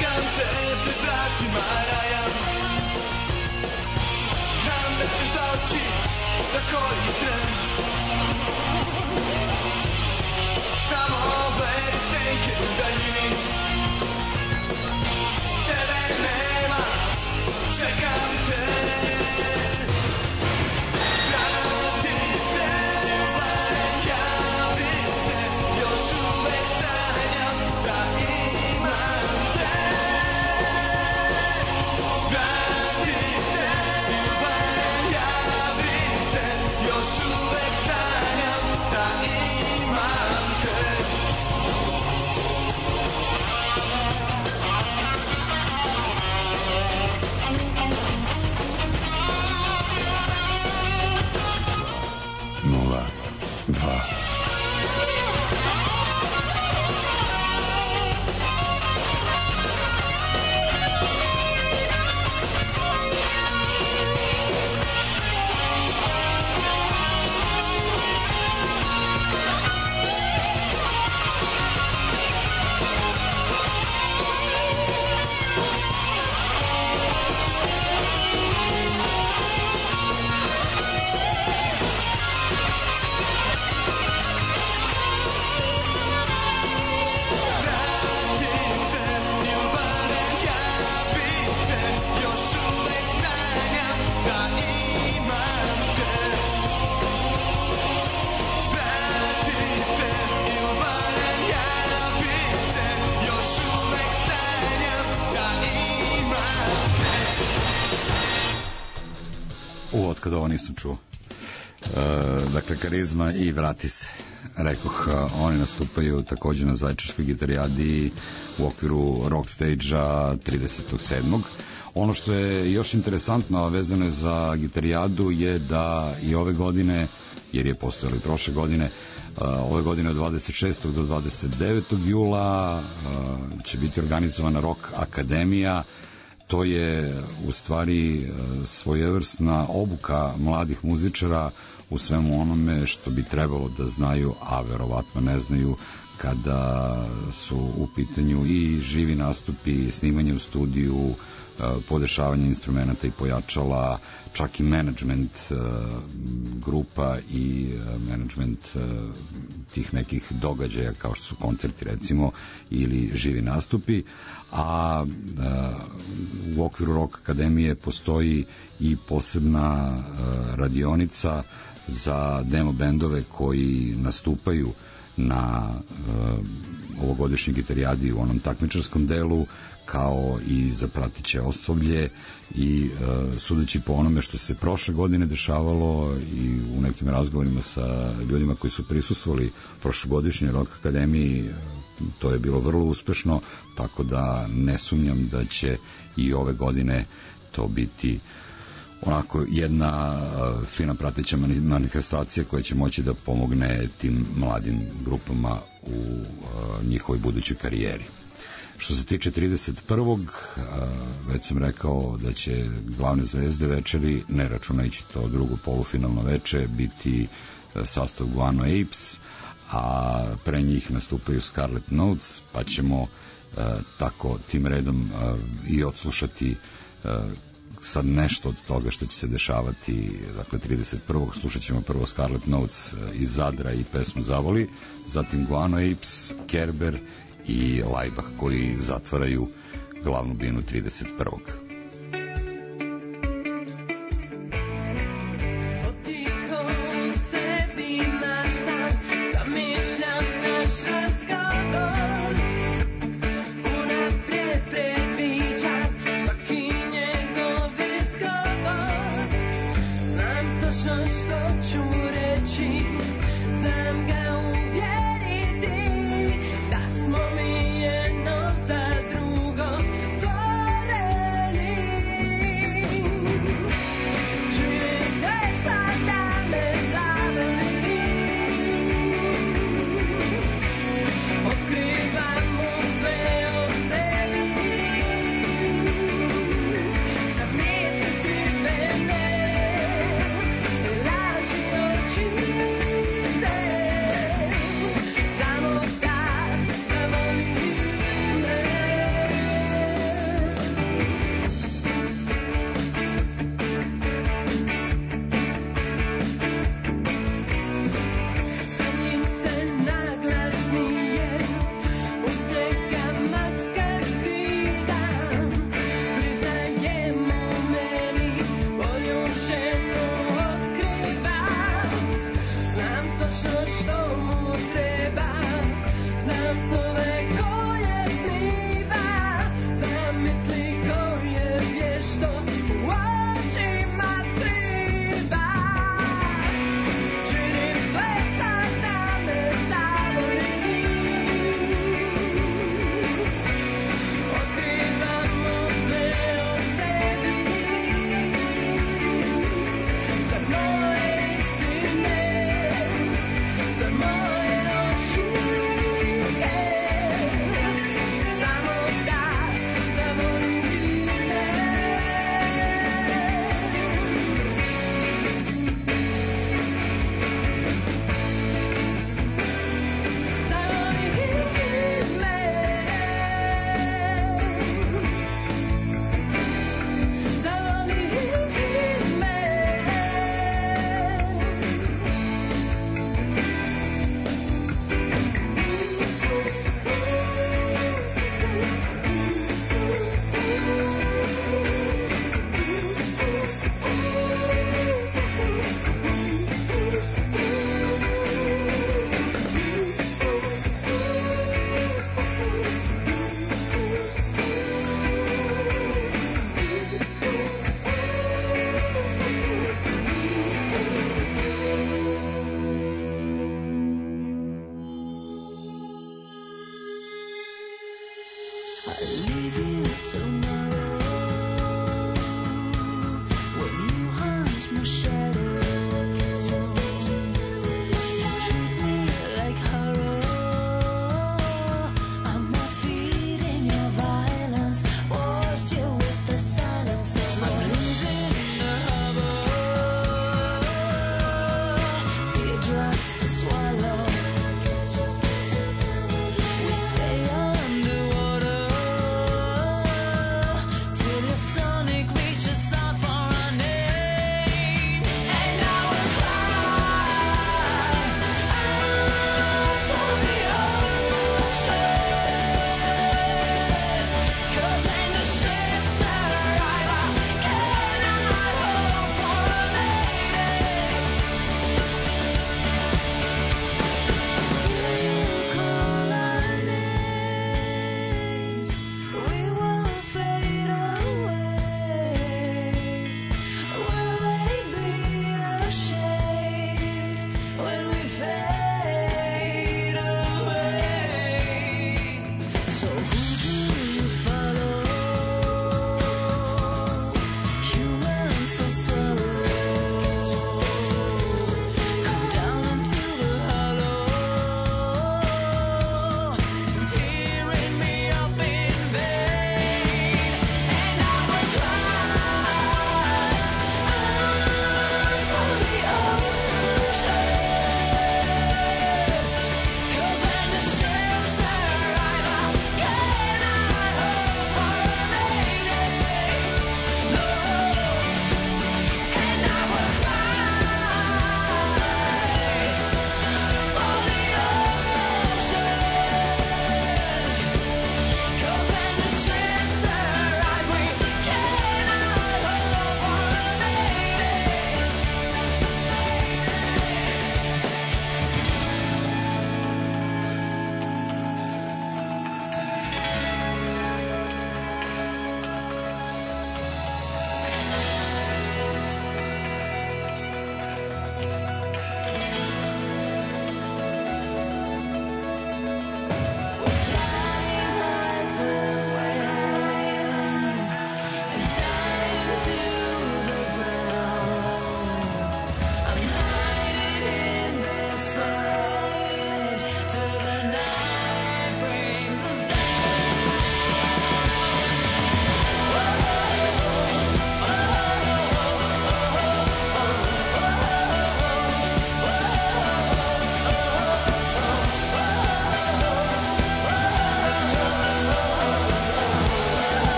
čekam te pred vratima raja. Znam da ćeš doći za koji tren. Samo blede senke u daljini. Tebe nema, čekam te. Vrati se, barem javi se, još uvek sanjam da imam te. Vrati se, barem javi se, još uvek sanjam da imam te. Nula, dva. Kada ovo nisam čuo. Dakle, Karizma i Vrati se. Rekoh, oni nastupaju takođe na Zaječarskoj gitarijadi u okviru rock stage-a 37. Ono što je još interesantno vezano za gitarijadu je da i ove godine, jer je postojalo i prošle godine, ove godine od 26. do 29. jula će biti organizovana Rock Akademija. To je u stvari svojevrsna obuka mladih muzičara u svemu onome što bi trebalo da znaju, a verovatno ne znaju, kada su u pitanju i živi nastupi, snimanje u studiju, podešavanje instrumenta i pojačala, čak i management grupa i management tih nekih događaja kao što su koncerti recimo ili živi nastupi, a u okviru Rock Akademije postoji i posebna radionica za demo bendove koji nastupaju na ovogodišnjoj gitarijadi u onom takmičarskom delu, kao i za pratiće osoblje i sudeći po onome što se prošle godine dešavalo i u nekim razgovorima sa ljudima koji su prisustvovali prošlogodišnjoj Rock Akademiji, to je bilo vrlo uspešno, tako da ne sumnjam da će i ove godine to biti onako jedna fina prateća manifestacija koja će moći da pomogne tim mladim grupama u njihovoj budućoj karijeri. Što se tiče 31. već sam rekao da će glavne zvezde večeri, ne računajući to drugo polufinalno veče, biti sastav Guano Apes, a pre njih nastupaju Scarlet Notes, pa ćemo tako tim redom i odslušati sad nešto od toga što će se dešavati. Dakle, 31. slušat ćemo prvo Scarlet Notes iz Zadra i pesmu Zavoli, zatim Guano Apes, Kerber i Laibach koji zatvaraju glavnu binu 31.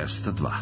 202.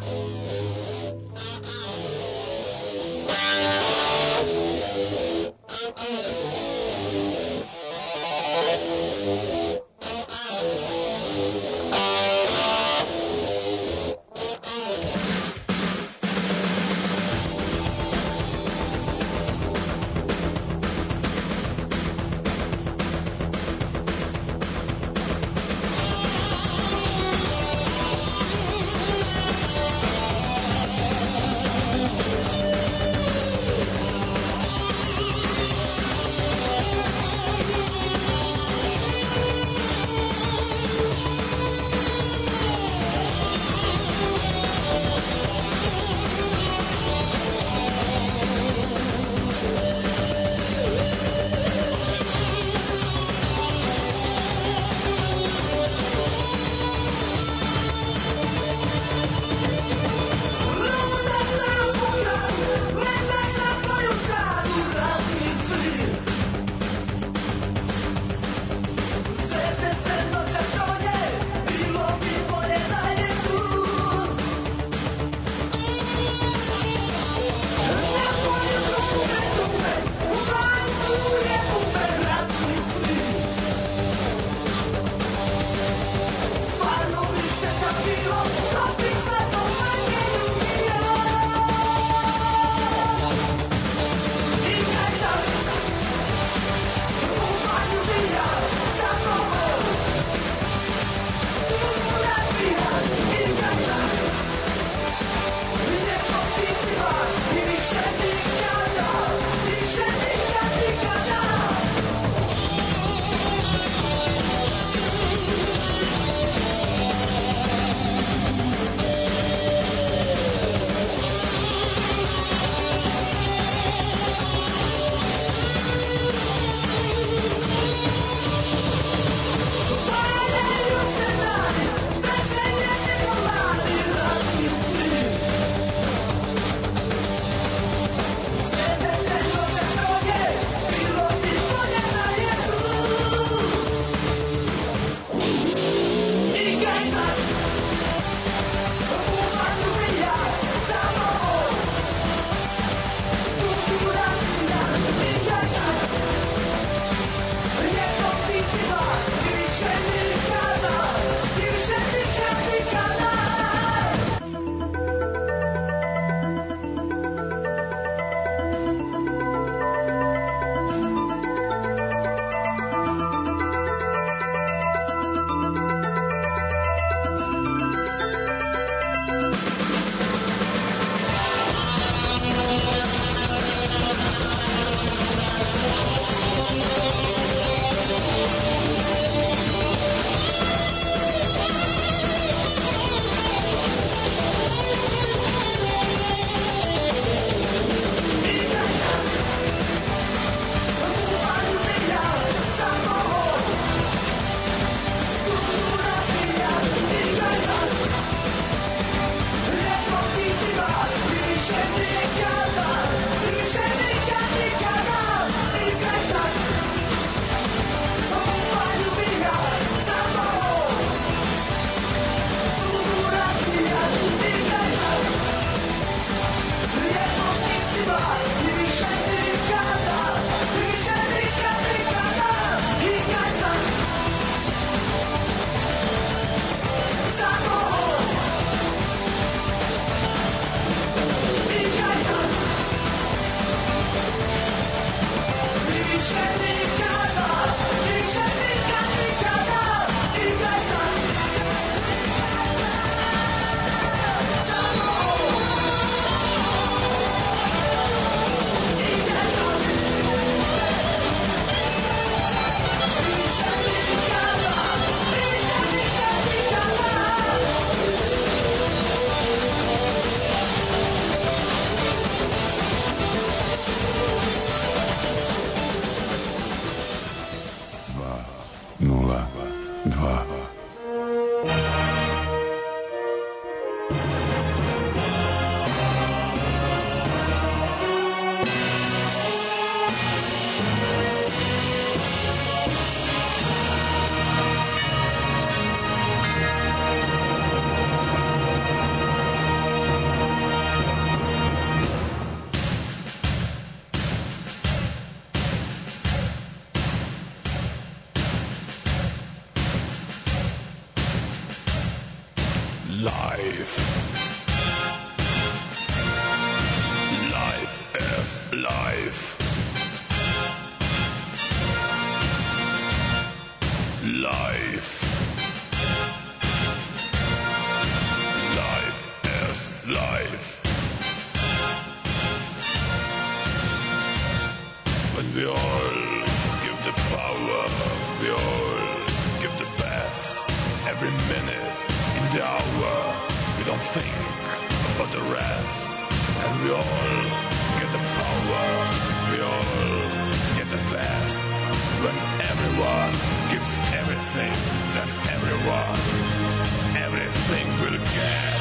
every minute in the hour. We don't think about the rest, and we all get the power. We all get the best. When everyone gives everything, then everything will get.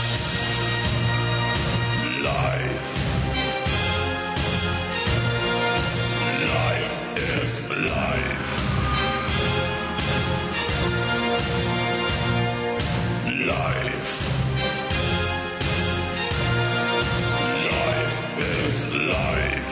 Life is life. Life is life.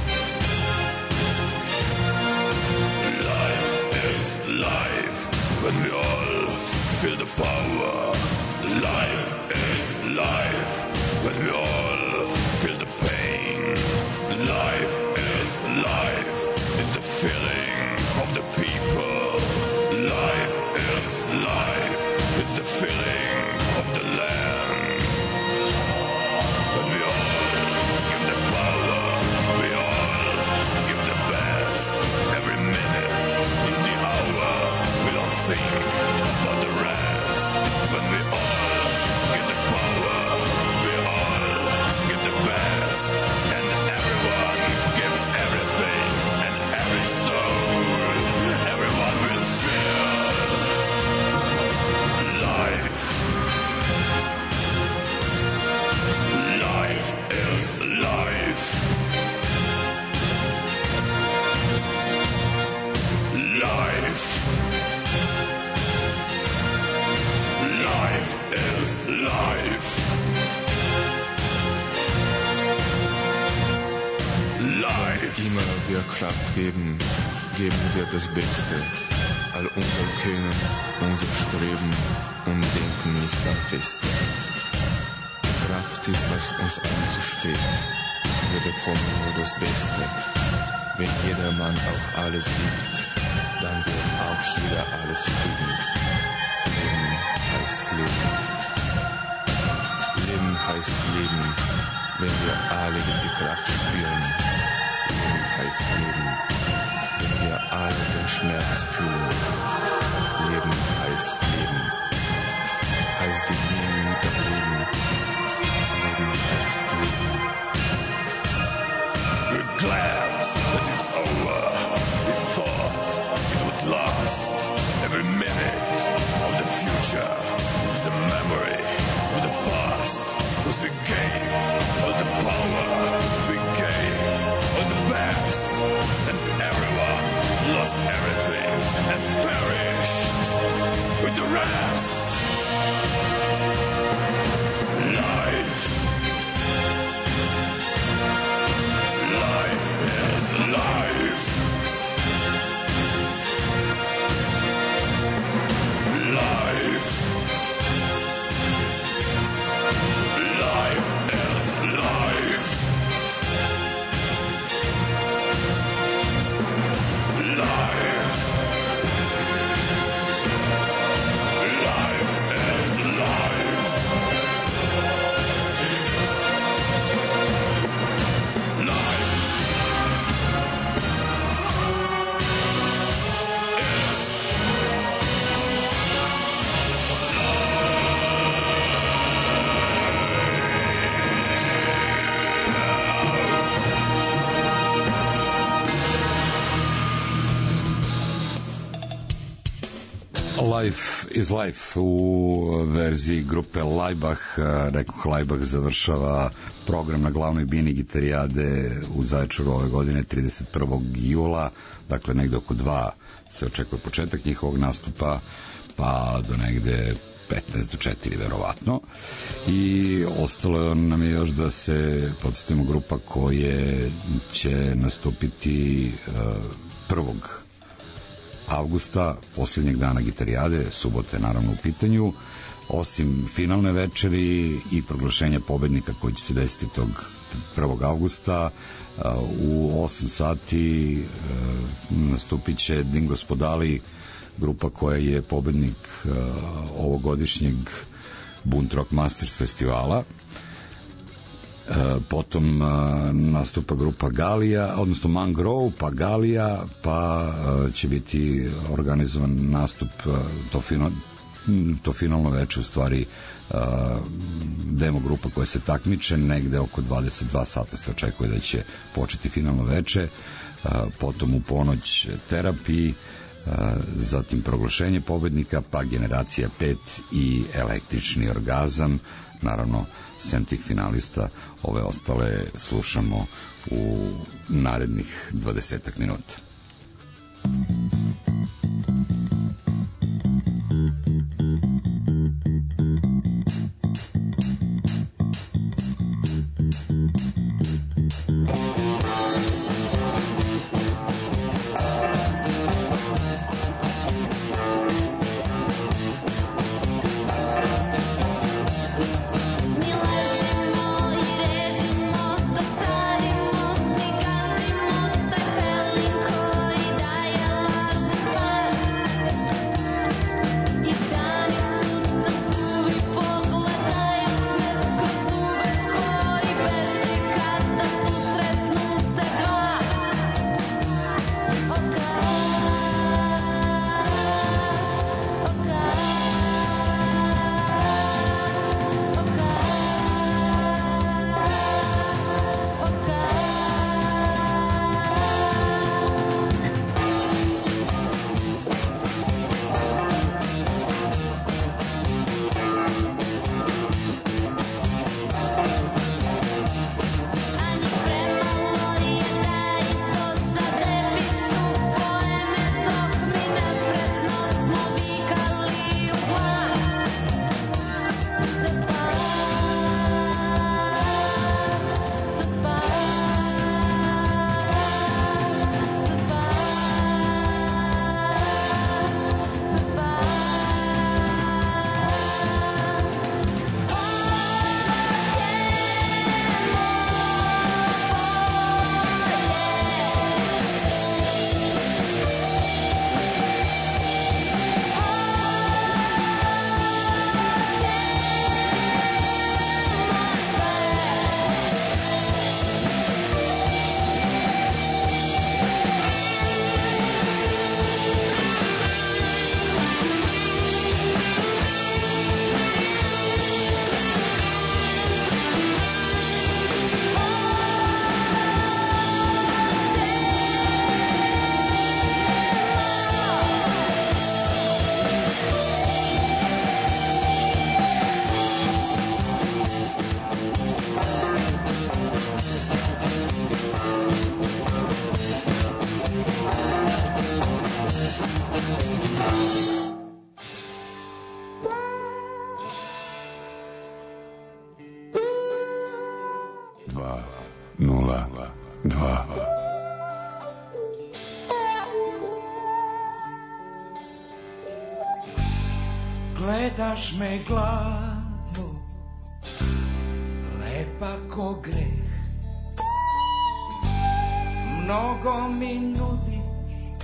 Life is life. When we all feel the power. Life is life. When we all feel the pain. Life is life. It's the feeling of the people. Life is life. It's the feeling of the land. When we all give the power, we all give the best. Every minute in the hour, we don't think about the rest. When we all give the power, we all give the best. And everyone gives everything and every soul. Everyone will feel life. Life is life. Life. Life is life. Life. Immer wir Kraft geben, geben wir das Beste. All unser Können, unser Streben und denken nicht an Feste. Kraft ist, was uns anzusteht. Wir bekommen nur das Beste. Wenn jeder Mann auch alles gibt, dann wird auch jeder alles kriegen. Leben heißt Leben. Leben heißt Leben, wenn wir alle die Kraft spüren. Leben heißt Leben, wenn wir alle den Schmerz fühlen. Leben heißt Leben, heißt die Leben überleben. Leben heißt Leben. We're glad that it's over. We thought it would last. Every minute of the future is a memory of the past. Cause we gave all the power, we gave all the best. And everyone lost everything and perished with the rest. Life. Life is life. Life. Life is life. Life. Life is life. Life is Life u verziji grupe Laibach. Rekoh, Laibach završava program na glavnoj bini gitarijade u Zaječaru ove godine 31. jula, dakle negde oko 2 se očekuje početak njihovog nastupa, pa do negde 15 do 4 verovatno. I ostalo nam je još da se podsjetimo grupa koje će nastupiti 1. avgusta, posljednjeg dana gitarijade, subote naravno u pitanju, osim finalne večeri i proglašenja pobednika koji će se desiti tog 1. avgusta u 8 sati nastupit će Dingo Spodali, grupa koja je pobednik ovogodišnjeg Bunt Rock Masters festivala. Potom nastupa grupa Galija, odnosno Mangrove, pa Galija, pa će biti organizovan nastup, to to finalno veče u stvari demo grupa koja se takmiče, negde oko 22 sata se očekuje da će početi finalno veče, potom u ponoć terapiji, zatim proglašenje pobednika, pa generacija 5 i električni orgazam. Naravno, sem tih finalista, ove ostale slušamo u narednih 20 minuta. Gledaš me gladno, lepa ko greh, mnogo mi nudiš,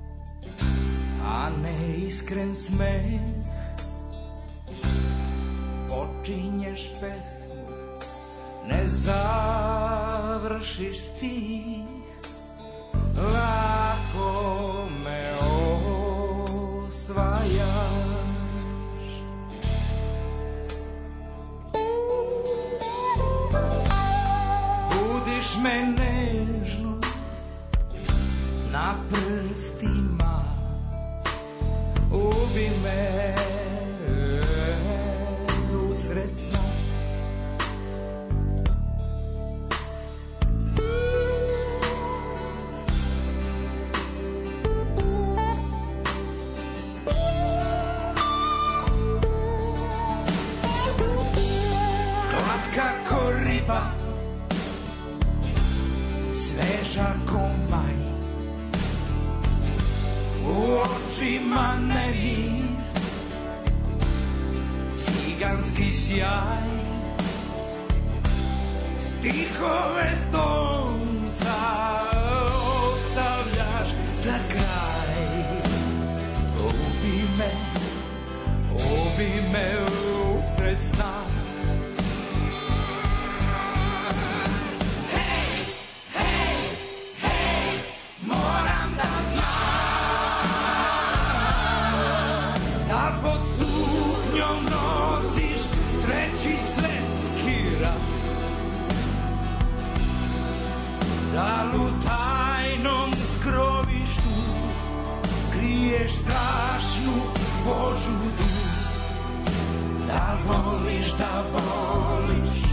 a ne iskren smeh. Počinješ pesmu, ne završiš stih, lako me osvajaš. Budiš me nežno na prstima, ubi me usred sna. Glatka ko riba, sveža ko maj, u očima nemir, ciganski sjaj, stihove stonca ostavljaš za kraj. Ubi me usred sna. Moram da znam, da pod Da u tajnom skrovištu kriješ strašnu požudu. Da voliš, da voliš.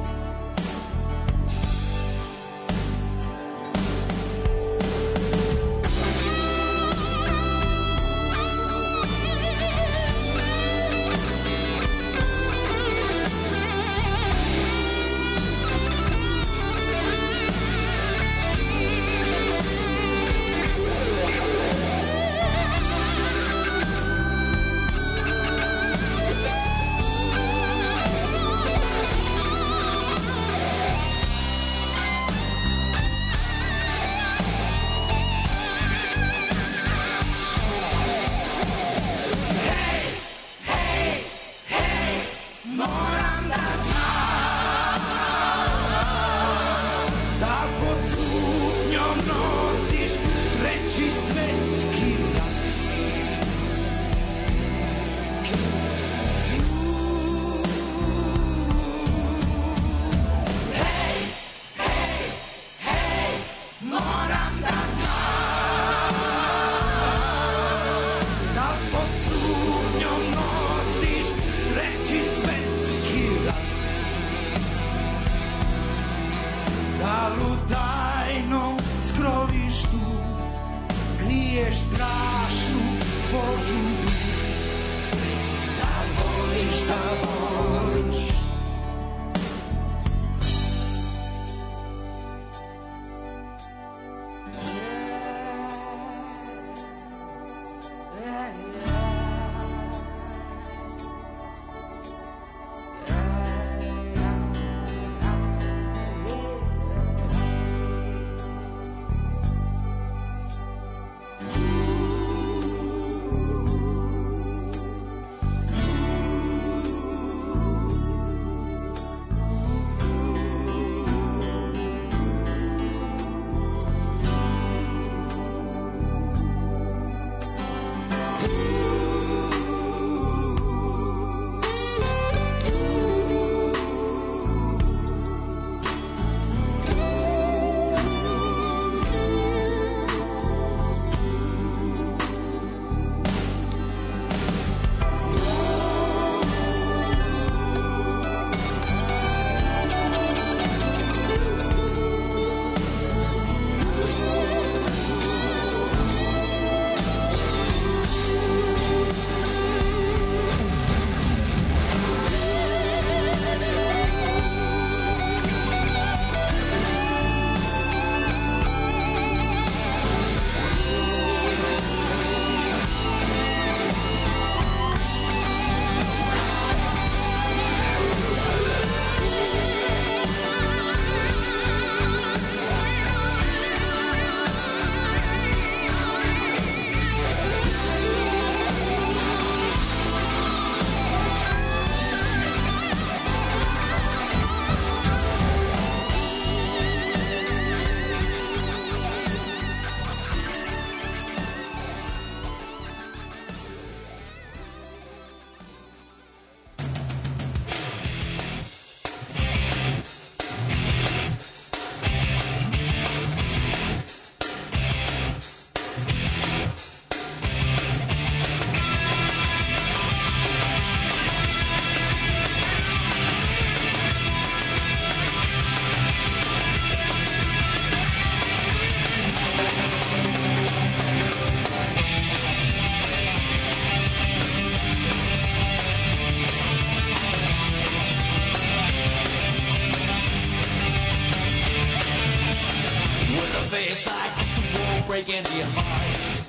breaking your heart.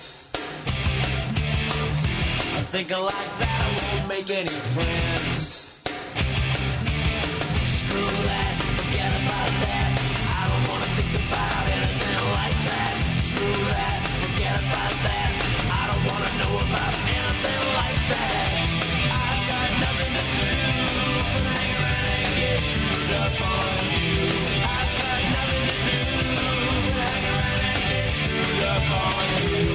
I'm thinking like that, I won't make any friends. Screw that, forget about that. I don't want to think about anything like that. Screw that, forget about that. I don't want to know about anything like that. I've got nothing to do but hang around and get screwed up on you. I've got nothing to do but hang around and get screwed up on you.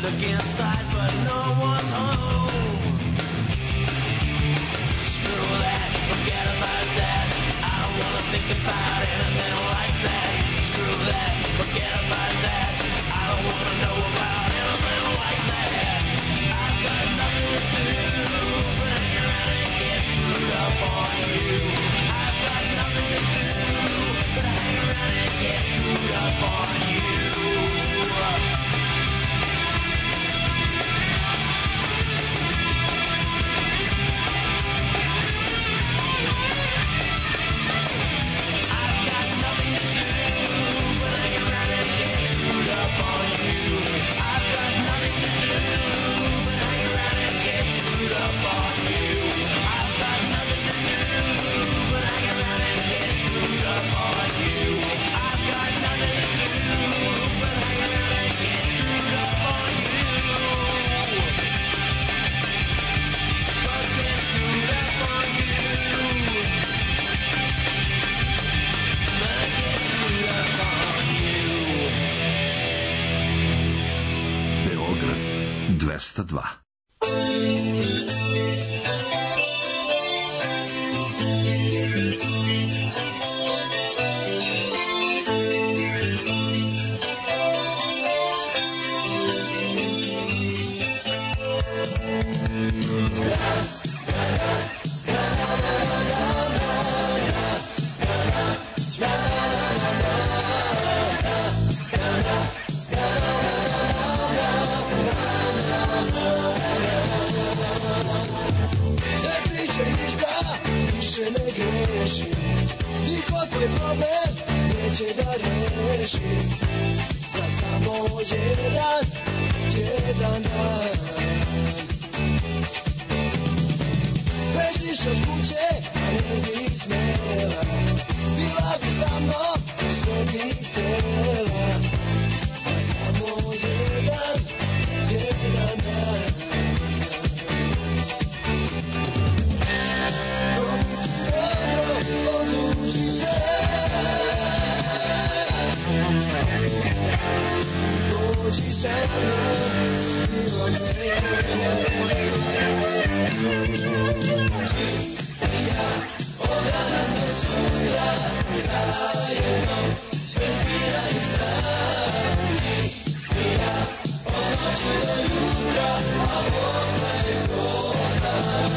look inside, but no one's home. Screw that, forget about that. I don't wanna think about anything like that. Screw that, forget about that. I don't wanna know about anything like that. I've got nothing to do but hang around and get screwed up on you. I've got nothing to do but hang around and get screwed up on you. Beograd 202. Niko tvoj problem neće da reši za samo jedan dan. Bežiš od kuće, a ne bi smela, bila bi sa mnom, sve bi htjela za samo jedan dan. Odluči se, dođi sa mnom, bilo me. Ja, od danas do sutra, zajedno, bez mira i sna. Ja, od noći do jutra, a posle ko zna.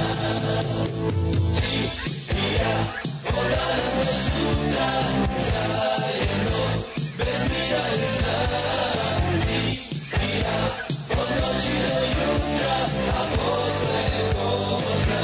Od danas do sutra, zajedno, bez mira i sna. Ja, od noći do jutra, a posle ko zna.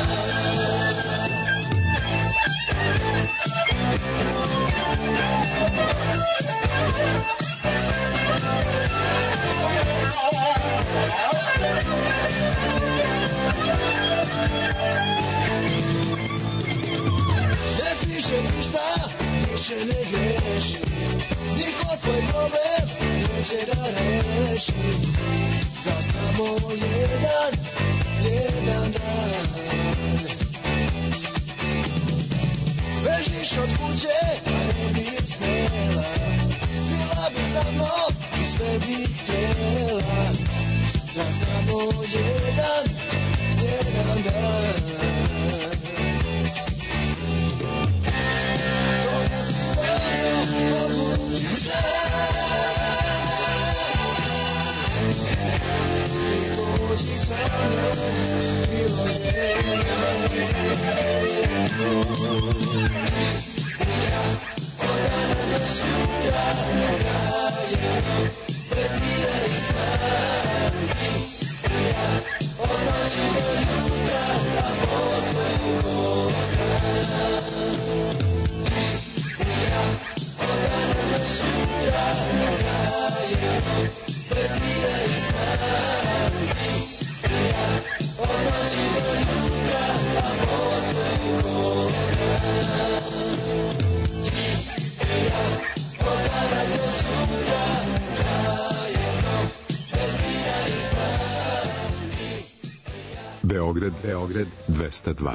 Ne piše ništa, više ne greši, niko tvoj problem neće da reši za samo jedan dan. Bežiš od kuće, a ne bi smela, bila bi sa mnom i sve bi htjela za samo jedan dan. Odluči se, dođi sa mnom, bilo je. Ja, od danas do sutra, zajedno, bez mira i sna. Ja, od noći do jutra, a posle ko zna. Ja, od danas do sutra, zajedno, bez mira i sna. Ja, od noći do jutra, a posle ko zna. Ja, od danas do sutra, zajedno, bez mira i sna. Beograd 202.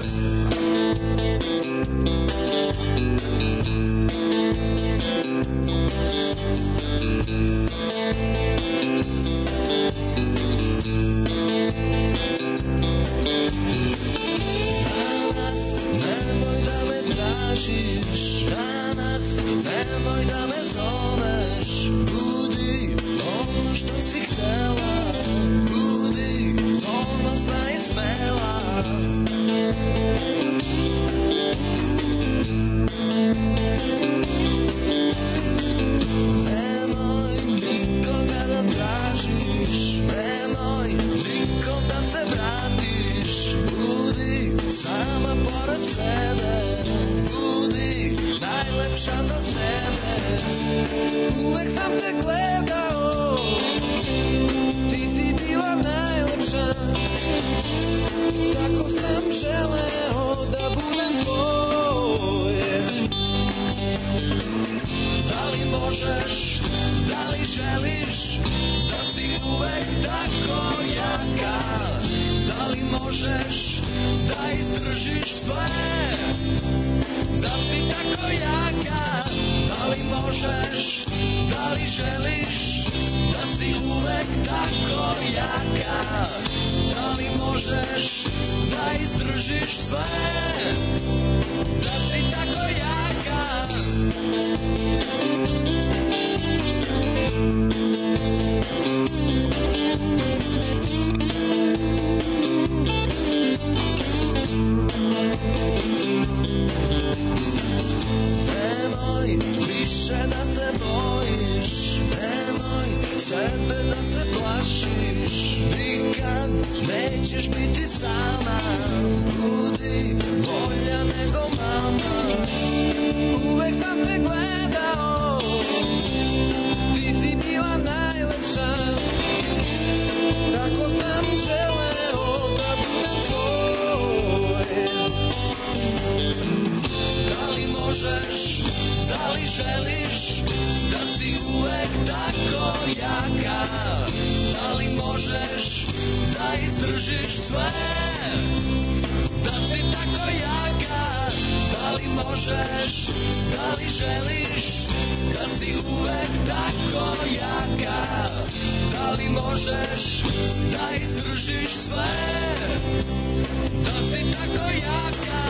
želiš da si uvek tako jaka? Da li možeš da izdržiš sve? Da si tako jaka? Da li možeš, da li želiš da si uvek tako jaka? Da li možeš da izdržiš sve? Da si tako jaka? Nemoj više da se bojiš, nemoj sebe da se plašiš, nikad nećeš biti sama, budi bolja nego mama. Uvek sam te gledao, ti si bila najlepša, tako sam želeo da budem tvoj. Da li možeš, da li želiš da si uvek tako jaka? Da li možeš da izdržiš sve? Da si tako jaka? Da li možeš, da li želiš da si uvek tako jaka? Da li možeš da izdržiš sve? Da si tako jaka?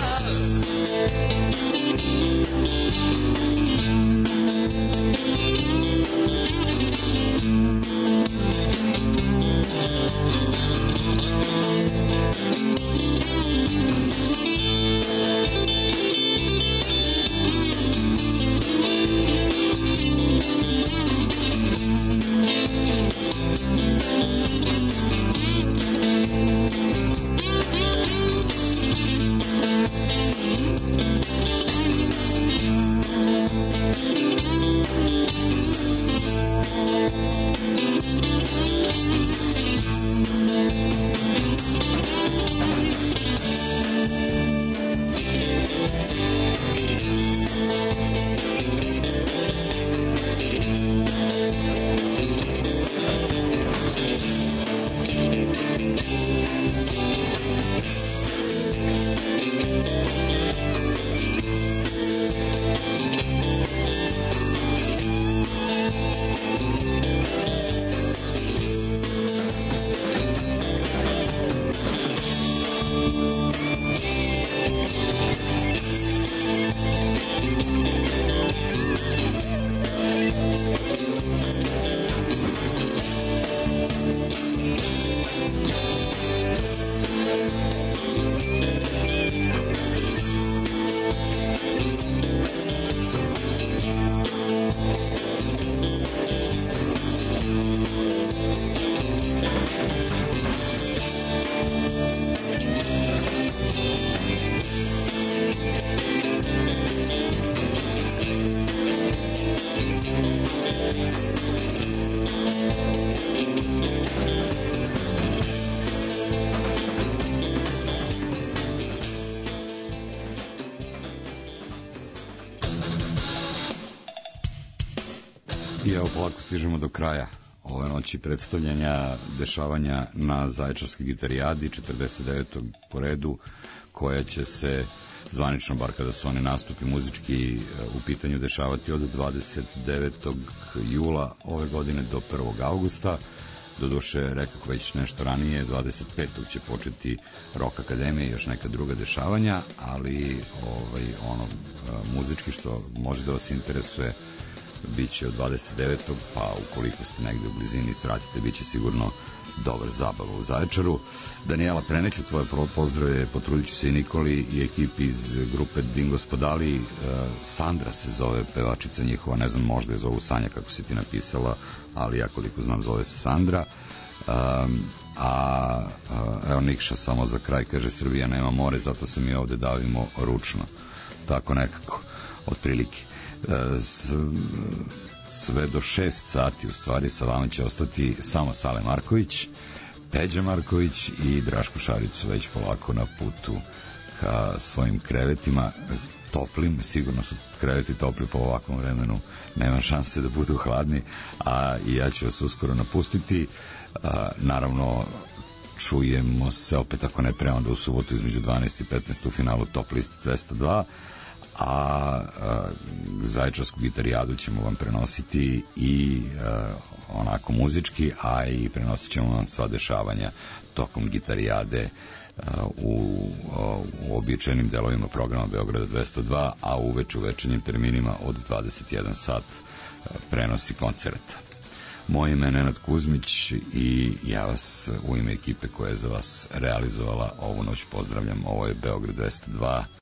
I evo polako stižemo do kraja ove noći predstavljanja dešavanja na Zaječarskoj gitarijadi 49. po redu, koja će se zvanično, bar kada su oni nastupi muzički u pitanju, dešavati od 29. jula ove godine do 1. augusta. Doduše, rekao već nešto ranije, 25. će početi Rock Akademija i još neka druga dešavanja, ali ono muzički što može da vas interesuje biće od 29. pa ukoliko ste negde u blizini svratite, biće sigurno dobar zabava u Zaječaru. Danijela, preneću tvoje pozdrave, potrudit ću se i Nikoli i ekipi iz grupe Dingo Spodali. Sandra se zove pevačica njihova, ne znam, možda je zovu Sanja kako si ti napisala, ali ja koliko znam zove se Sandra. Evo Nikša samo za kraj kaže: Srbija nema more, zato se mi ovde davimo ručno, tako nekako otprilike. Sve do 6 sati u stvari sa vama će ostati samo Sale Marković, Peđa Marković i Draško Šarić su već polako na putu ka svojim krevetima. toplim, sigurno su kreveti topli po ovakvom vremenu, nema šanse da budu hladni, a i ja ću vas uskoro napustiti. Naravno, čujemo se opet, ako ne pre, onda u subotu između 12 i 15 u finalu Top Liste 202, a Zaječarsku gitarijadu ćemo vam prenositi i onako muzički, a i prenosit ćemo vam sva dešavanja tokom gitarijade u običajnim delovima programa Beograda 202, a uveče u večernjim terminima od 21 sat prenosi koncerta. Moje ime je Nenad Kuzmić i ja vas u ime ekipe koja je za vas realizovala ovu noć pozdravljam. Ovo je Beograd 202.